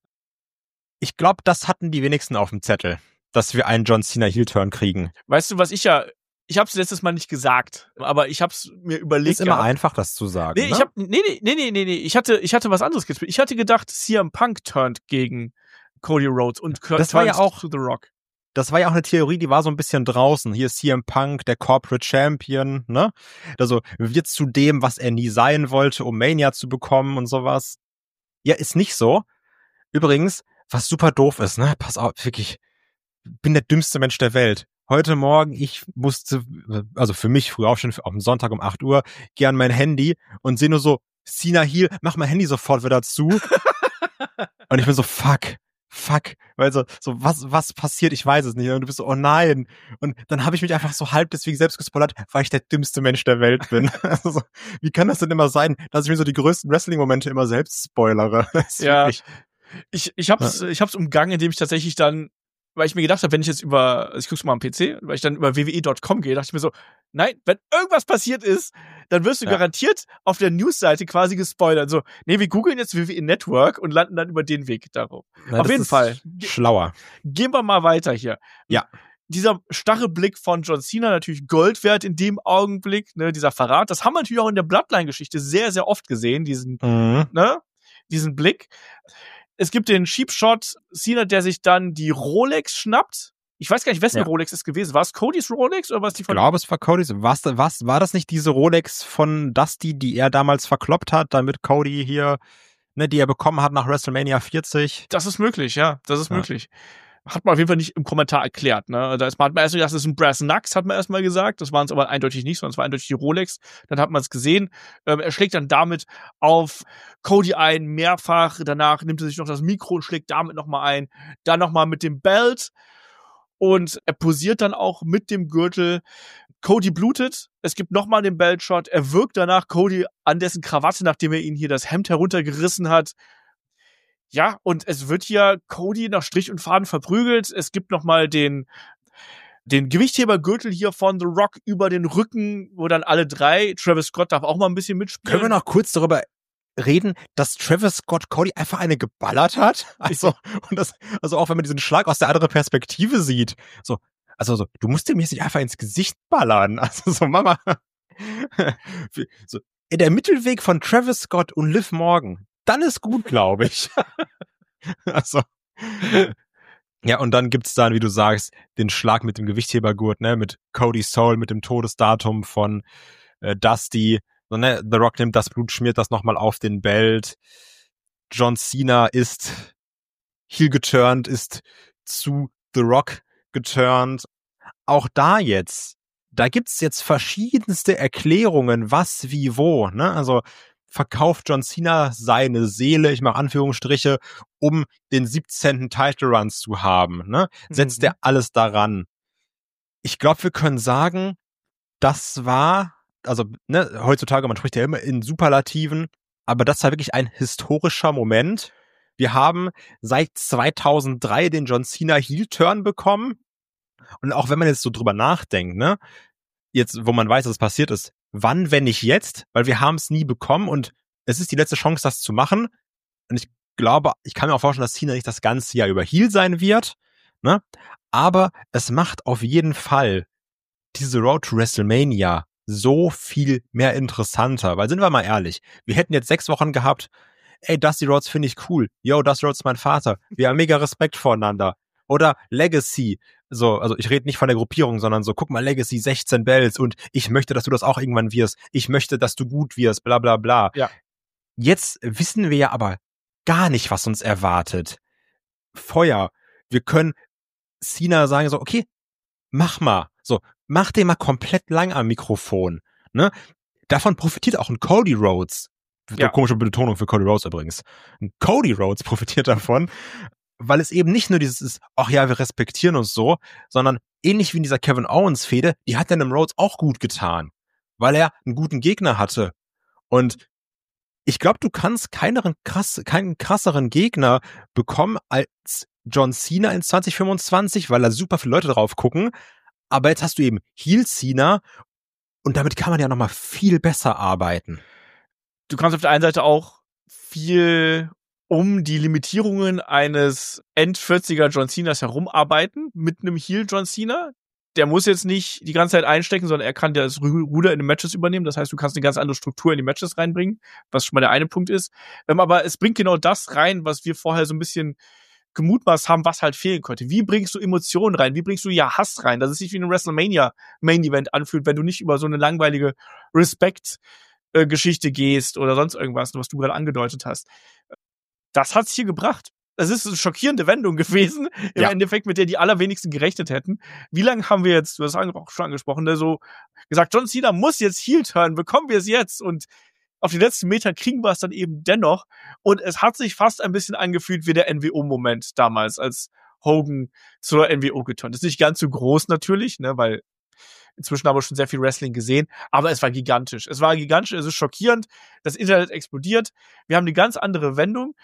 Ich glaube, das hatten die wenigsten auf dem Zettel, dass wir einen John Cena Heel-Turn kriegen. Weißt du, was ich ja, ich hab's letztes Mal nicht gesagt, aber ich hab's mir überlegt. Ist immer gehabt. Einfach, das zu sagen. Nee, ne? ich hab, nee, nee, nee, nee, nee, nee, ich hatte, ich hatte was anderes gespielt. Ich hatte gedacht, C M Punk turnt gegen Cody Rhodes und das war ja auch zu The Rock. Das war ja auch eine Theorie, die war so ein bisschen draußen. Hier ist C M Punk, der Corporate Champion, ne? Also wird zu dem, was er nie sein wollte, um Mania zu bekommen und sowas. Ja, ist nicht so. Übrigens, was super doof ist, ne? Pass auf, wirklich, bin der dümmste Mensch der Welt. Heute Morgen, ich musste, also für mich früh aufstehen, auf dem Sonntag um acht Uhr, geh an mein Handy und sehe nur so, Cena Heel, mach mein Handy sofort wieder zu. Und ich bin so, fuck. Fuck, weil so, so was was passiert, ich weiß es nicht. Und du bist so, oh nein. Und dann habe ich mich einfach so halb deswegen selbst gespoilert, weil ich der dümmste Mensch der Welt bin. Also so, wie kann das denn immer sein, dass ich mir so die größten Wrestling-Momente immer selbst spoilere? Ja, ich, ich, ich hab's, ja. ich hab's umgangen, indem ich tatsächlich dann, weil ich mir gedacht habe, wenn ich jetzt über, ich guck's mal am P C, weil ich dann über w w e Punkt com gehe, dachte ich mir so, nein, wenn irgendwas passiert ist, dann wirst du ja. garantiert auf der Newsseite quasi gespoilert. So, nee, wir googeln jetzt W W E Network und landen dann über den Weg darauf. Na, auf jeden Fall. Schlauer. Gehen wir mal weiter hier. Ja. Dieser starre Blick von John Cena, natürlich Gold wert in dem Augenblick, ne, dieser Verrat. Das haben wir natürlich auch in der Bloodline-Geschichte sehr, sehr oft gesehen, diesen, mhm. ne, diesen Blick. Es gibt den Cheap Shot, Cena, der sich dann die Rolex schnappt. Ich weiß gar nicht, wessen ja. Rolex es gewesen war. Es Codys Rolex oder was die von? Ich glaube, es war Codys. Was, was, war das nicht diese Rolex von Dusty, die er damals verkloppt hat, damit Cody hier, ne, die er bekommen hat nach WrestleMania vierzig? Das ist möglich, ja. Das ist ja. möglich. Hat man auf jeden Fall nicht im Kommentar erklärt, ne. Da ist man, hat man erst gedacht, das ist ein Brass Knucks, hat man erstmal gesagt. Das waren es aber eindeutig nicht, sondern es war eindeutig die Rolex. Dann hat man es gesehen. Ähm, er schlägt dann damit auf Cody ein, mehrfach. Danach nimmt er sich noch das Mikro und schlägt damit nochmal ein. Dann nochmal mit dem Belt. Und er posiert dann auch mit dem Gürtel. Cody blutet. Es gibt nochmal den Belt-Shot. Er wirkt danach Cody an dessen Krawatte, nachdem er ihn hier das Hemd heruntergerissen hat. Ja, und es wird hier Cody nach Strich und Faden verprügelt. Es gibt nochmal den, den Gewichthebergürtel hier von The Rock über den Rücken, wo dann alle drei, Travis Scott darf auch mal ein bisschen mitspielen. Können wir noch kurz darüber reden, dass Travis Scott Cody einfach eine geballert hat? Also, und das, also auch wenn man diesen Schlag aus der anderen Perspektive sieht. So, also so, du musst dem jetzt nicht einfach ins Gesicht ballern. Also so, Mama. So, der Mittelweg von Travis Scott und Liv Morgan, dann ist gut, glaube ich. Also. Ja, und dann gibt's dann, wie du sagst, den Schlag mit dem Gewichthebergurt, ne, mit Cody Soul, mit dem Todesdatum von äh, Dusty. So, ne, The Rock nimmt das Blut, schmiert das nochmal auf den Belt. John Cena ist heel geturnt, ist zu The Rock geturnt. Auch da jetzt, da gibt's jetzt verschiedenste Erklärungen, was, wie, wo, ne, also verkauft John Cena seine Seele, ich mache Anführungsstriche, um den siebzehnten Title Run zu haben, ne, setzt mhm. er alles daran. Ich glaube, wir können sagen, das war, also ne, heutzutage, man spricht ja immer in Superlativen, aber das war wirklich ein historischer Moment. Wir haben seit zweitausenddrei den John Cena Heel-Turn bekommen. Und auch wenn man jetzt so drüber nachdenkt, ne, jetzt, wo man weiß, dass es passiert ist, wann, wenn nicht jetzt? Weil wir haben es nie bekommen und es ist die letzte Chance, das zu machen. Und ich glaube, ich kann mir auch vorstellen, dass Cena nicht das ganze Jahr über Heel sein wird, ne? Aber es macht auf jeden Fall diese Road to WrestleMania so viel mehr interessanter. Weil, sind wir mal ehrlich, wir hätten jetzt sechs Wochen gehabt, ey, Dusty Rhodes finde ich cool. Yo, Dusty Rhodes ist mein Vater. Wir haben mega Respekt voreinander. Oder Legacy. So, also ich rede nicht von der Gruppierung, sondern so, guck mal, Legacy, sechzehn Bells und ich möchte, dass du das auch irgendwann wirst. Ich möchte, dass du gut wirst, bla bla bla. Ja. Jetzt wissen wir ja aber gar nicht, was uns erwartet. Feuer. Wir können Cena sagen so, okay, mach mal. So, mach den mal komplett lang am Mikrofon. Ne? Davon profitiert auch ein Cody Rhodes. Ja. Komische Betonung für Cody Rhodes übrigens. Ein Cody Rhodes profitiert davon, weil es eben nicht nur dieses ist, ach ja, wir respektieren uns so, sondern ähnlich wie in dieser Kevin Owens Fehde, die hat dann im Rhodes auch gut getan, weil er einen guten Gegner hatte. Und ich glaube, du kannst keinen, krass, keinen krasseren Gegner bekommen als John Cena in zwanzig fünfundzwanzig, weil da super viele Leute drauf gucken. Aber jetzt hast du eben Heel Cena und damit kann man ja nochmal viel besser arbeiten. Du kannst auf der einen Seite auch viel um die Limitierungen eines End-vierziger John Cenas herumarbeiten mit einem Heel John Cena. Der muss jetzt nicht die ganze Zeit einstecken, sondern er kann das Ruder in den Matches übernehmen. Das heißt, du kannst eine ganz andere Struktur in die Matches reinbringen, was schon mal der eine Punkt ist. Ähm, aber es bringt genau das rein, was wir vorher so ein bisschen gemutmaßt haben, was halt fehlen könnte. Wie bringst du Emotionen rein? Wie bringst du ja Hass rein? Dass es sich wie ein WrestleMania Main Event anfühlt, wenn du nicht über so eine langweilige Respect-Geschichte gehst oder sonst irgendwas, was du gerade angedeutet hast. Das hat's hier gebracht. Das ist eine schockierende Wendung gewesen, im ja. Endeffekt, mit der die allerwenigsten gerechnet hätten. Wie lange haben wir jetzt, du hast auch schon angesprochen, ne, so gesagt, John Cena muss jetzt Heel turnen, bekommen wir es jetzt? Und auf die letzten Meter kriegen wir es dann eben dennoch. Und es hat sich fast ein bisschen angefühlt wie der N W O-Moment damals, als Hogan zur N W O geturnt ist. Nicht ganz so groß natürlich, ne, weil inzwischen haben wir schon sehr viel Wrestling gesehen, aber es war gigantisch. Es war gigantisch, es ist schockierend. Das Internet explodiert. Wir haben eine ganz andere Wendung,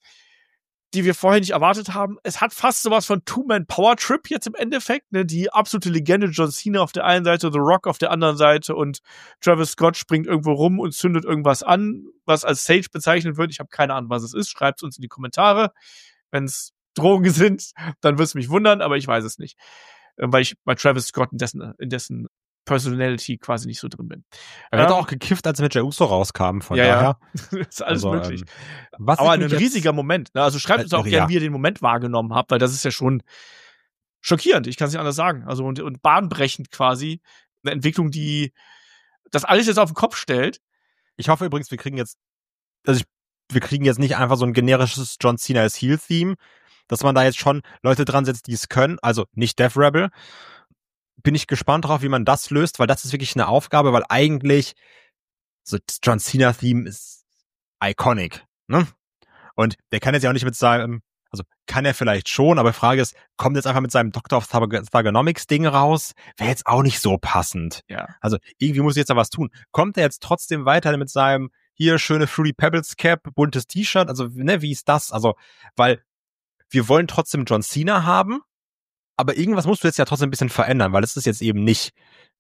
die wir vorher nicht erwartet haben. Es hat fast sowas von Two-Man-Power-Trip jetzt im Endeffekt, ne? Die absolute Legende John Cena auf der einen Seite, The Rock auf der anderen Seite und Travis Scott springt irgendwo rum und zündet irgendwas an, was als Sage bezeichnet wird. Ich habe keine Ahnung, was es ist. Schreibt es uns in die Kommentare. Wenn es Drogen sind, dann wird es mich wundern, aber ich weiß es nicht. Weil ich bei Travis Scott in dessen, in dessen Personality quasi nicht so drin bin. Er hat ähm, auch gekifft, als er mit Jey Uso rauskam, von ja, daher. Ja. ist alles also, möglich. Ähm, was Aber ein riesiger Moment. Ne? Also schreibt uns auch ja. gerne, wie ihr den Moment wahrgenommen habt, weil das ist ja schon schockierend. Ich kann es nicht anders sagen. Also und, und bahnbrechend quasi. Eine Entwicklung, die das alles jetzt auf den Kopf stellt. Ich hoffe übrigens, wir kriegen jetzt, also ich, wir kriegen jetzt nicht einfach so ein generisches John Cena als Heel-Theme, dass man da jetzt schon Leute dran setzt, die es können. Also nicht Death Rebel. Bin ich gespannt drauf, wie man das löst, weil das ist wirklich eine Aufgabe, weil eigentlich so das John Cena-Theme ist iconic, ne? Und der kann jetzt ja auch nicht mit seinem, also kann er vielleicht schon, aber die Frage ist, kommt jetzt einfach mit seinem Doctor of Thugonomics-Ding raus? Wäre jetzt auch nicht so passend. Ja. Also irgendwie muss ich jetzt da was tun. Kommt er jetzt trotzdem weiter mit seinem hier schöne Fruity Pebbles Cap, buntes T-Shirt? Also, ne, wie ist das? Also, weil wir wollen trotzdem John Cena haben, aber irgendwas musst du jetzt ja trotzdem ein bisschen verändern, weil es ist jetzt eben nicht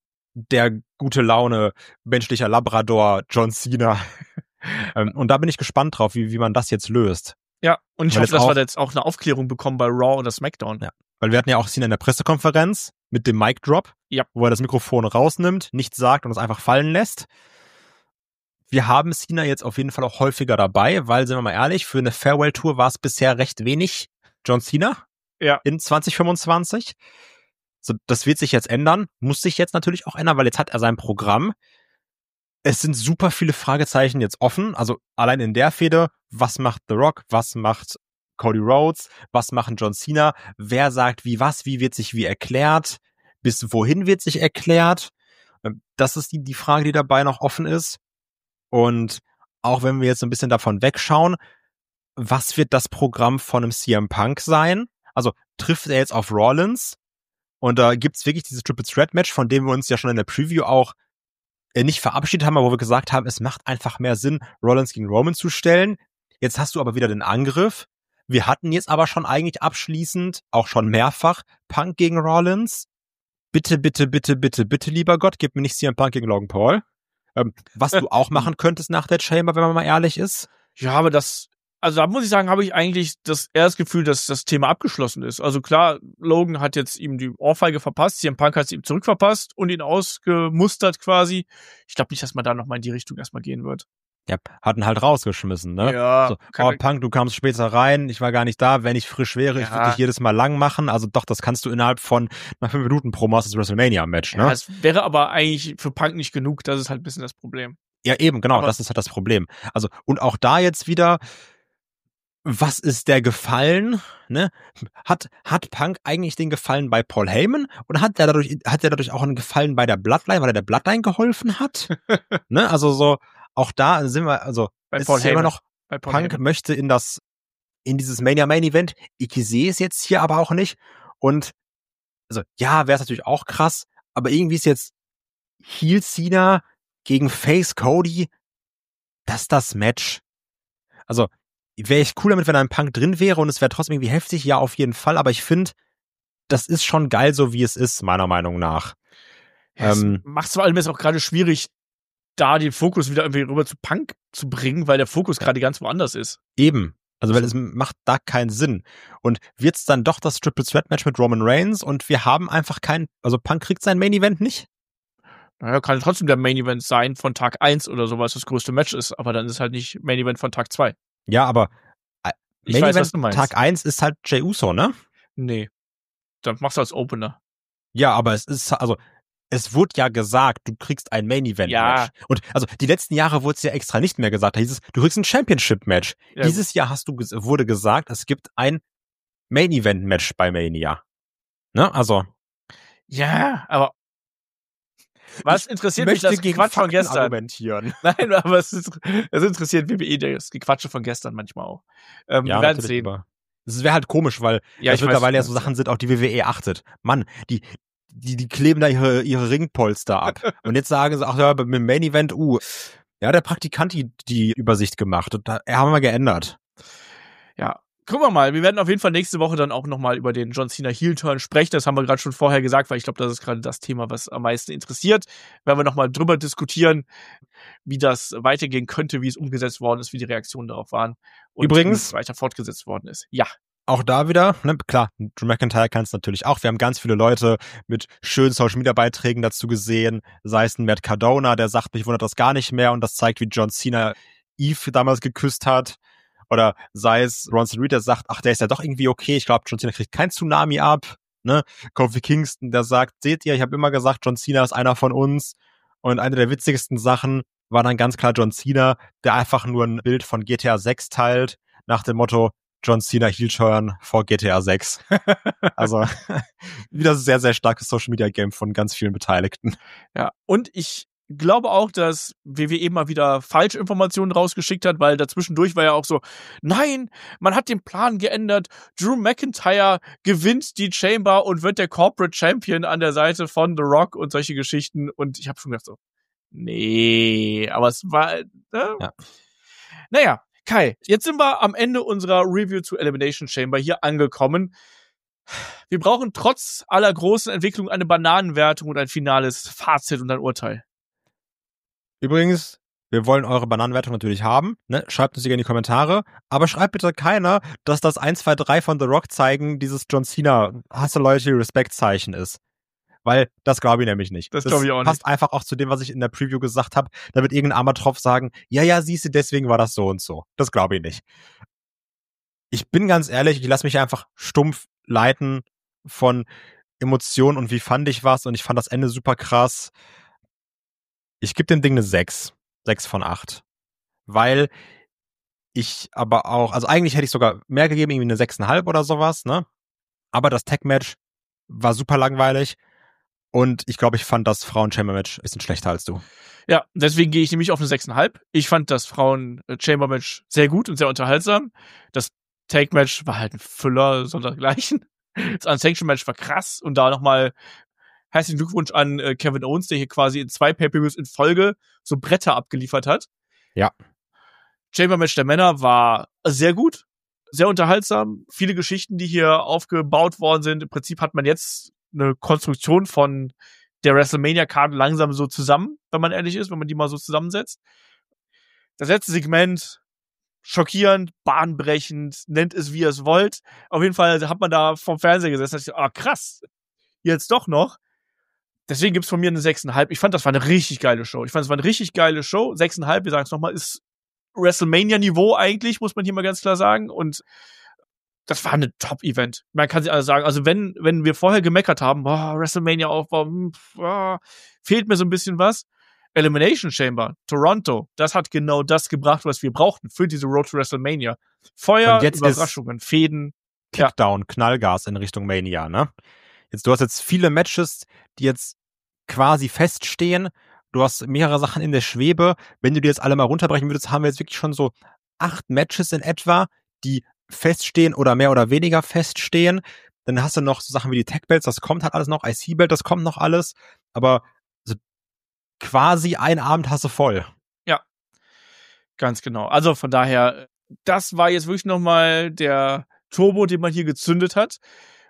der gute Laune, menschlicher Labrador John Cena. Und da bin ich gespannt drauf, wie, wie man das jetzt löst. Ja, und ich weil hoffe, dass auch, wir jetzt auch eine Aufklärung bekommen bei Raw oder SmackDown. Ja, weil wir hatten ja auch Cena in der Pressekonferenz mit dem Mic Drop, ja. wo er das Mikrofon rausnimmt, nichts sagt und es einfach fallen lässt. Wir haben Cena jetzt auf jeden Fall auch häufiger dabei, weil, sind wir mal ehrlich, für eine Farewell-Tour war es bisher recht wenig John Cena. Ja. In zwanzig fünfundzwanzig. So, das wird sich jetzt ändern. Muss sich jetzt natürlich auch ändern, weil jetzt hat er sein Programm. Es sind super viele Fragezeichen jetzt offen. Also allein in der Fehde, was macht The Rock? Was macht Cody Rhodes? Was machen John Cena? Wer sagt wie was? Wie wird sich wie erklärt? Bis wohin wird sich erklärt? Das ist die, die Frage, die dabei noch offen ist. Und auch wenn wir jetzt ein bisschen davon wegschauen, was wird das Programm von einem C M Punk sein? Also trifft er jetzt auf Rollins und da gibt's wirklich dieses Triple Threat Match, von dem wir uns ja schon in der Preview auch äh, nicht verabschiedet haben, aber wo wir gesagt haben, es macht einfach mehr Sinn, Rollins gegen Roman zu stellen. Jetzt hast du aber wieder den Angriff. Wir hatten jetzt aber schon eigentlich abschließend, auch schon mehrfach, Punk gegen Rollins. Bitte, bitte, bitte, bitte, bitte, lieber Gott, gib mir nicht C M Punk gegen Logan Paul. Ähm, was du auch machen könntest nach der Chamber, wenn man mal ehrlich ist. Ja, aber das... Also da muss ich sagen, habe ich eigentlich das eher das Gefühl, dass das Thema abgeschlossen ist. Also klar, Logan hat jetzt ihm die Ohrfeige verpasst, C M Punk hat es ihm zurückverpasst und ihn ausgemustert quasi. Ich glaube nicht, dass man da nochmal in die Richtung erstmal gehen wird. Ja, hat ihn halt rausgeschmissen, ne? Ja. So, oh, Punk, du kamst später rein, ich war gar nicht da, wenn ich frisch wäre, ja. Ich würde dich jedes Mal lang machen. Also doch, das kannst du innerhalb von nach fünf Minuten pro Masters WrestleMania-Match, ne? Ja, es wäre aber eigentlich für Punk nicht genug, das ist halt ein bisschen das Problem. Ja, eben, genau, aber das ist halt das Problem. Also, und auch da jetzt wieder, was ist der Gefallen, ne? Hat, hat Punk eigentlich den Gefallen bei Paul Heyman oder hat der dadurch, hat der dadurch auch einen Gefallen bei der Bloodline, weil er der Bloodline geholfen hat? Ne? Also so, auch da sind wir, also, bei es Paul ist ja immer noch, bei Paul Punk Heyman. möchte in das, in dieses Mania Main Event. Ich sehe es jetzt hier aber auch nicht. Und, also, ja, wäre es natürlich auch krass, aber irgendwie ist jetzt Heel Cena gegen Face Cody, das ist das Match. Also, wäre ich cool damit, wenn ein Punk drin wäre und es wäre trotzdem irgendwie heftig, ja, auf jeden Fall, aber ich finde, das ist schon geil, so wie es ist, meiner Meinung nach. Ja, ähm, es macht es vor allem jetzt auch gerade schwierig, da den Fokus wieder irgendwie rüber zu Punk zu bringen, weil der Fokus gerade ganz woanders ist. Eben. Also, weil es macht da keinen Sinn. Und wird's dann doch das Triple Threat Match mit Roman Reigns und wir haben einfach keinen, also Punk kriegt sein Main Event nicht? Naja, kann trotzdem der Main Event sein von Tag eins oder so, weil es das größte Match ist, aber dann ist es halt nicht Main Event von Tag zwei. Ja, aber äh, Ich Main weiß, was Event du meinst. Tag eins ist halt Jey Uso, ne? Nee. Dann machst du als Opener. Ja, aber es ist, also, es wurde ja gesagt, du kriegst ein Main-Event-Match. Ja. Und also die letzten Jahre wurde es ja extra nicht mehr gesagt. Da hieß es, du kriegst ein Championship-Match. Ja, Dieses Jahr hast du wurde gesagt, es gibt ein Main-Event-Match bei Mania. Ne? Also. Ja, aber was interessiert mich das Gequatsch von gestern? Argumentieren. Nein, aber es, ist, es interessiert W W E das Gequatsche von gestern manchmal auch. Ähm, ja, wir werden sehen. Es wäre halt komisch, weil ja, das mittlerweile ja so weiß, Sachen sind, auf die W W E achtet. Mann, die Die, die kleben da ihre, ihre Ringpolster ab. Und jetzt sagen sie, ach ja, mit dem Main Event, uh, ja, der Praktikant die, die Übersicht gemacht. Und da haben wir geändert. Ja, gucken wir mal. Wir werden auf jeden Fall nächste Woche dann auch nochmal über den John Cena Heel-Turn sprechen. Das haben wir gerade schon vorher gesagt, weil ich glaube, das ist gerade das Thema, was am meisten interessiert. Werden wir nochmal drüber diskutieren, wie das weitergehen könnte, wie es umgesetzt worden ist, wie die Reaktionen darauf waren. Und übrigens, wie es weiter fortgesetzt worden ist. Ja. Auch da wieder, ne, klar, Drew McIntyre kann es natürlich auch. Wir haben ganz viele Leute mit schönen Social-Media-Beiträgen dazu gesehen. Sei es ein Matt Cardona, der sagt, mich wundert das gar nicht mehr und das zeigt, wie John Cena Eve damals geküsst hat. Oder sei es Bronson Reed, der sagt, ach, der ist ja doch irgendwie okay. Ich glaube, John Cena kriegt kein Tsunami ab. Ne? Kofi Kingston, der sagt, seht ihr, ich habe immer gesagt, John Cena ist einer von uns. Und eine der witzigsten Sachen war dann ganz klar John Cena, der einfach nur ein Bild von G T A sechs teilt, nach dem Motto, John Cena Heel-Turn vor G T A sechs. Also wieder sehr, sehr starkes Social-Media-Game von ganz vielen Beteiligten. Ja, und ich glaube auch, dass W W E mal wieder Falschinformationen rausgeschickt hat, weil dazwischendurch war ja auch so, nein, man hat den Plan geändert, Drew McIntyre gewinnt die Chamber und wird der Corporate Champion an der Seite von The Rock und solche Geschichten. Und ich habe schon gedacht so, nee, aber es war, äh, ja. Naja, Kai, jetzt sind wir am Ende unserer Review zu Elimination Chamber hier angekommen. Wir brauchen trotz aller großen Entwicklungen eine Bananenwertung und ein finales Fazit und ein Urteil. Übrigens, wir wollen eure Bananenwertung natürlich haben. Ne? Schreibt uns die gerne in die Kommentare. Aber schreibt bitte keiner, dass das eins, zwei, drei von The Rock zeigen dieses John Cena Hustle Loyalty Respect Zeichen ist. Weil das glaube ich nämlich nicht. Das glaube ich auch nicht. Das passt einfach auch zu dem, was ich in der Preview gesagt habe. Da wird irgendein armer Tropf sagen, ja, ja, siehst du, deswegen war das so und so. Das glaube ich nicht. Ich bin ganz ehrlich, ich lasse mich einfach stumpf leiten von Emotionen und wie fand ich was und ich fand das Ende super krass. Ich gebe dem Ding eine sechs. sechs von acht. Weil ich aber auch, also eigentlich hätte ich sogar mehr gegeben, irgendwie eine sechs Komma fünf oder sowas, ne? Aber das Tag-Match war super langweilig. Und ich glaube, ich fand das Frauen-Chamber-Match ein bisschen schlechter als du. Ja, deswegen gehe ich nämlich auf eine sechs Komma fünf. Ich fand das Frauen-Chamber-Match sehr gut und sehr unterhaltsam. Das Take-Match war halt ein Füller, sondergleichen. Das Unsanctioned-Match war krass. Und da nochmal herzlichen Glückwunsch an äh, Kevin Owens, der hier quasi in zwei Pay-Per-Views in Folge so Bretter abgeliefert hat. Ja. Chamber-Match der Männer war sehr gut, sehr unterhaltsam. Viele Geschichten, die hier aufgebaut worden sind. Im Prinzip hat man jetzt eine Konstruktion von der WrestleMania-Karte langsam so zusammen, wenn man ehrlich ist, wenn man die mal so zusammensetzt. Das letzte Segment, schockierend, bahnbrechend, nennt es wie ihr es wollt. Auf jeden Fall hat man da vom Fernseher gesessen und dachte, ah, krass, jetzt doch noch. Deswegen gibt's von mir eine sechs Komma fünf. Ich fand, das war eine richtig geile Show. Ich fand, es war eine richtig geile Show. sechs Komma fünf, wir sagen es nochmal, ist WrestleMania-Niveau eigentlich, muss man hier mal ganz klar sagen. Und das war ein Top-Event. Man kann sich alles sagen. Also wenn, wenn wir vorher gemeckert haben, boah, WrestleMania-Aufbau, hm, boah, fehlt mir so ein bisschen was. Elimination Chamber, Toronto, das hat genau das gebracht, was wir brauchten für diese Road to WrestleMania. Feuer, Überraschungen, Fäden. Kickdown, ja. Knallgas in Richtung Mania, ne? Jetzt, du hast jetzt viele Matches, die jetzt quasi feststehen. Du hast mehrere Sachen in der Schwebe. Wenn du die jetzt alle mal runterbrechen würdest, haben wir jetzt wirklich schon so acht Matches in etwa, die feststehen oder mehr oder weniger feststehen. Dann hast du noch so Sachen wie die Tag-Belts, das kommt halt alles noch, I C-Belt, das kommt noch alles. Aber so quasi ein Abend hast du voll. Ja, ganz genau. Also von daher, das war jetzt wirklich nochmal der Turbo, den man hier gezündet hat.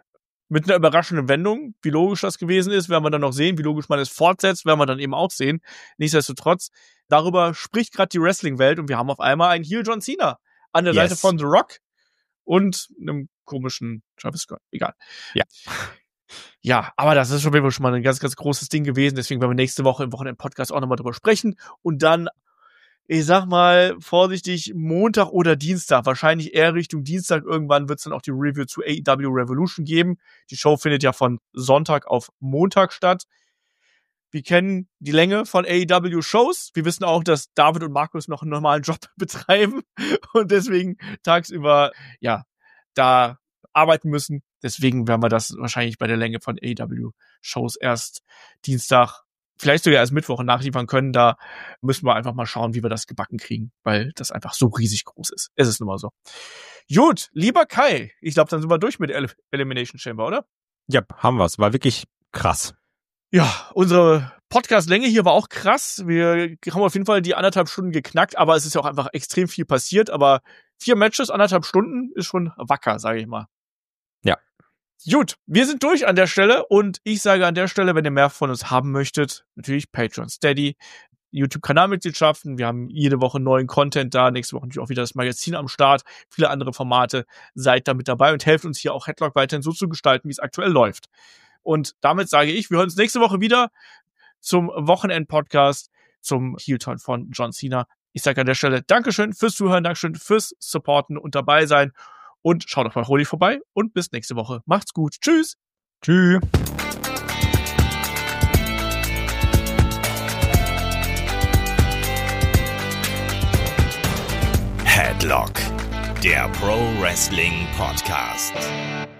mit einer überraschenden Wendung. Wie logisch das gewesen ist, werden wir dann noch sehen. Wie logisch man es fortsetzt, werden wir dann eben auch sehen. Nichtsdestotrotz, darüber spricht gerade die Wrestling-Welt und wir haben auf einmal einen Heel John Cena an der yes. Seite von The Rock und einem komischen Travis Scott. Egal. Ja. Ja, aber das ist schon wirklich schon mal ein ganz, ganz großes Ding gewesen. Deswegen werden wir nächste Woche im Wochenend-Podcast auch nochmal drüber sprechen. Und dann, ich sag mal, vorsichtig, Montag oder Dienstag, wahrscheinlich eher Richtung Dienstag, irgendwann wird es dann auch die Review zu A E W Revolution geben. Die Show findet ja von Sonntag auf Montag statt. Wir kennen die Länge von A E W-Shows. Wir wissen auch, dass David und Markus noch einen normalen Job betreiben und deswegen tagsüber, ja, da arbeiten müssen. Deswegen werden wir das wahrscheinlich bei der Länge von A E W-Shows erst Dienstag, vielleicht sogar erst Mittwoch nachliefern können. Da müssen wir einfach mal schauen, wie wir das gebacken kriegen, weil das einfach so riesig groß ist. Es ist nun mal so. Gut, lieber Kai, ich glaube, dann sind wir durch mit El- Elimination Chamber, oder? Ja, haben wir's. War wirklich krass. Ja, unsere Podcast-Länge hier war auch krass. Wir haben auf jeden Fall die anderthalb Stunden geknackt, aber es ist ja auch einfach extrem viel passiert. Aber vier Matches, anderthalb Stunden ist schon wacker, sage ich mal. Ja. Gut, wir sind durch an der Stelle und ich sage an der Stelle, wenn ihr mehr von uns haben möchtet, natürlich Patreon, Steady, YouTube-Kanalmitgliedschaften. Wir haben jede Woche neuen Content da. Nächste Woche natürlich auch wieder das Magazin am Start. Viele andere Formate. Seid da mit dabei und helft uns hier auch Headlock weiterhin so zu gestalten, wie es aktuell läuft. Und damit sage ich, wir hören uns nächste Woche wieder zum Wochenend-Podcast, zum Heel-Turn von John Cena. Ich sage an der Stelle Dankeschön fürs Zuhören, Dankeschön fürs Supporten und dabei sein. Und schaut doch bei Holy vorbei und bis nächste Woche. Macht's gut. Tschüss. Tschüss. Headlock, der Pro Wrestling Podcast.